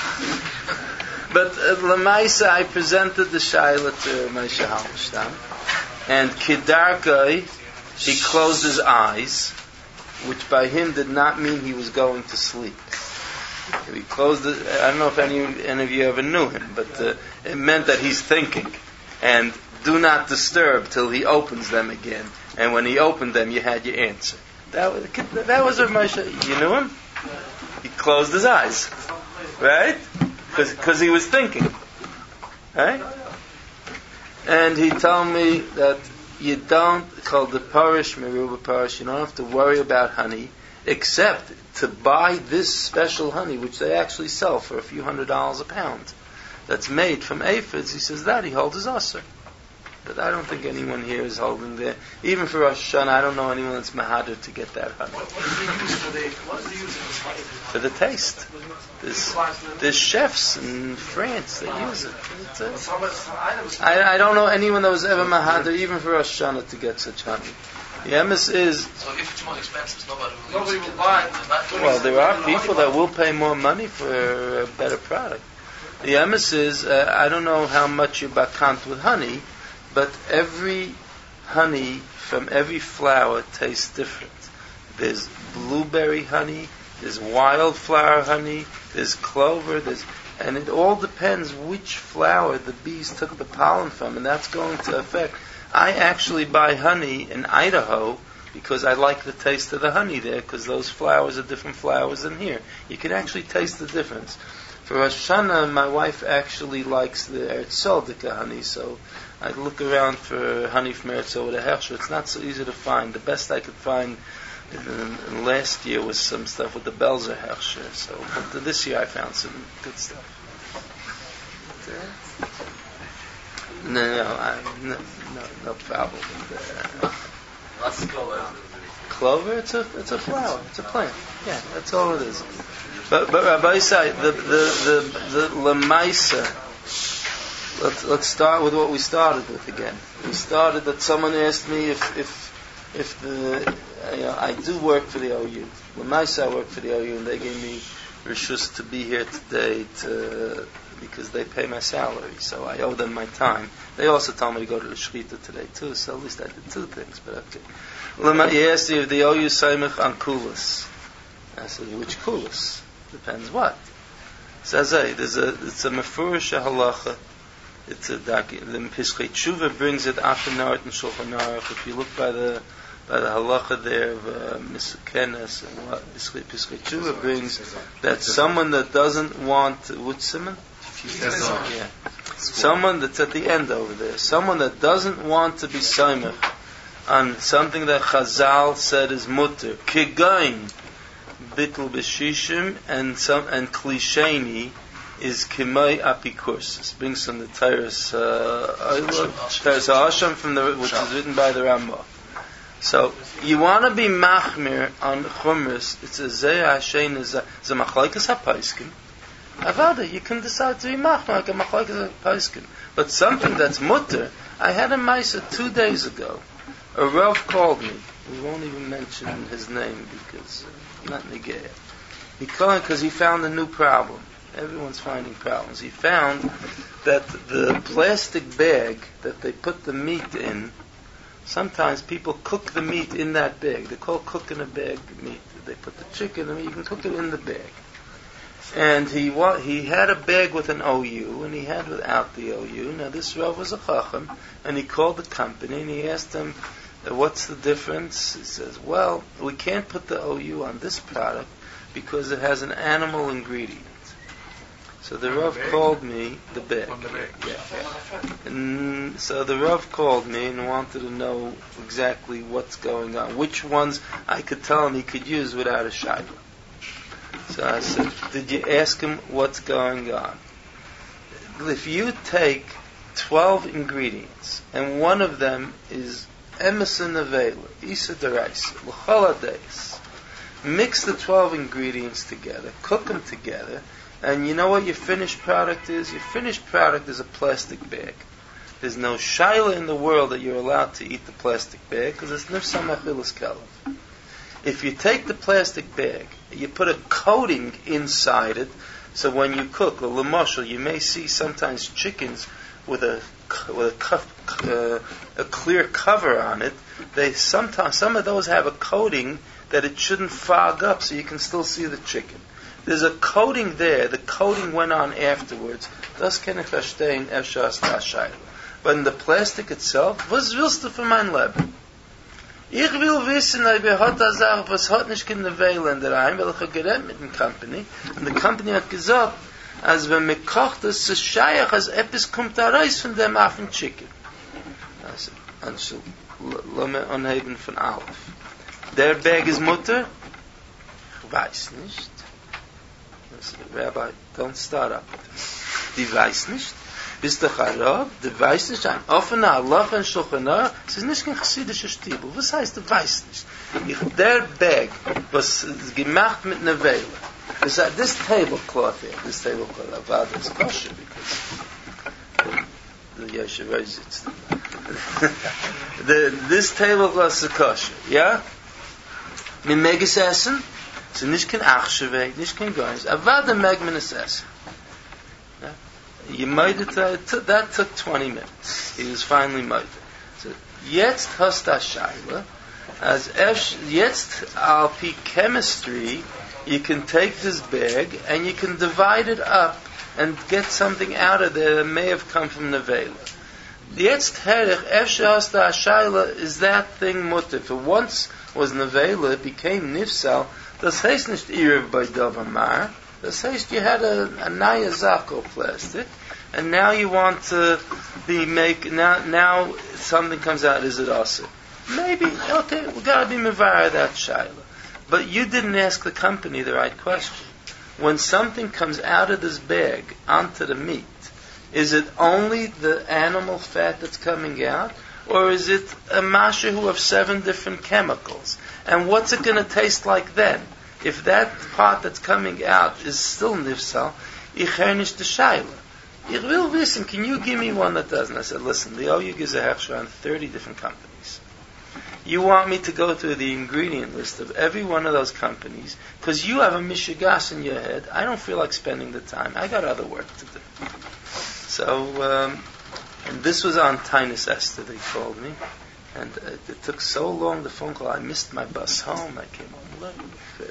But uh, Lamaisa, I presented the Shaila to Moshe Halberstam, and Kedarkai, he closed his eyes, which by him did not mean he was going to sleep. He closed it. I don't know if any, any of you ever knew him, but uh, it meant that he's thinking, and do not disturb till he opens them again. And when he opened them, you had your answer. That was that was Rav Moshe. You knew him? He closed his eyes, right? Because he was thinking, right? And he told me that you don't, called the Parish, Meruba Parish, you don't have to worry about honey, except to buy this special honey, which they actually sell for a few hundred dollars a pound, that's made from aphids. He says that, he holds his usher. But I don't think anyone here is holding there. Even for Rosh Hashanah, I don't know anyone that's mahadir to get that honey. What is the use for the, what is the use of the honey? For the taste. There's, there's chefs in France that use it. It's a, I, I don't know anyone that was ever mahadir, even for Rosh Hashanah, to get such honey. The emes is... So if it's more expensive, nobody will, nobody will buy it. Well, there are people that will pay more money for a better product. The emes is, uh, I don't know how much you're bakant with honey, but every honey from every flower tastes different. There's blueberry honey, there's wildflower honey, there's clover, there's, and it all depends which flower the bees took the pollen from, and that's going to affect. I actually buy honey in Idaho because I like the taste of the honey there, because those flowers are different flowers than here. You can actually taste the difference. For Rosh Hashanah, my wife actually likes the Eretz Soldika honey, so I look around for honey from Eretz over the Hersher. It's not so easy to find. The best I could find in, in last year was some stuff with the Belzer Hersher. So, but this year I found some good stuff. No, no, I, no, no, no problem. What's clover? Clover? It's a, it's a flower. It's a plant. Yeah, that's all it is. But, but Rabbi Isai, the, the, the, the Lamaisa. Let's, let's start with what we started with again. We started that someone asked me if if if the you know, I do work for the O U. When my side work for the O U, and they gave me reshus to be here today to, because they pay my salary, so I owe them my time. They also told me to go to the Shechita today too, so at least I did two things. But okay. He asked me if the O U saimich on kulas. I said, which kulas? Depends what. Says hey, there's a it's a mefurish halacha. It's a the Pischei Tshuva brings it Achanar and Shulchan Aruch. If you look by the by the halacha there of uh, Misukenes and what Pischei Tshuva brings, that someone that doesn't want what's Simon? Yeah, someone that's at the end over there. Someone that doesn't want to be saimach on something that Chazal said is mutter, kigain, bittul b'shishim, and some and klisheni. Is Kimai Apikursus. Brings from the Tyrus Tyrus Hasham from the which is written by the Rambam. So you want to be machmir on chumras. It's a zeh hashen is a machlokes hapaiskin. Avada, you can decide to be machmir like a machlokes hapaiskin. But something that's mutter. I had a ma'isa two days ago. A Rav called me. We won't even mention his name because uh, not Negea. He called because he found a new problem. Everyone's finding problems. He found that the plastic bag that they put the meat in, sometimes people cook the meat in that bag. They call cooking a bag meat. They put the chicken in, you can cook it in the bag. And he wa- he had a bag with an O U, and he had without the O U. Now this Rav was a Chacham, and he called the company, and he asked them, what's the difference? He says, well, we can't put the O U on this product because it has an animal ingredient. So the Rav called me, the bag. On the bag. Yeah. And so the Rav called me and wanted to know exactly what's going on, which ones I could tell him he could use without a shayla. So I said, did you ask him what's going on? If you take twelve ingredients and one of them is emerson nevela, isa deraisa, l'cholades, mix the twelve ingredients together, cook them together, and you know what your finished product is? Your finished product is a plastic bag. There's no shayla in the world that you're allowed to eat the plastic bag because it's nifsam achilas kelev. If you take the plastic bag, you put a coating inside it, so when you cook, or l'moshel, you may see sometimes chickens with a with a, cuff, uh, a clear cover on it. They sometimes some of those have a coating that it shouldn't fog up, so you can still see the chicken. There's a coating there. The coating went on afterwards. Das kann ich verstehen, efshas tashayla. But in the plastic itself, was willst du für mein Leben? Ich will wissen, ob er hat eine Sache, was hat nicht in der Weile in der Heim, weil ich habe geredet mit dem Company. Und der Company hat gesagt, als wenn man kocht, es ist scheich, als etwas kommt da raus von dem Affen Chicken. Also, also, lass mich anheben von Alf. Der Bag ist Mutter? Ich weiß nicht. Rabbi, don't start up. Die weiß nicht. Bist du Charab? Die weiß nicht. Ein offener Allah in Shulchan Aruch. Es ist nicht kein chassidischer Stiebel. Was heißt, du weißt nicht? Ich, der Bag, was gemacht mit einer Weile. This, uh, this tablecloth here, this tablecloth, Avada is kosher because the, the Yeshiva is the this tablecloth is kosher. Yeah? Mit Megas essen? So nicht kein Achsheveg, nicht kein Garnish. Avada Megman is essen. You made it, uh, t- that took twenty minutes. He was finally made it. So, jetzt hast du Shaila, as esh, jetzt alpi chemistry, you can take this bag and you can divide it up and get something out of there that may have come from Nevela. Jetzt herich, esh hast du Shaila, is that thing mutter. If it once was Nevela, it became Nifsal, das heißt nicht Iriv by Dovamar. Das heißt, you had a, a Naya Zako plastic, and now you want to be make, now, now something comes out, is it also? Maybe, okay, we gotta be Mivara that Shaila. But you didn't ask the company the right question. When something comes out of this bag onto the meat, is it only the animal fat that's coming out, or is it a mashahu of seven different chemicals? And what's it gonna taste like then? If that part that's coming out is still nifsal, ich hernish the shayla. Ich will wissen, can you give me one that doesn't? I said, listen, the O U gives a hechsher on thirty different companies. You want me to go through the ingredient list of every one of those companies, because you have a mishigas in your head. I don't feel like spending the time. I got other work to do. So, um, and this was on Tainus Esther, they called me. And uh, it took so long, the phone call, I missed my bus home. I came home late.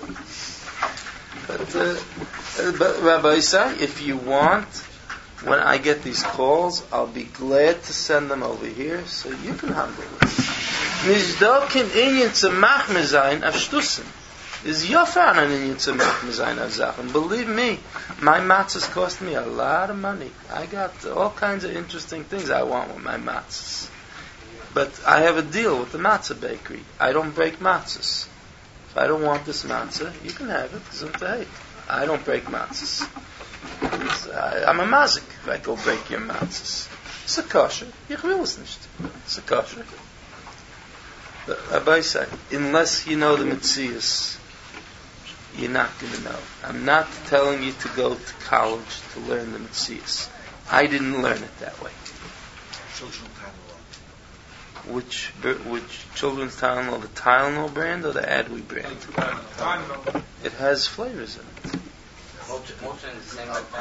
But, uh, uh, but Rabbi Isai, if you want, when I get these calls, I'll be glad to send them over here so you can handle it. Nizdokin inyan zu machme sein auf Stussen. Is yofan an inyan zu machme sein auf Sachen. Believe me, my matzahs cost me a lot of money. I got all kinds of interesting things I want with my matzahs. But I have a deal with the matzah bakery. I don't break matzahs. If I don't want this matzah, you can have it. Hey, I don't break matzahs. I, I'm a mazik if I go break your matzahs. It's a kosher. Ich will es nicht. It's a kosher. But Rabbi said, unless you know the Metzias, you're not going to know. I'm not telling you to go to college to learn the Metzias. I didn't learn it that way. which which children's Tylenol, the Tylenol brand or the Adwe brand? It has flavors in it. Motrin is the same like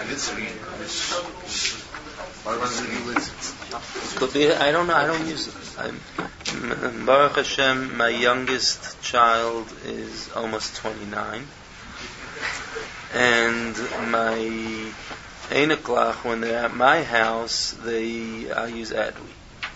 Why was it glycerin? Could be. I don't know. I don't use it. I'm, Baruch Hashem, my youngest child is almost twenty-nine, and my Einiklach, when they're at my house, they I use Adwe.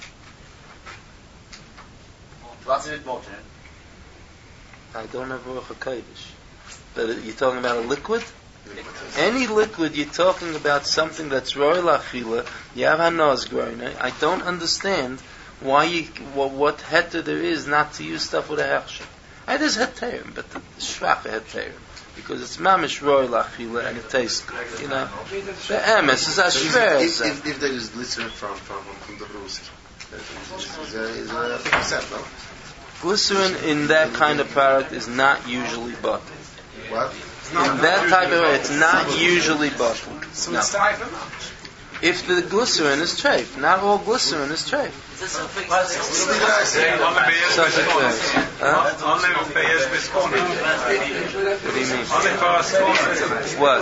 What's in it, Motrin? I don't have Ruach HaKodesh. But you're talking about a liquid? Any liquid, you're talking about something that's royal achila. You have hanos growing. I don't understand why you what, what heter there is not to use stuff with a hechsher. It is heterim, but the shvach heterim because it's mamish royal achila and it tastes good. You know, the emes is ashver. If, if, if there is glycerin from from from the bruise, is a is a thing you said, no? Glycerin in that kind of product is not usually bottled. What? In that type of way, it's not usually bottled. So No. it's type. If the glycerin is treif, not all glycerin is treif. Something treif. Huh? What do you mean? What?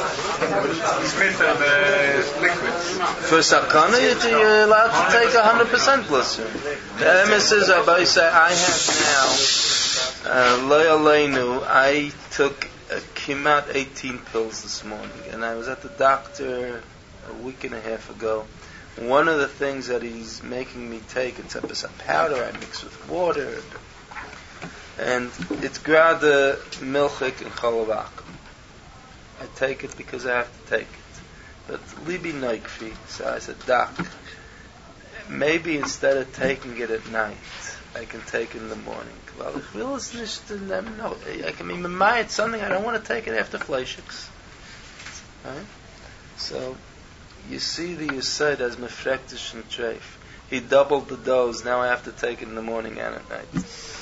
For sakana, you're you're allowed to take one hundred percent glycerin. The emes is, Rabbi say, I have now, uh, lo aleinu, I took uh, kimat eighteen pills this morning, and I was at the doctor a week and a half ago. One of the things that he's making me take, it's a powder I mix with water, and it's grada milchik and cholavak. I take it because I have to take it. But libi noikfi, so I said, Doc, maybe instead of taking it at night, I can take it in the morning. Well, ich will es nicht, no, I can be mamay, it's something I don't want to take it after fleishiks. Right? So, you see the Yesod as mefrektish and treif. He doubled the dose, now I have to take it in the morning and at night.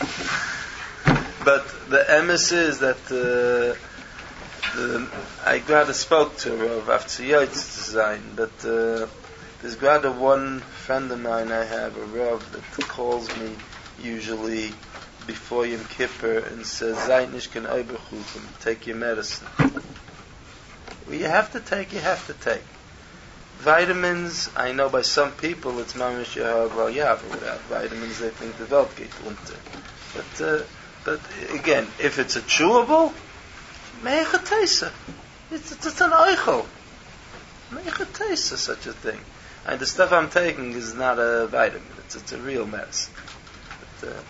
But the emes is that uh, the, I rather spoke to Rav Avtziyotz design, but uh, there's rather one friend of mine I have, a Rav, that calls me usually before Yom Kippur and says, Zayt nishken oiberchuchem, take your medicine. Well, you have to take, you have to take. Vitamins, I know by some people it's mamish yehav yeah, but without vitamins they think the Welt geht unter. But, uh, but again, if it's a chewable, meichatesa. It's, it's, it's an oichel. Meichatesa, such a thing. And the stuff I'm taking is not a vitamin, it's, it's a real medicine. But, uh,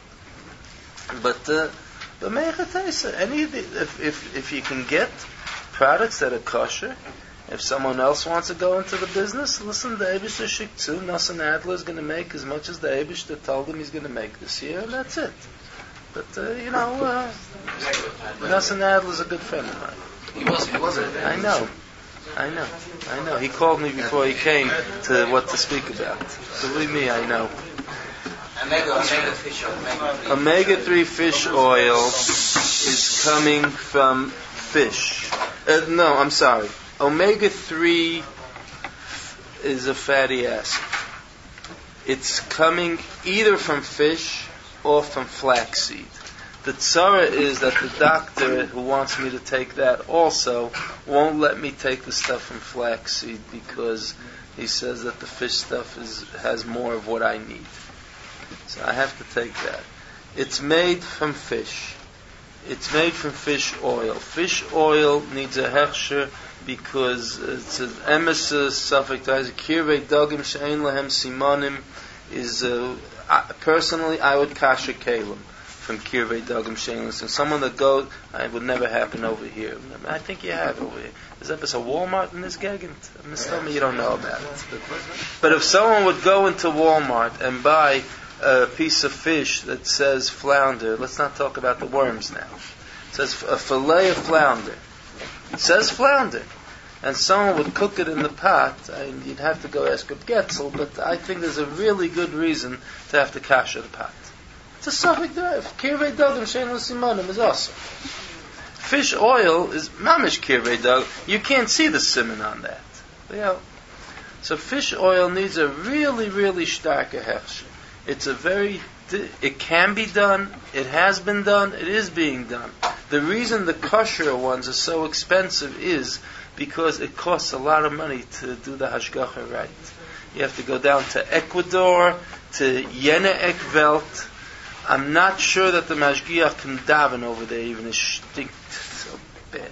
but, uh, but meichatesa. Any, if, if, if you can get products that are kosher, if someone else wants to go into the business, listen, the Eibishter Shikzu, Nassan Adler is going to make as much as the Eibishter told him he's going to make this year, and that's it. But, uh, you know, uh, Nassan Adler is a good friend of mine. He was, he wasn't. I know. I know. I know. He called me before he came to what to speak about. Believe me, I know. Omega, omega fish oil. Omega three fish oil is coming from fish. Uh, no, I'm sorry. Omega three is a fatty acid. It's coming either from fish or from flaxseed. The tzara is that the doctor who wants me to take that also won't let me take the stuff from flaxseed because he says that the fish stuff is has more of what I need. So I have to take that. It's made from fish. It's made from fish oil. Fish oil needs a hechsher because it's an emes suffix. Kirvei dogim she'ein lahem simonim is uh, personally I would kasher kalim from kirvei dogim she'ein lahem. So someone that goes, it would never happen over here. I think you have over here. Is that a Walmart in this gegend? Tell me you don't know about it. But, but if someone would go into Walmart and buy a piece of fish that says flounder, let's not talk about the worms now. It says a fillet of flounder. It says flounder. And someone would cook it in the pot, and you'd have to go ask Reb Getzel, but I think there's a really good reason to have to kasher the pot. It's a suffix drive. Kirvei dogim she'ein lo simonim is awesome. Fish oil is mamish kirvei dog. You can't see the simon on that. You know? So fish oil needs a really, really stark hechsher. It's a very, it can be done, it has been done, it is being done. The reason the kosher ones are so expensive is because it costs a lot of money to do the hashgacha right. You have to go down to Ecuador, to Jene Welt. I'm not sure that the mashgiach can daven over there, even it stinks so bad.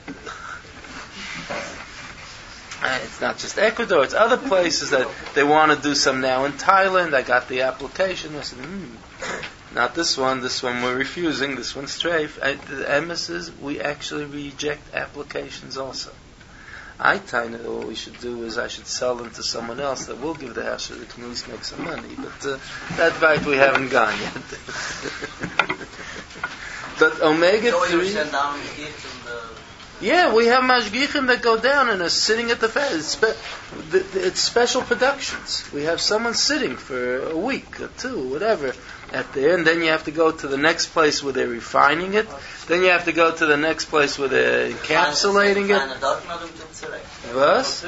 It's not just Ecuador, it's other places that they want to do some now in Thailand. I got the application. I said, hmm, not this one, this one we're refusing, this one's strafe. I, the emissaries, we actually reject applications also. I kind of what we should do is I should sell them to someone else that will give the house so they can at least make some money. But uh, that fight we haven't gone yet. But omega three. Yeah, we have mashgichim that go down and are sitting at the fest. It's, spe- it's special productions. We have someone sitting for a week or two, whatever, at there, and then you have to go to the next place where they're refining it. Then you have to go to the next place where they're encapsulating it. Was?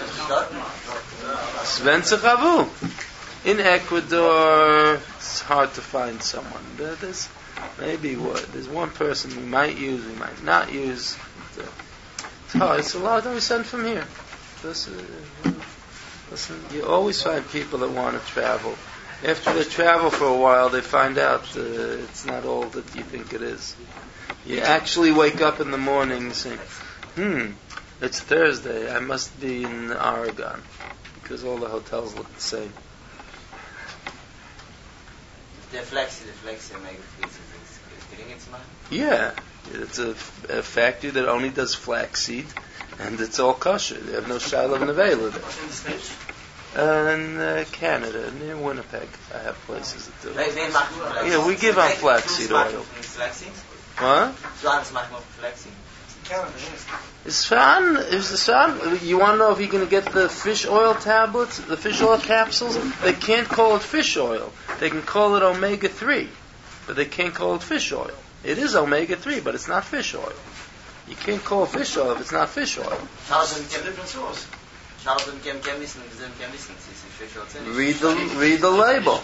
Svenzechavu. In Ecuador, it's hard to find someone. There's maybe what? There's one person we might use, we might not use. It's hard. It's a lot that we send from here. Listen, listen, you always find people that want to travel. After they travel for a while, they find out uh, it's not all that you think it is. You actually wake up in the morning and say, hmm, it's Thursday, I must be in Oregon, because all the hotels look the same. The flexi, the flexi make is getting its money? Yeah, it's a, a factory that only does flaxseed, and it's all kosher. They have no shiloh and nevela there. Uh, in uh, Canada, near Winnipeg, I have places that do it. Yeah, we give out flaxseed oil. What? It's fun. It's fun. You want to know if you're going to get the fish oil tablets, the fish oil capsules? They can't call it fish oil. They can call it omega three, but they can't call it fish oil. It is omega three, but it's not fish oil. You can't call it fish oil if it's not fish oil. Read the read the label.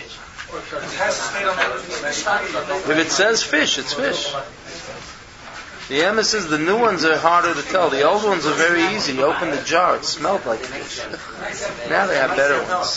If it says fish, it's fish. The emissaries, the new ones are harder to tell. The old ones are very easy. You open the jar, it smelled like fish. Now they have better ones.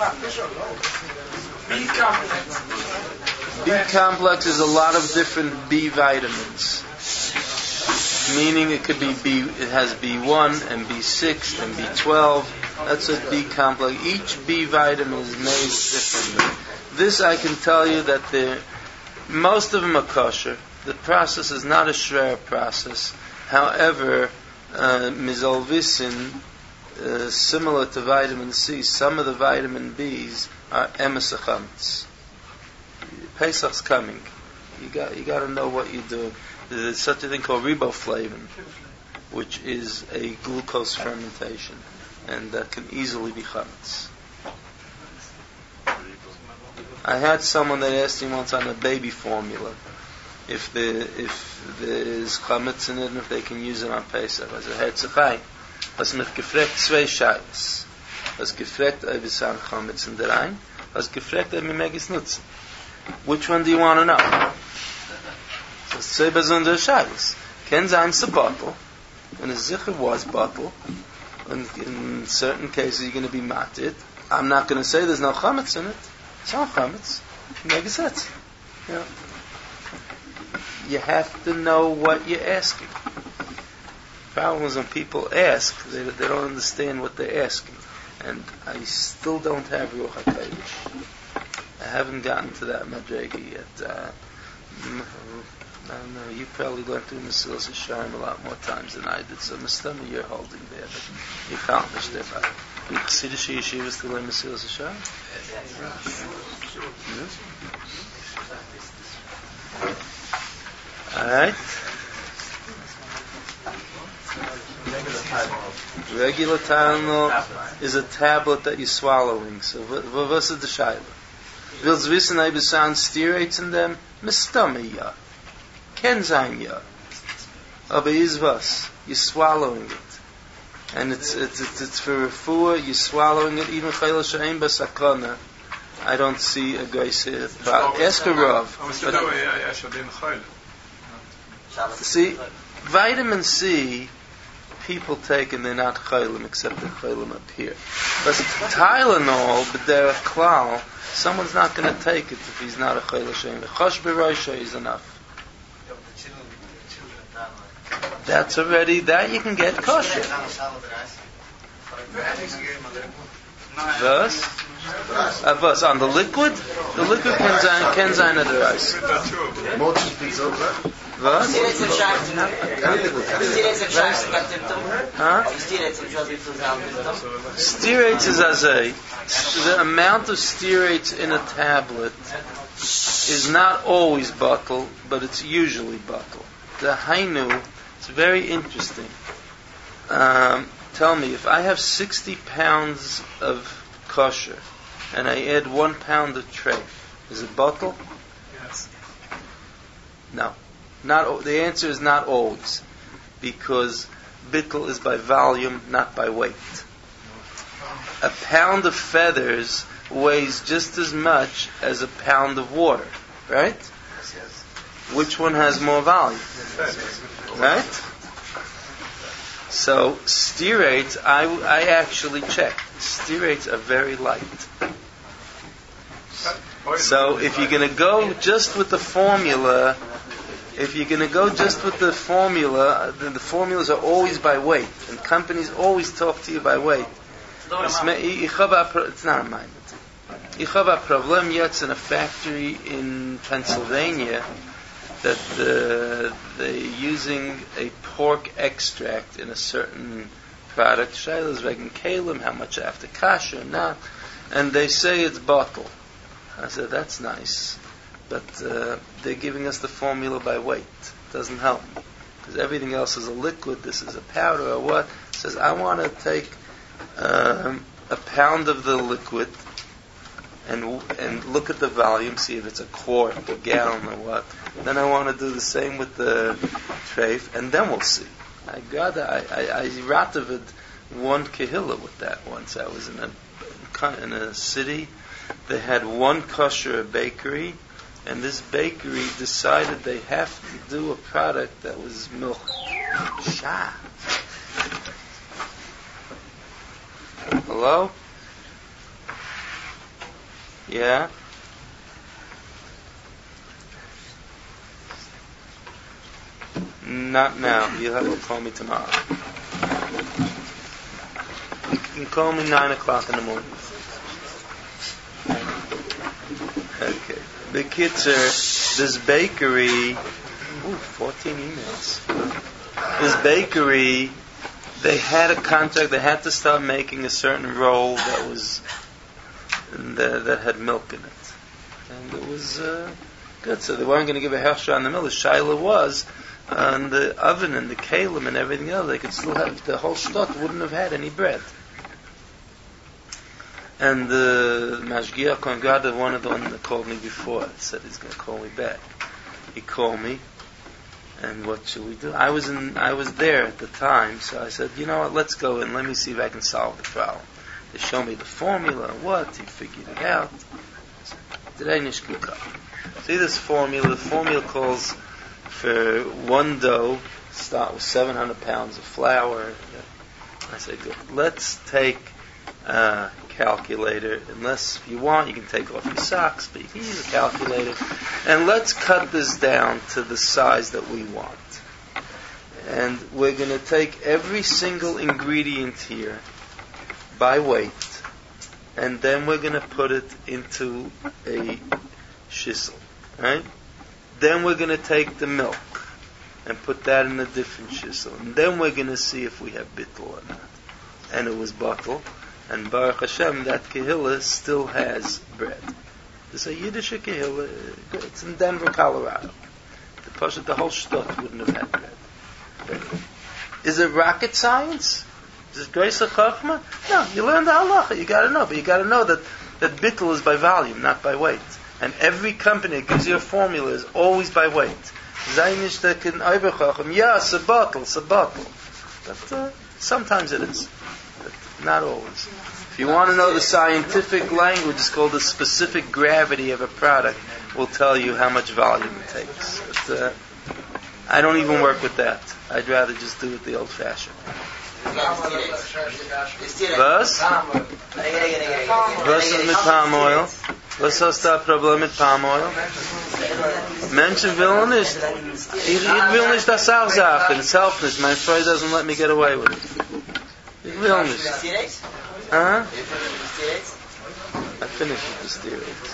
B complex is a lot of different B vitamins. Meaning it could be B, it has B one and B six and B twelve. That's a B complex. Each B vitamin is made differently. This I can tell you that the most of them are kosher. The process is not a shrer process. However, uh, mizolvicin, uh, similar to vitamin C, some of the vitamin B's are emisachams. Pesach's coming. You got you got to know what you're doing. There's such a thing called riboflavin, which is a glucose fermentation, and that can easily be chametz. I had someone that asked me once on a baby formula if the if there is chametz in it and if they can use it on Pesach. I said, "Hey, tzachai, was mich gefragt zwei Scheiles. Was gefragt, ob es an chametz in der rein. Was gefragt, ob mir megis nutzen. Which one do you want to know?" So zwei besondere Scheiles. Can sein it's a bottle, and it's sicher was bottle, and in certain cases you're going to be matit. I'm not going to say there's no chametz in it. It's no chametz. Megis it. Yeah. You have to know what you're asking. The problem is when people ask, they, they don't understand what they're asking. And I still don't have Ruach HaKodesh. I haven't gotten to that madrega yet. Uh, I don't know, you probably went through Mesilas Yesharim a lot more times than I did, so Mistama you're holding there, but you accomplished it. You Chassidish Yeshivas to learn Mesilas Yesharim? Alright. Regular Tylenol is a tablet that you're swallowing. So what's the shayla? Willst wissen, ob es an steroids in them? Mistama ja. Ken sein ja. Aber is was? You're swallowing it. And it's it's it's, it's for refuah, you're swallowing it, even chayla she'ein basakana. I don't see a Geisir. Ask a Rav. See, vitamin C, people take and they're not chaylim except they're chaylim up here. But Tylenol, b'derech klal, someone's not going to take it if he's not a chayil Hashem. Chosh b'roisha is enough. That's already, that you can get kosher. Thus, uh, thus on the liquid, the liquid can sein, can sein at the rice. Was? Huh? Stearates is as a, the amount of stearates in a tablet is not always bottle, but it's usually bottle. The hainu, it's very interesting. Um, tell me, if I have sixty pounds of kosher and I add one pound of treif, is it bottle? Yes. No. Not, the answer is not always, because bittul is by volume, not by weight. A pound of feathers weighs just as much as a pound of water, right? Yes, yes. Which one has more volume? Right? So stearates, I, I actually checked. Stearates are very light. So if you're going to go just with the formula, if you're going to go just with the formula, the, the formulas are always by weight, and companies always talk to you by weight. It's not a mind. You have a problem yet in a factory in Pennsylvania that uh, they're using a pork extract in a certain product. Shayla is vegan kalim, how much after kasha or not, and they say it's bottle. I said that's nice. But uh, they're giving us the formula by weight. Doesn't help. Because everything else is a liquid, this is a powder or what. It says, I want to take um, a pound of the liquid and and look at the volume, see if it's a quart, a gallon or what. Then I want to do the same with the treif, and then we'll see. I got I I, I ratavid one kehillah with that once. I was in a in a city. They had one kosher bakery. And this bakery decided they have to do a product that was milk. Shah. Hello? Yeah? Not now. You'll have to call me tomorrow. You can call me nine o'clock in the morning. Okay. The kids are, this bakery, ooh, fourteen emails. This bakery, they had a contract, they had to start making a certain roll that was, that, that had milk in it. And it was uh, good, so they weren't going to give a hechsher on the mill. The shaila was, on the oven and the kalim and everything else, they could still have, the whole shtot wouldn't have had any bread. And the Mashgiach Kongada, one of the ones that called me before, said he's going to call me back. He called me, and what should we do? I was in, I was there at the time, so I said, you know what? Let's go and let me see if I can solve the problem. They showed me the formula and what he figured it out. Today nishkuka. See this formula? The formula calls for one dough. Start with seven hundred pounds of flour. I said, good. Let's take. Uh, calculator, unless you want you can take off your socks, but you can use a calculator, and let's cut this down to the size that we want. And we're going to take every single ingredient here by weight, and then we're going to put it into a shissel, right? Then we're going to take the milk and put that in a different shissel, and then we're going to see if we have bittul or not. And it was bottle. And Baruch Hashem, that kehillah still has bread. There's a Yiddish kehillah. It's in Denver, Colorado. The Pasha, the whole shtot wouldn't have had bread. Is it rocket science? Is it Grace Chachma? No, you learn the halacha. You got to know, but you got to know that that bittul is by volume, not by weight. And every company that gives you a formula is always by weight. Zainish that can over Chacham. Yeah, it's a bottle, it's a bottle. But uh, sometimes it is. But not always. If you want to know the scientific language, it's called the specific gravity of a product. Will tell you how much volume it takes. But, uh, I don't even work with that. I'd rather just do it the old-fashioned. Was? Was ist mit Palm Oil? Was hast du ein Problem mit Palm Oil? Menschen will nicht. Ich, ich will nicht das auch sagen. Es hilft nicht. My Freud doesn't let me get away with it. Ich will nicht. Huh? I finished with the steroids.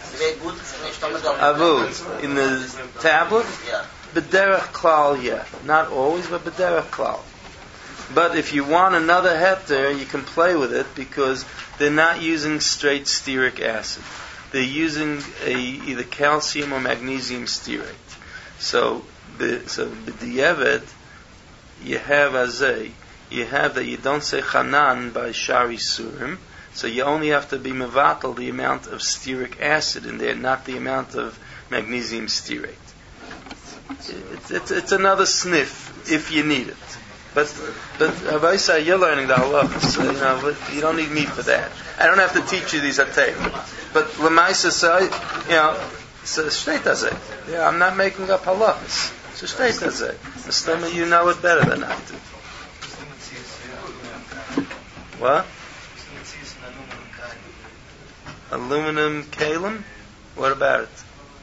Avu, in the tablet? B'derech klal, yeah. Not always, but b'derech klal. But if you want another heter, you can play with it because they're not using straight stearic acid. They're using a, either calcium or magnesium stearate. So, the, so b'diavad, you have azay. You have that you don't say chanan by shari surim. So you only have to be mevatel the amount of stearic acid in there, not the amount of magnesium stearate. It's, it's, it's another sniff if you need it. But but Abaisa, you're learning the halachas, so, you know, but you don't need me for that. I don't have to teach you these hatayim. But Lamaisa say, you know, so straight does it. Yeah, I'm not making up halachas. So straight does it. Mustama, you know it better than I do. What? Aluminum kalim? What about it?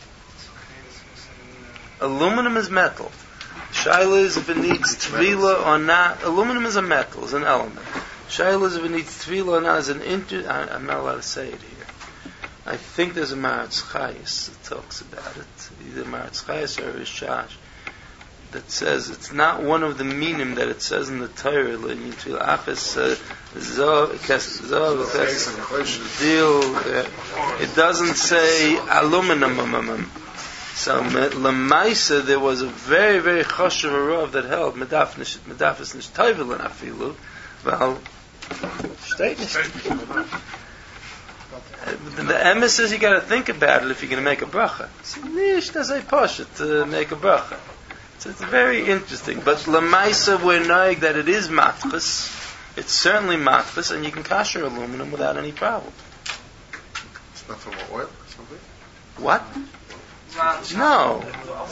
Aluminum is metal. Shaila is if it needs tvila or not. Aluminum is a metal, is an element. Shaila is if it needs tvila or not. Is an inter. I, I'm not allowed to say it here. I think there's a Maratz Chayes that talks about it. Either Maratz Chayes or Rishash that says it's not one of the minim that it says in the Torah. It doesn't say aluminum. So lemaisa there was a very very chashuv rav that held medafnis medafnis nish toivel and afilu. Well, state the emes says you got to think about it if you're going to make a bracha. So nish does a pasha to make a bracha. So it's very interesting. But lemaisa we're knowing that it is matchus. It's certainly matchus, and you can kasher aluminum without any problem. It's not from oil or something? What? No.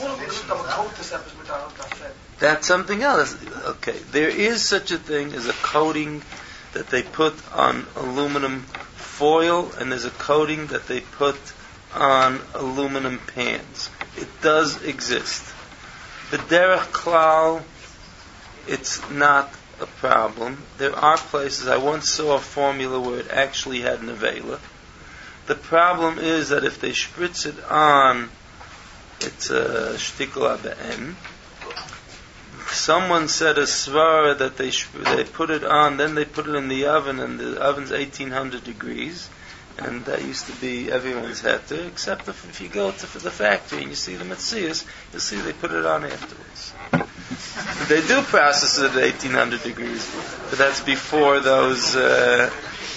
That's something else. Okay. There is such a thing as a coating that they put on aluminum foil, and there's a coating that they put on aluminum pans. It does exist. The derech klal, it's not a problem. There are places, I once saw a formula where it actually had nevela. The problem is that if they spritz it on, it's a shtikl abe'en. Someone said a svara that they they put it on, then they put it in the oven, and the oven's eighteen hundred degrees, and that used to be everyone's heter, except if, if you go to the factory and you see the metzias, you'll see they put it on afterwards. They do process it at eighteen hundred degrees, but that's before those. Uh,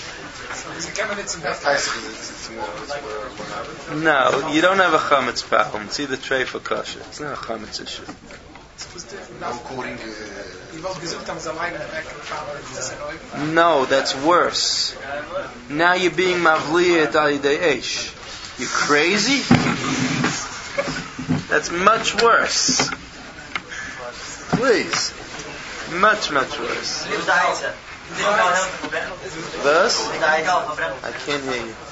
no, you don't have a chametz problem. It's either treif or kosher. It's not a chametz issue. No, that's worse. Now you're being mavliyat al yidei eish. You crazy? That's much worse. Please. Much, much worse. Thus? I can't hear you.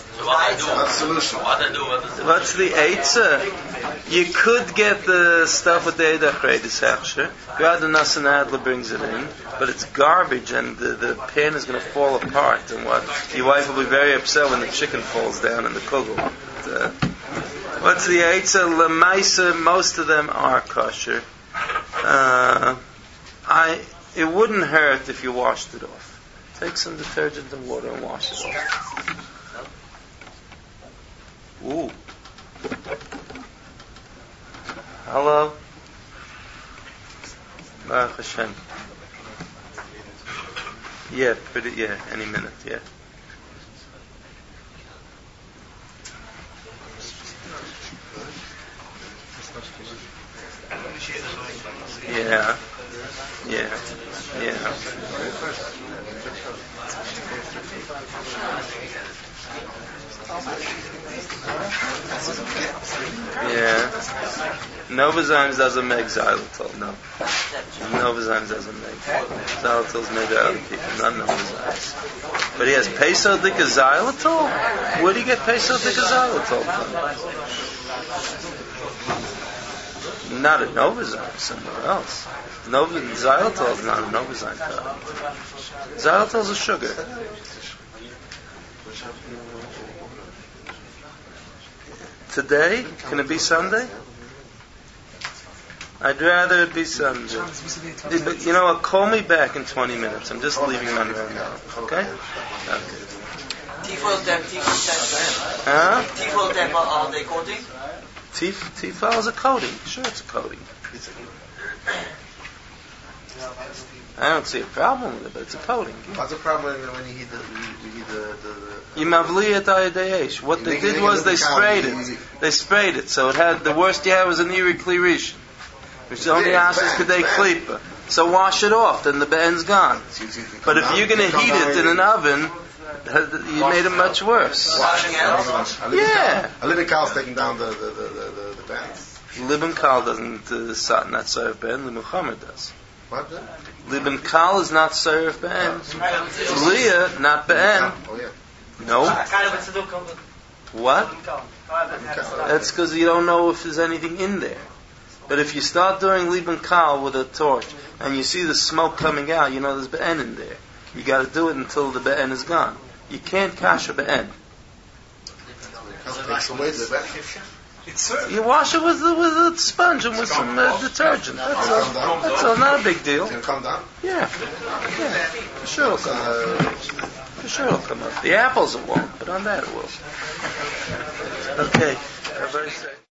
What's the eitzah? You could get the stuff with the Eidachreidis Hechsher. God the Nassan Adler brings it in, but it's garbage and the, the pan is going to fall apart. And what? Your wife will be very upset when the chicken falls down in the kugel. But, uh, what's the eitzah? Lemaisa, most of them are kosher. Uh, I. It wouldn't hurt if you washed it off. Take some detergent and water and wash it off. Ooh. Hello. Baruch Hashem. Yeah, pretty, yeah, any minute, yeah. Yeah. Yeah. Yeah. Yeah. Novozymes doesn't make xylitol, no. Novozymes doesn't make. Xylitol's made by other people, not Novozymes. But he has pesodika xylitol? Where do you get pesodika xylitol from? Not a Novozyme, somewhere else. Nova, xylitol is not a Novozyme product. Xylitol is a sugar. Today? Can it be Sunday? I'd rather it be Sunday. But you know what? Call me back in twenty minutes. I'm just leaving Monroe now. Okay? Okay. T-foil temp, T-foil temp. Huh? T-foil temp, are they coating? T-foil is a coating. Sure, it's a coating. I don't see a problem with it, but it's a coating. What's the problem when you heat the, you heat the, the, the Yimavliyat ayadeyesh. What they did was they sprayed it. They sprayed it, so it had the worst you had was an iri klirishin, which only asks kadei klipa. So wash it off, then the ben's gone. But if you're going to heat it in an oven, you made it much worse. Washing out? Yeah. A little cow's taking down the the the the, the, the ben. Libin kal doesn't uh, not serve ben. Libin chomer does. What? Libin kal is not serve ben. Leah not ben. Oh yeah. No. What? That's because you don't know if there's anything in there. But if you start doing Liban Kal with a torch and you see the smoke coming out, you know there's Be'en in there. You got to do it until the Be'en is gone. You can't kasha Be'en. Takes away the ben. You wash it with the, with a sponge and with some uh, detergent. That's all. That's all. Not a big deal. Can it come down? Yeah. Yeah. For sure it'll come up. For sure it'll come up. The apples it won't, but on that it will. Okay. Everybody say.